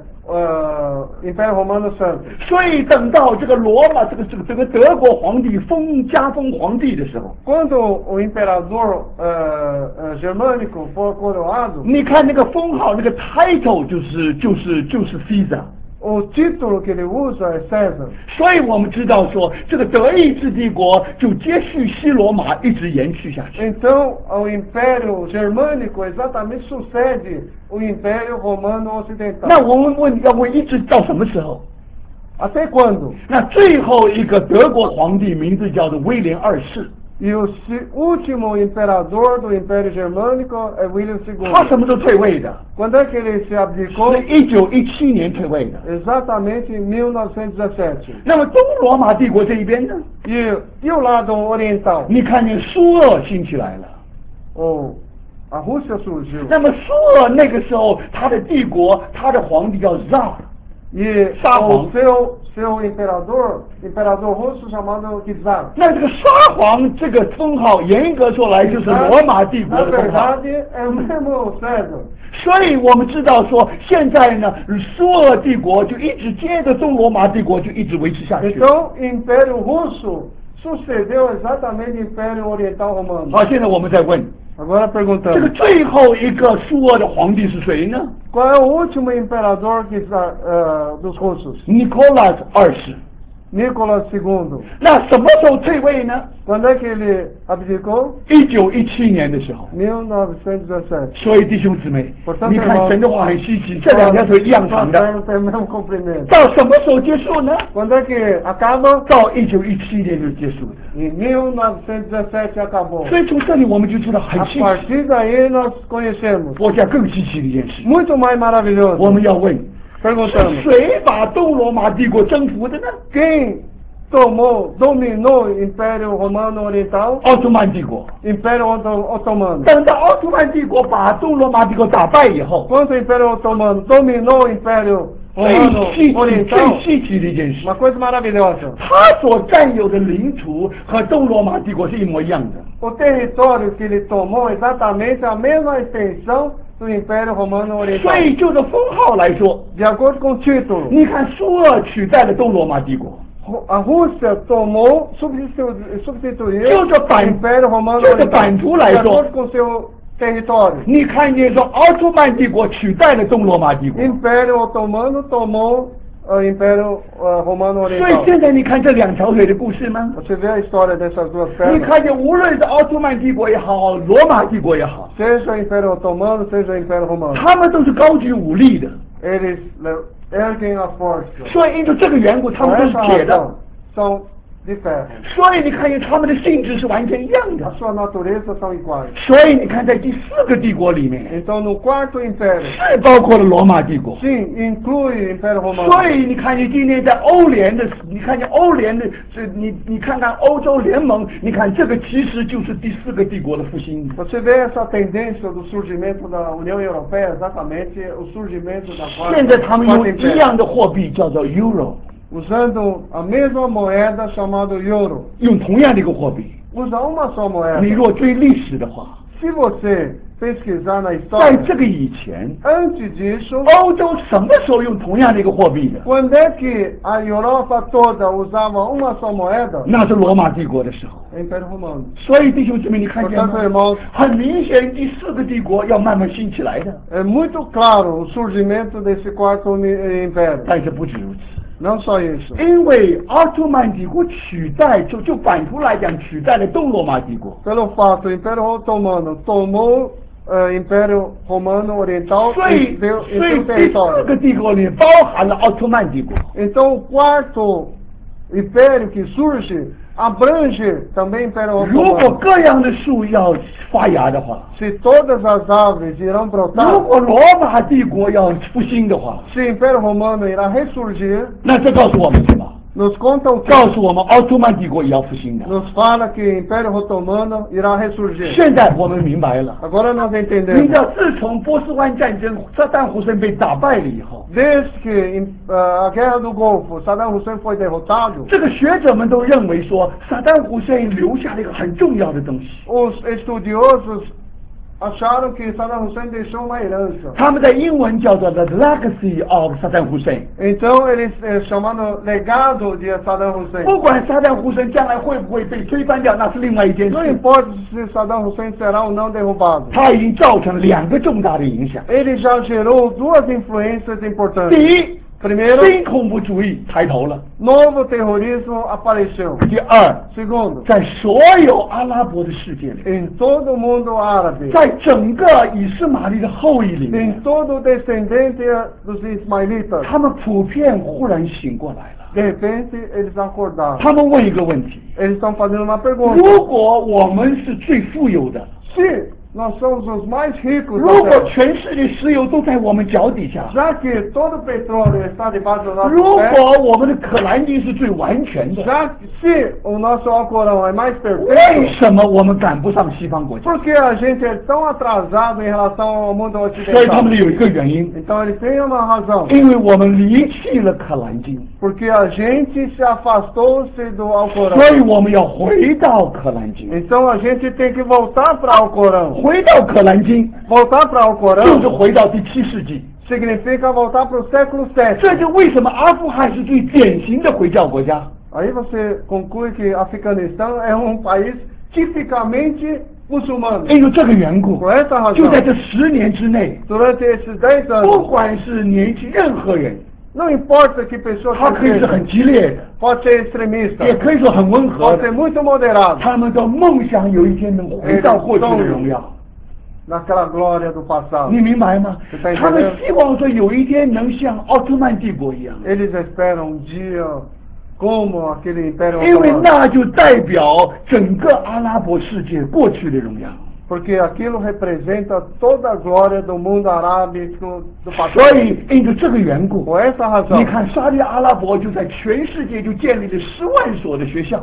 uh, Império Romano Santo. 所以等到这个罗马这个这个这个德国皇帝封加封皇帝的时候， Quando o imperador uh, uh, germânico for coroado, 你看那个封号那个 title 就是就是就是 Caesar。 o título que ele usa é César. 所以我们知道说，这个德意志帝国就接续西罗马一直延续下去。 Então, o Império Germânico exatamente sucede o Império Romano Ocidental. 那我们问要问一直到什么时候？ Até quando? 那最后一个德国皇帝名字叫做威廉二世。 E o si- último imperador do Império Germânico é William 他什 segundo. 么时候退位的？ Quando é que ele se abdicou? 是一九一七年退位的。 Exatamente em mil novecentos e dezessete. 那么东罗马帝国这一边呢？ E, e o lado oriental? 你看见苏俄兴起来了。 Oh, a Rússia surgiu. 那么苏俄那个时候，他的帝国，他的皇帝叫 Tsar。 E Tá o bom. seu, seu imperador, imperador russo chamado Czar. 那这个沙皇这个封号，严格说来就是罗马帝国 Na 的封号。 verdade, é o mesmo César. 所以我们知道说，现在呢，苏俄帝国就一直接着东罗马帝国就一直维持下去。 Então, o Império Russo sucedeu exatamente o Império Oriental Romano. 好，现在我们再问， Agora 这个 perguntamos, 最后一个苏俄的皇帝是谁呢 qual é o último imperador que, uh, dos russos? ？Nicholas 二世。 Nicolas segundo. 那什么时候退位呢？ Quando é que ele abdicou? 一九一七年的时候。 mil novecentos e dezessete. 所以弟兄姊妹， Portanto, 你看 irmãos, 神的话很稀奇，这两条腿一样长的。 Não tem o mesmo comprimento. 到什么时候结束呢？ Quando é que acaba? 到一九一七年就结束的。 Em mil novecentos e dezessete acabou. 所以从这里我们就知道很 A 稀奇。 partir daí nós conhecemos. 我讲更稀奇的一件事， Muito mais maravilhoso. 我们要问： Perguntamos, 谁把东罗马帝国征服的呢？ quem tomou, dominou o Império Romano Oriental? 奥斯曼帝国。 Império Otto- Otomano. 等到奥斯曼帝国把东罗马帝国打败以后， Quando o Império Otomano dominou o Império 最 Romano 稀奇、 Oriental, 最稀奇的一件事， uma coisa maravilhosa. 他所占有的领土和东罗马帝国是一模一样的。 O território que ele tomou exatamente a mesma extensão do Império Romano 所 Oriental. 以就着封号来说， De acordo com o título, 你看苏俄取代了东罗马帝国， a Rússia tomou, substitu- substituiu 就着 o 版 Império Romano 就着 Oriental. 版图来 De 说， acordo com o seu território. 你看见说奥斯曼帝国取代了东罗马帝国， Império Otomano tomou o Império uh, Romano 所以 Oriental. 现在你看这两条腿的故事吗？ Você vê a história dessas duas 你 pernas? 看见无论是奥斯曼帝国也好，罗马帝国也好， Seja o Império Otomano, seja o Império Romano. 他们都是高举武力的， Eles le- erguem a força. 所以因着这个缘故，他 Por 们都是 essa 铁的， razão, são de ferro. 所以你看见他们的性质是完全一样 A 的。 sua natureza são iguais. 所以你看，在第四个帝国里面， Então, no quarto império, 是包括了罗马帝国。 sim, inclui o Império Romano. 所以你看见今天在欧联的，你看见欧联的，这你你看看欧洲联盟，你看这个其实就是第四个帝国的复兴。 Você vê essa tendência do surgimento da União Europeia, exatamente o surgimento da quarta, 现在他们 quarto 用一 império, 样的货币叫做 euro， usando a mesma moeda chamada euro. 用同样的一个货币。 Usa uma só 你 moeda. 若追历史的话， Se você pesquisar na 在 história, 这个以前， antes disso, 欧洲什么时候用同样的一个货币的？ quando é que a Europa toda usava uma só moeda? 那是罗马帝国的时候。 É o Império Romano. 所以弟兄姊妹，你看见 Portanto, 吗？ irmãos, 很明显，第四个帝国要慢慢兴起来的。 é muito claro o surgimento desse quarto uni- império. 但是不止如此。 Não só isso. 因为奥斯曼帝国取代，就就版图来讲，取代了东罗马帝国， Pelo fato, o Império Otomano tomou o Império Romano Oriental 所 e 以 deu 所 em 以 seu 第四 território. 个帝国里包含了奥斯曼帝国， Então, o quarto império que surge abrange também o Império 如果 Otomano. 各样的树要发芽的话， Se todas as árvores irão 如 brotar, 果罗马帝国要复兴的话， se o Império Romano irá ressurgir, 那这告诉我们什么？ nos conta o que? 告诉我们奥斯曼帝国也要复兴的。 Nos fala que o Império Otomano irá ressurgir. 现在我们明白了， Agora nós 你 entendemos. 知道，自从波斯湾战争萨达姆胡塞被打败了以后， Desde que em, ah, a Guerra do Golfo, Saddam Hussein foi derrotado, 这个学者们都认为说，萨达姆胡塞留下了一个很重要的东西。 os estudiosos acharam que Saddam Hussein deixou uma herança. 他们在英文叫做 The Legacy of Saddam Hussein。 Então eles eh, chamando legado de Saddam Hussein. 不管萨达姆胡塞将来会不会被推翻掉，那是另外一件 Não 事。 importa se Saddam Hussein será ou não derrubado. 它已经造成两个重大的影响。 Ele já gerou duas influências 第 importantes. 一， Primeiro, 新恐怖主义抬头了。 novo terrorismo apareceu. 第二， Segundo, 在所有阿拉伯的世界里， em todo o mundo árabe, 在整个以斯玛利的后裔里面， em todo o descendente dos ismaelitas, 他们普遍忽然醒过来了。 de repente eles acordaram. 他们问一个问题： Eles estão fazendo uma pergunta. 如果我们是最富有的， Se nós somos os mais ricos 如 da 果 terra, 全世界石油都在我们脚底下， já que todo o petróleo está debaixo do 如 nosso pé, 果我们的可兰经是最完全的， já que se o nosso Alcorão é mais 为 perfeito, 什么我们赶不上西方国家？ por que a gente é tão atrasado em relação ao mundo 所以他 ocidental? 们有一个原因， Então eles têm uma razão. 因为我们离弃了可兰经， Porque a gente se afastou-se do Alcorão. 所以我们要回到可兰经。 Então a gente tem que voltar para o Alcorão. 回到可兰经， Voltar para o 就是 Alcorão 回到第七世纪。 significa voltar para o século 这 sétimo. 就为什么阿富汗是最典型的回教国家。 Aí você conclui que Afeganistão é um país tipicamente muçulmano. 因为这个缘故， Por essa 就在 razão, 这十年之内， durante esses dez 不 anos, 管是年轻任何人， não importa que pessoa 他可以是 seja, 很激烈的， pode ser extremista, 也可以是很温和 pode 的 ser，muito moderado, 他们的梦想有一天能回到过去的荣耀。 naquela glória do passado. 你明白吗？ 这太他们简单了。 希望说有一天能像奥特曼帝国一样， Eles esperam um dia como aquele império 因为 otomano, 那就代表整个阿拉伯世界过去的荣耀。 porque aquilo representa toda a glória do mundo arábico do 所 passado. 以因着这个缘故， Por essa razão, 你看沙特阿拉伯就在全世界就建立了十万所的学校。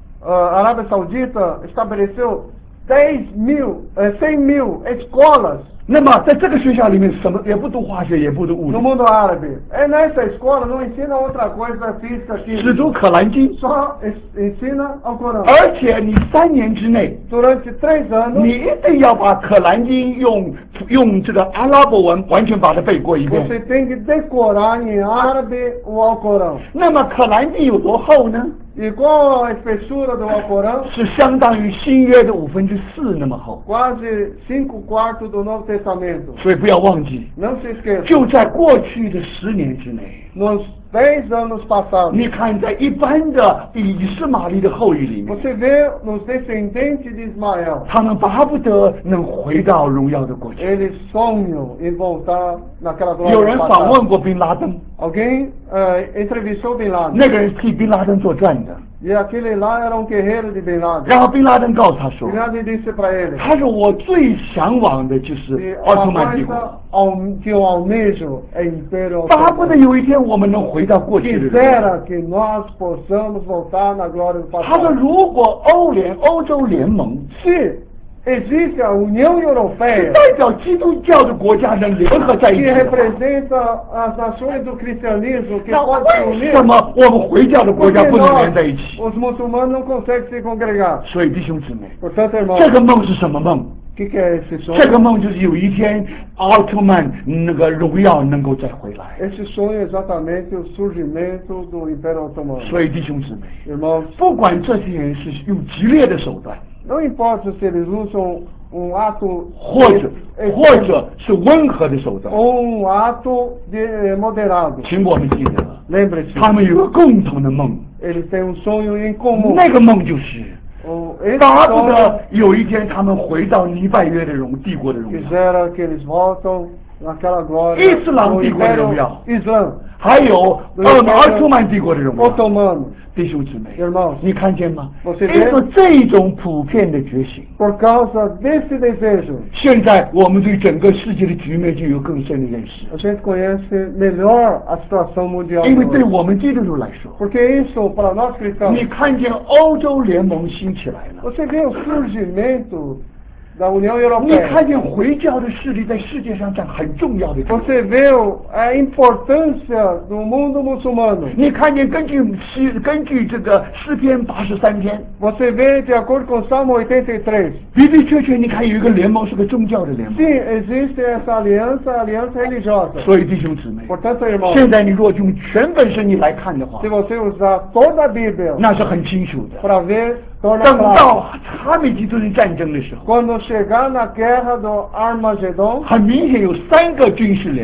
a Arábia Saudita estabeleceu dez mil, eh, cem mil escolas 那么在这个学校里面，什么也不读化学，也不读物 no 理， mundo árabe. É nessa escola não ensina outra coisa física 只 química, 读可兰经， só es- ensina ao Corão. 而且你三年之内， Durante três 你 anos, 一定要把可兰经用用这个阿拉伯文完全把它背过一遍。 você tem que decorar em árabe o Alcorão. 那么可兰经有多厚呢？ E qual a espessura do Alcorão? 是相当于新约的五分之四那么厚。 Quase cinco quartos do Novo Testamento. 所以不要忘记， Não se esqueça, 就在过去的十年之内， nos dez anos passados, 你看在一般的以斯玛利的后裔里面， você vê nos descendentes de Ismael, 他们巴不得能回到荣耀的过去。 eles sonham em voltar naquela 有 glória 人 do 访问 passado. 过宾拉登， Alguém eh, entrevistou Bin Laden, 那个人替宾拉登做传的， e aquele lá era um guerreiro de Bin Laden. 然后宾拉登告诉他说 Bin，Laden disse para ele, 他说我最向往的就是 que 奥特 uma 曼帝 coisa 国， ao- que eu almejo é Império 巴不得 Otomano. 有一天我们能回到过去的荣耀。 Quisera que nós possamos voltar na glória do 他说 passado. 如果欧联欧洲联盟 Se existe a União 是 Europeia, 代表基督教的国家能联合在一 que 起的话， representa as nações do cristianismo, que 那 pode se 为 unir, 什么我们回教的国 por 家 que 不能 nós, 连在一起？ os muçulmanos, não conseguem se congregar? 所以弟兄姊妹， Portanto, irmão, 这个梦是什么梦？ o que, que é esse 这个 sonho? 梦就是有一天奥特曼那个荣耀能够再回来。 Esse sonho é exatamente o surgimento do Império Otomano. 所以弟兄姊妹， Irmãos, 不管这些人是用激烈的手段， não importa se eles usam um ato 或者 ex- 或者是温和的手段， ou um ato de, eh, moderado. 请我们记得， Lembre-se, 他们有个共同的梦， eles têm um sonho em comum. 那个梦就是。 O- Esse 巴不 sonho 得有一天他们回到尼拜约的荣帝国的荣耀， quisera que eles voltam naquela glória Islã do 帝国的荣耀。 Império Islã 还有奥奥特曼帝国的荣耀。 Otomano. 弟兄姊妹， Irmãos, 你看见吗？ 我是因为这种普遍的觉醒， por causa desse desejo, 现在我们对整个世界的局面就有更深的认识。 a gente conhece melhor a situação mundial. 因为 de 对 hoje. 我们基督徒来说， Porque isso, para nós 你 cristãos, 看见欧洲联盟兴起来了， você vê o surgimento da União 你 Europeia. 看见回教的势力在世界上占很重要的地位。 Você vê o- a importância do mundo muçulmano. 你看见根据诗根据这个诗篇八十三篇， Você vê, de acordo com o Salmo oitenta e três, 的的确确，你看有一个联盟是个宗教的联盟。 sim, existe essa aliança, a aliança religiosa. 所以弟兄姊妹， Portanto, irmão, 现在你若用全本圣经来看的话 se，você usar toda a Bíblia 那是很清楚的。 para ver, torna 等 claro. 到哈米吉顿战争的时候， Quando chegar na guerra do Armagedon, 很明显有三个军事联盟，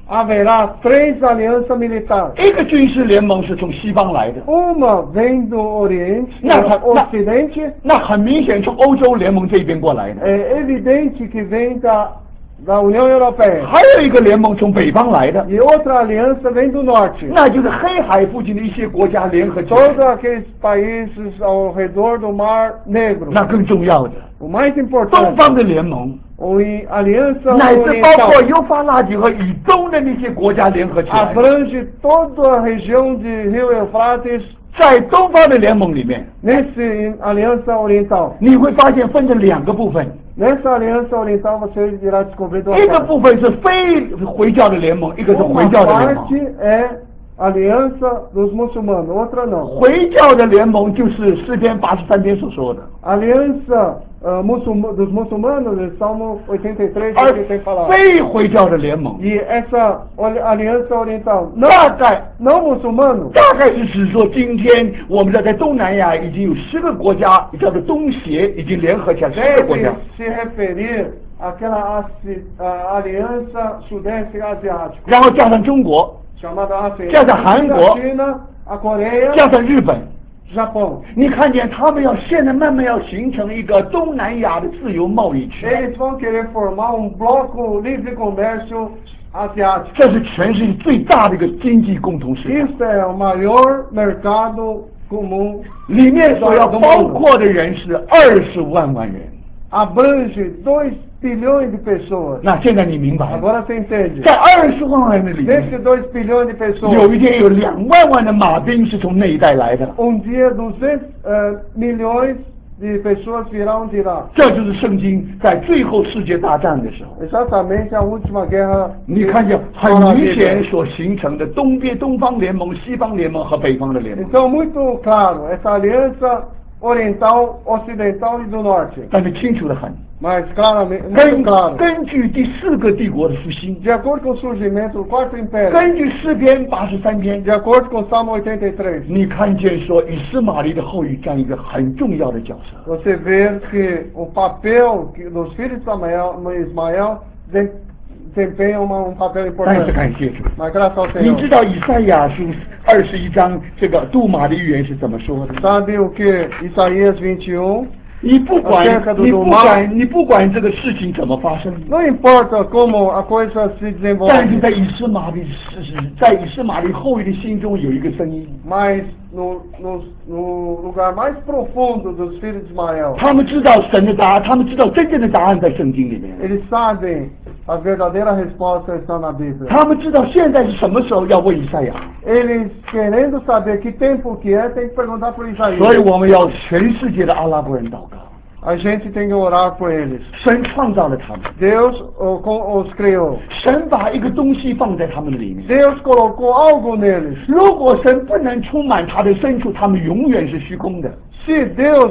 haverá três alianças militares. 一个军事联盟是从西方来的， Uma vem do Oriente, Não, do não. Ocidente, 那很明显从欧洲联盟这边过来的。 é evidente que vem da, da União Europeia. 还有一个联盟从北方来的， E outra aliança vem do Norte. 那就是黑海附近的一些国家联合起 Todos 来。 aqueles países ao redor do Mar Negro. 那更重要的， O mais 东 importante, 方的联盟， o in- Aliança 乃至包括 Oriental, 幼发拉底河以东的那些国家联合起来。 abrange toda a região de Rio Eufrates. 在东方的联盟里面， Nesse Aliança Oriental, 你会发现分成两个部分， nessa Aliança Oriental você irá descobrir duas 一个 partes. 部分是非回教的联盟，一个是回 Uma 教的联盟。 parte é Aliança dos Muçulmanos, outra não. 回教的联盟就是诗篇八十三篇所说的， Aliança ah, muçulma- dos Muçulmanos, é Salmo oitenta e três, 而 que tem falado. 非回教的联盟 E essa oli- Aliança Oriental, não, 大概 não muçulmano, 大概是指说，今天我们知道在东南亚已经有十个国家叫做东协已经联合起来，十个国 deve 家。 se referir àquela asi- ah, Aliança Sudeste Asiático, 然后加上中国， chamada ASEAN. 加上韩国， A China, a Coreia, 加上日本， Japão. 你看见他们要现在慢慢要形成一个东南亚的自由贸易区， Eles vão querer formar um bloco livre comércio asiático. 这是全世界最大的一个经济共同市场， Isso é o maior mercado comum, 里面所要包括的人是二十万万人。 abrange dois bilhões de pessoas. 那现在你明白了， Agora você entende? 在二十万万人里面， Desses dois bilhões de pessoas, 有一天有两万万的马兵是从那一带来的， um dia duzentos eh, milhões de pessoas virão de lá. 这就是圣经在最后世界大战的时候， Exatamente a última guerra. 你看见很明显所形成的东边东方联盟、西方联盟和北方的联盟。 Então, muito claro, essa aliança oriental, ocidental e do norte. 但是清楚的很， Mas claramente, 根 muito claro. 根据第四个帝国的复兴， De acordo com o surgimento do quarto império, 根据诗篇八十三篇 de，acordo com o Salmo oitenta e três, 你看见说以斯玛利的后裔占一个很重要的角色。 você vê que o papel que dos filhos de Ismael, Ismael de- desempenha uma, um papel 但是 importante. 感谢主， Mas graças ao 你知 Senhor. 道以赛亚书二十一章这个杜马的预言是怎么说的？ Sabe o que Isaías vinte e um? 你不管 Acerca do 你不 mal 管你不管这个事情怎么发生， Não importa como a coisa se 但是 desenvolve, 在以斯玛利在以斯玛利后裔的心中有一个声音， mas no, no, no lugar mais profundo dos filhos de Ismael, 他们知道神的答案，他们知道真正的答案在圣经里面， eles sabem a verdadeira resposta está na Bíblia. 他们知道现在是什么时候要问以赛亚， Eles, querendo saber que tempo que é, tem que perguntar por 所以 Isaías. 我们要全世界的阿拉伯人祷告。 A gente tem que orar por eles. 神创造了他们， Deus o- com- os criou. 神把一个东西放在他们的里面。 Deus colocou algo neles. 如果神不能充满他的深处，他们永远是虚空的。 Se Deus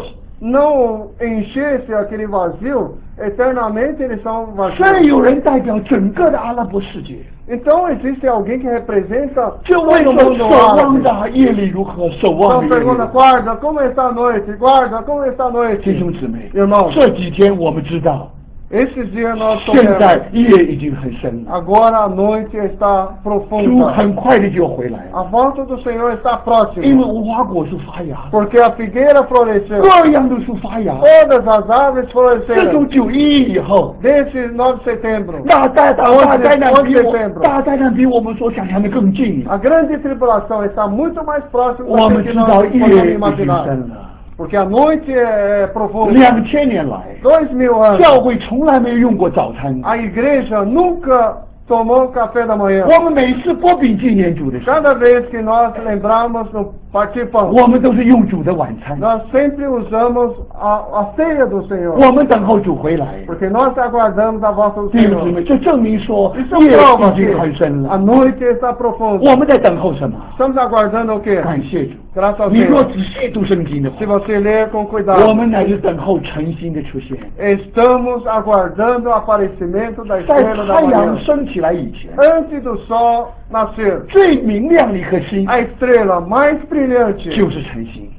não enchesse aquele vazio, eternamente eles são 所以 vazios. 有人代表整个的阿拉伯世界， Então existe alguém que representa 就问 todo 说 mundo 守望 árabe. 的夜里如何，守望 Então 的夜里如 pergunta, 何。 guarda, como está a noite? Guarda, como está a 弟兄 noite? 姊妹， Irmãos, 这几天我们知道， esses dias nós 现在 soubemos. 夜已经很深了， Agora a noite está 主 profunda. 很快的就回来了， A volta do Senhor está 因为 próxima. 无花果树发芽， Porque a figueira floresceu. 各样的树发芽。 Todas as árvores 自 floresceram. 从九一一以后， Desde nove de setembro. 大灾大大灾难比我 Setembro 大灾难比我们所想象的更近。 A grande tribulação está muito mais próxima 我 do 们 que 知 nós 道夜 podemos 已经 imaginar. 深了。 Porque a noite é profunda. 两千年来， Dois mil anos. 教会从来没有用过早餐。 A igreja nunca tomou café da manhã. 我们每次拨饼纪念主的时候， Cada vez que nós lembramos no partir pão, 我们都是用主的晚餐。 nós sempre usamos a, a ceia do Senhor. 我们等候主回来。 Porque nós aguardamos a volta do 弟兄姊 Senhor. 妹，这证明说 Isso 夜 prova 已经很深 que a 了。 noite está profunda. 我们在等候什么？ Estamos aguardando o quê? 感谢主。 Graças ao 你若 Senhor. 仔细读圣经的 Se 话， você ler com 我 cuidado, 们乃是等候晨星的出现。 estamos aguardando o aparecimento da 在 estrela da 太阳 manhã. 升起来以前， Antes do sol nascer, 最明亮的一颗星 a estrela mais brilhante 就是晨星。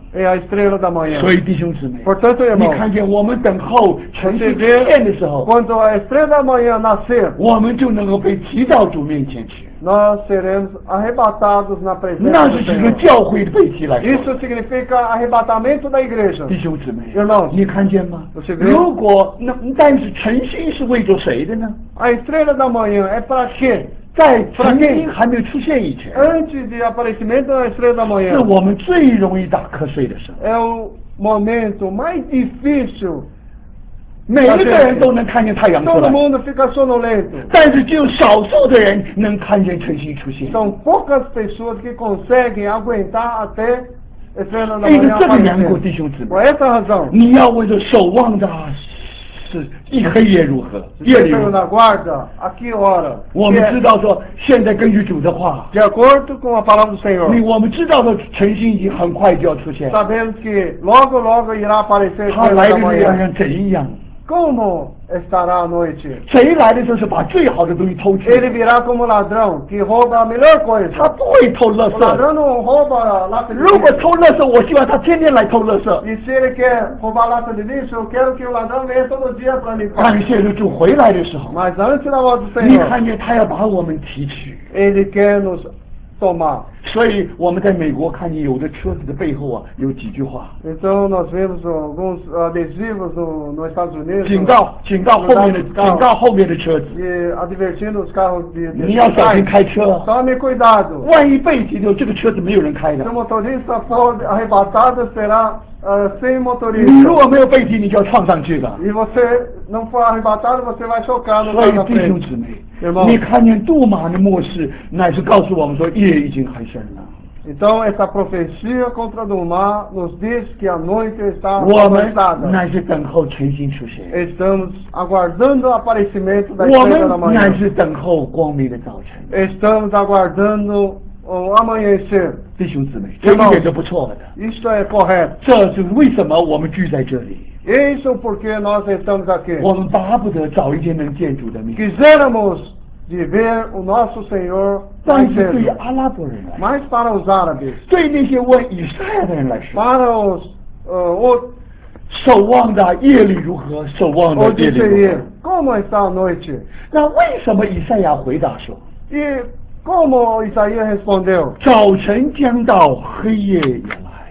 é a estrela da manhã. 所以弟兄姊妹， Portanto, 你 irmão, 看见我们等候晨 você 星出 vê 现的时候， quando a estrela da manhã nascer, 我们就能够被提到主面前去。 nós seremos arrebatados na 那 presença 是 do 指着 Senhor. 教会的被提来说的。 Isso significa arrebatamento da igreja. 弟兄姊妹， Irmãos, 你看见吗 você vê 如果那但是晨星是为着谁的呢？ a estrela da manhã é para quê? 在晨星还没有出现以前， Antes de aparecimento da estrela da manhã, 是我们最容易打瞌睡的时候。 é o momento mais difícil. 每一个人都能看见太阳出 Todo 来， mundo fica sonolento. 但是只有少数的人能看见晨星出现。 São poucas pessoas que conseguem aguentar até a estrela da 因为 manhã 这个缘故， aparecer. 弟兄姊妹， Por essa razão, 你要为着守望的是一黑夜如何，夜 você 里如 está 何。 na guarda, a que hora? 我们知道说，现在根据主的话， De acordo com a palavra do 你 Senhor, 我们知道说晨星已经很快就要出现， sabemos que logo, logo irá aparecer a 他 estrela 来 da 的是要 manhã. 像贼一样， Como estará a noite? 贼来的时候是把最好的东西偷去， Ele virá como ladrão, que rouba a melhor coisa. 他不会偷垃 O 圾。 ladrão não rouba lata de 如果 lixo. 偷垃圾，我希望他天天来偷垃圾。 E se ele quer roubar lata de lixo, eu quero que o ladrão venha todo dia para limpar. 感谢主，主回来的时候， Mas antes da volta do 你 Senhor, 看见他要把我们提取。 ele quer nos tomar. 所以我们在美国看见有的车子的背后啊，有几句话 Então nós vemos alguns adesivos no, nos Estados Unidos 警告，警告后面的，警告后面的车子， e advertindo os carros de, de 你要小心开车， Tome cuidado. 万一被提就这个车子没有人开的 Se o。motorista for arrebatado, será uh, sem 你 motorista. 如果没有被提，你就要撞上去的。 E você não for arrebatado, você vai chocar no 所 carro 以 da 弟兄 frente. 姊妹， Irmão, 你看见杜马的末世，乃是告诉我们说夜已经很深了。 então essa profecia contra do mar nos diz que a noite está 我们 avançada. 乃是等候晨星出现， Estamos aguardando o aparecimento da 我 estrela da 们乃 manhã. 是等候光明的早晨。 Estamos aguardando o amanhecer. 弟兄姊妹，这一点都不错的。 Isto é correto. 这是为什么我们聚在这里？ Isso porque nós estamos aqui. 我们巴不得早一天能见主的面。 Quiséramos de ver o nosso Senhor 但 mais 是对于 cedo. 阿拉伯人来说， Mas para os árabes, 对那些问以赛亚的人来说， para os uh, o, 守望的夜里如何？守望的 o 夜里如 discernir 何？ como está a noite. 那为什么以赛亚回答说， E como Isaías respondeu? 早晨将到，黑夜也来？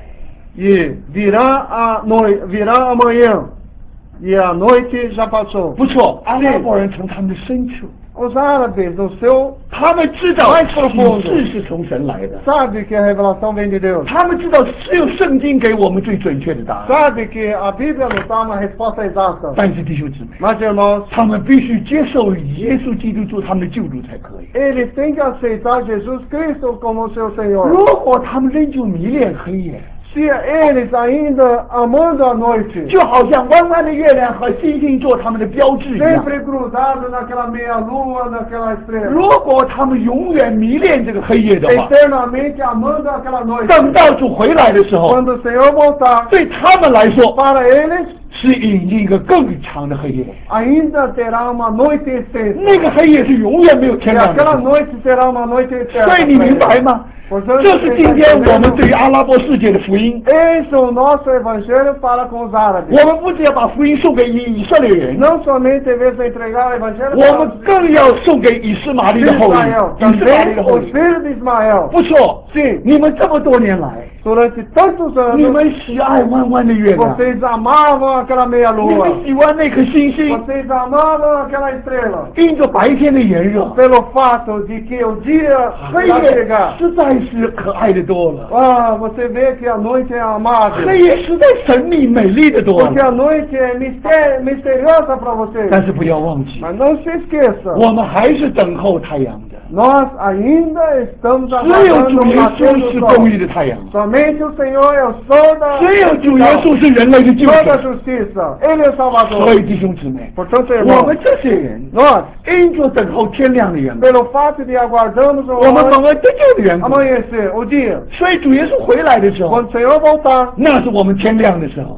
E virá a noite, virá amanhã, e a noite já passou. 不错，阿拉伯人从他们的深处， Os árabes, no seu, 他们知道 Mais profundo 启示是从神来的， sabe que a revelação vem de Deus. 他们知道只有圣经给我们最准确的答案。 Sabe que a Bíblia nos dá uma resposta exata. 但是弟兄姊妹， Mas, irmãos, 他们必须接受耶稣基督做他们的救主才可以。 eles têm que aceitar Jesus Cristo como seu Senhor. 如果他们仍旧迷恋黑夜， Se eles ainda amando a noite, 就好像弯弯的月亮和星星做他们的标志一样。 sempre grudado naquela meia-lua, naquela estrela, 如果他们永远迷恋这个黑夜的话， eternamente amando aquela noite, 等到主回来的时候， quando o Senhor voltar, 对他们来说 para eles 是引进一个更长的黑夜。 ainda terá uma noite extensa. 那个黑夜是永远没有 E 天亮的。 aquela noite será uma noite eterna. 所以你明白吗？ Portanto, 这是 você 今 está 天我们 entendendo? 对于阿拉伯世界的福音。 Esse é o nosso evangelho para com os árabes. 我们不只要把福音送给以以色列人， Não somente em vez de entregar o evangelho 我 para 们 os 更要送给以斯玛利的后裔， Israel, 以斯玛利 também 的后 os 裔。 filhos de Ismael. 不错， Sim, 你们这么多年来， durante tantos 你 anos, 们喜爱弯弯的月亮， vocês amavam aquela 你 meia-lua. 们喜欢那颗星星， Vocês amavam aquela estrela. 因着白天的炎热， Pelo fato de que o dia 黑 irá 夜 chegar. 实在是可爱的多了， Ah, você vê que a noite é amável. 黑夜实在神秘美丽的多 Porque 了。 a noite é mister- misteriosa para vocês. 但是不要忘记， Mas não se esqueça, 我们还是等候太阳的， nós ainda estamos 只有 aguardando 主 o 耶 nascer 稣是 do 公 sol. 义的太阳， Somente o Senhor é o sol da 只有主耶稣是人类的救 toda a 主。 justiça. Ele é o 所 Salvador. 以弟兄姊妹， Portanto, 我 irmãos, 们这些人 nós, 因着等候天亮的缘故， pelo fato de aguardarmos 我们 o 蒙恩得救的缘故， amanhecer, o dia, 所以主耶稣回来的时候， quando o Senhor voltar, 那是我们天亮的时候。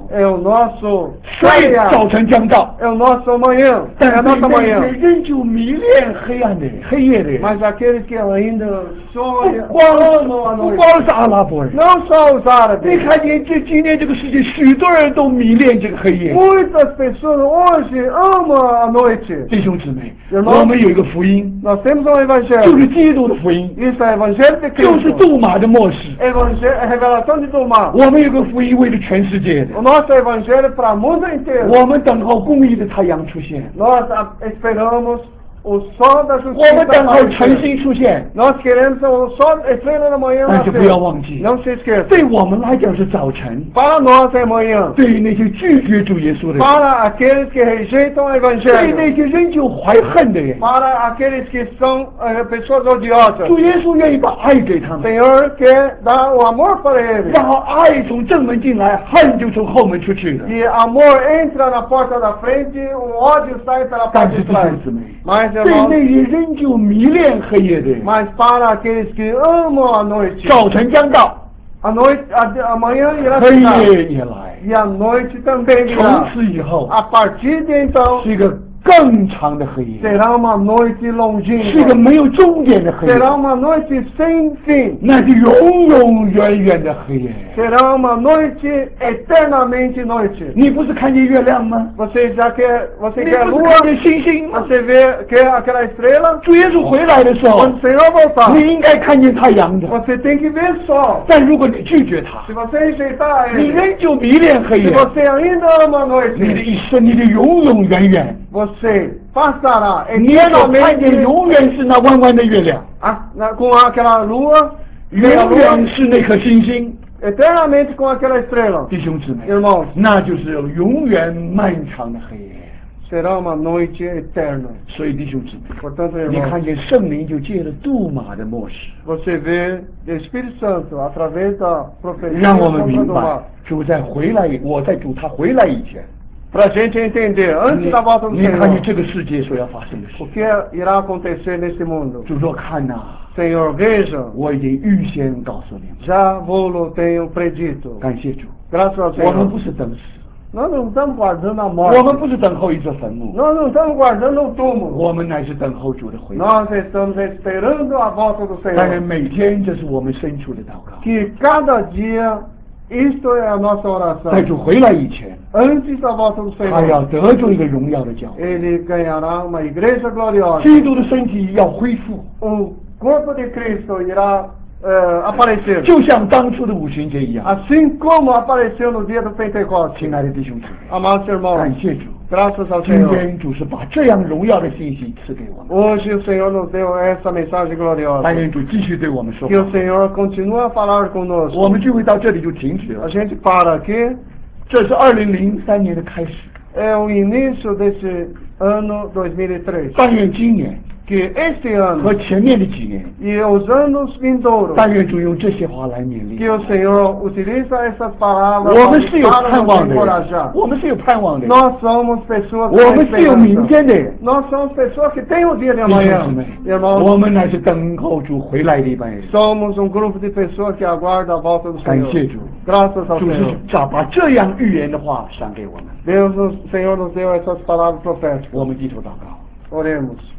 é o nosso 所以 dia, 早晨将到， é o nosso amanhã, 但 é 是 a nossa 那些 manhã. 仍旧迷恋黑暗的人黑夜的人， Mas aqueles que ainda 不 sonham, 光 amam a 不 noite, 光是阿拉伯人， não só os 你 árabes. 看见这今天这个世界，许多人都迷恋这个黑夜。 Muitas pessoas hoje amam a noite. 弟兄姊妹， Irmão, 我们有一个福音， nós temos um 就 evangelho. 是基督的福音， Isso é evangelho de 就是 Cristo. 杜马的末世。 Evangelho, é revelação de Tomás. 我们有个福音为了全世界的， O nosso evangelho é para o mundo inteiro. 我们等候公义的太阳出现， Nós a- esperamos o sol da 我 justiça 们等候晨 aparecer. 星出现。 Nós queremos o sol estrela da manhã 但是不 nascer. 要忘记， Não se esqueça. 对我们来讲是早晨； Para nós é manhã. 对于那些拒绝主耶稣的人， Para aqueles que rejeitam o 对 evangelho. 那些仍旧怀恨的人， Para aqueles que são eh, pessoas odiosas. 主耶稣愿意把爱给他们， Senhor quer dar o amor para eles. 然后爱从正门进来，恨就从后门出去了。 E amor entra na porta da frente, o ódio sai pela 但 porta 是 de 弟 trás. 兄姊妹， Mas, 对 irmãos, 那些仍旧迷恋黑夜的人， mas para aqueles que amam a noite, 早晨将到， a noite, a, amanhã irá 黑 chegar. 夜也来， E a noite também 从 virá. 此以后 A partir de então, 是一个更长的黑夜， será uma noite 是一个 longínqua. 没有终点的黑夜， Será uma noite sem fim. 那是永永远远的黑夜。 Será uma noite eternamente noite. 你不是看见月亮吗？ Você já quer, 你 você 不 quer a 是 lua? 看见星星吗？ Você vê quer aquela estrela? 主耶稣回来的时候， Quando o Senhor voltar, 你应该看见太阳的。 você tem que ver sol. 但如果你拒绝他 Se，você rejeitar 你 ele, 仍旧迷恋黑 se 夜， você ainda ama a 你的 noite, 一生，你的永永远远， você passará 你所看见 eternamente 永远是那弯弯的月亮， a- na- com aquela lua, 永 ver a lua, 远是那颗星星。 eternamente com aquela estrela. 弟兄姊妹， Irmãos, 那就是永远漫长的黑夜。 será uma noite eterna. 所以弟兄姊妹， Portanto, 你 irmãos, 看见圣灵就借着杜马的末世， você vê o Espírito Santo através da profecia 让我们 contra 明 do 白 mar. 主在回来，我在主他回来以前， Para a gente entender, antes 你 da volta do 你看见 Senhor, 这个世界所要发生的 o 事。 que irá acontecer nesse mundo. 主说：“看呐、 Senhor, veja, 我已经预先告诉你们。 já vou-lo tenho predito. ” 感谢主， Graças ao 我们 Senhor. 不是等死， Nós não estamos guardando a 我 morte. 们不是等候一座坟墓， Nós não estamos guardando o túmulo. 我们乃是等候主的回来。 Nós estamos esperando a volta do 但是 Senhor. 每天这是我们深处的祷告， Que cada dia, isto é a nossa oração. 在主回来以前， Antes da volta do 他要 Senhor, 得着一个荣耀的教会， ele ganhará uma igreja gloriosa. 基督的身体要恢复， O corpo de Cristo irá eh, aparecer. 就像当初的五旬节一样。 Assim como apareceu no dia do Pentecostes. 亲爱的弟兄姊妹， Amados 感 irmãos, 谢主， graças ao 今 Senhor. 天主是把这样荣耀的信息赐给我们， Hoje o Senhor nos deu essa mensagem gloriosa. 但愿主继续对我们说 Que 话 o。Senhor continue a falar conosco. 我们聚会到这里就停止了 A，gente para aqui. 这是二零零三年的开始。 É o início desse ano dois mil e três. 但愿今年 Que este ano 和前面的几年， e os anos vindouros, 但愿主用这些话来勉励 que。o Senhor utiliza essas palavras 我们是有 para 盼 nos 望的人 encorajar. ， 我们是有盼望的人， Nós somos pessoas 我 com 们是有明 esperança. 天的人。 Nós somos pessoas que têm o dia de 弟兄姊 amanhã. 妹， Irmãos, 我们乃是等候主回来的一班人。 somos um grupo de pessoas que aguardam a volta do 感 Senhor. 谢主， Graças ao 主是 Senhor. 把把这样预言的话赏给我们。 Deus, nos- Senhor nos deu essas palavras proféticas. 我们低头祷告。 Oremos.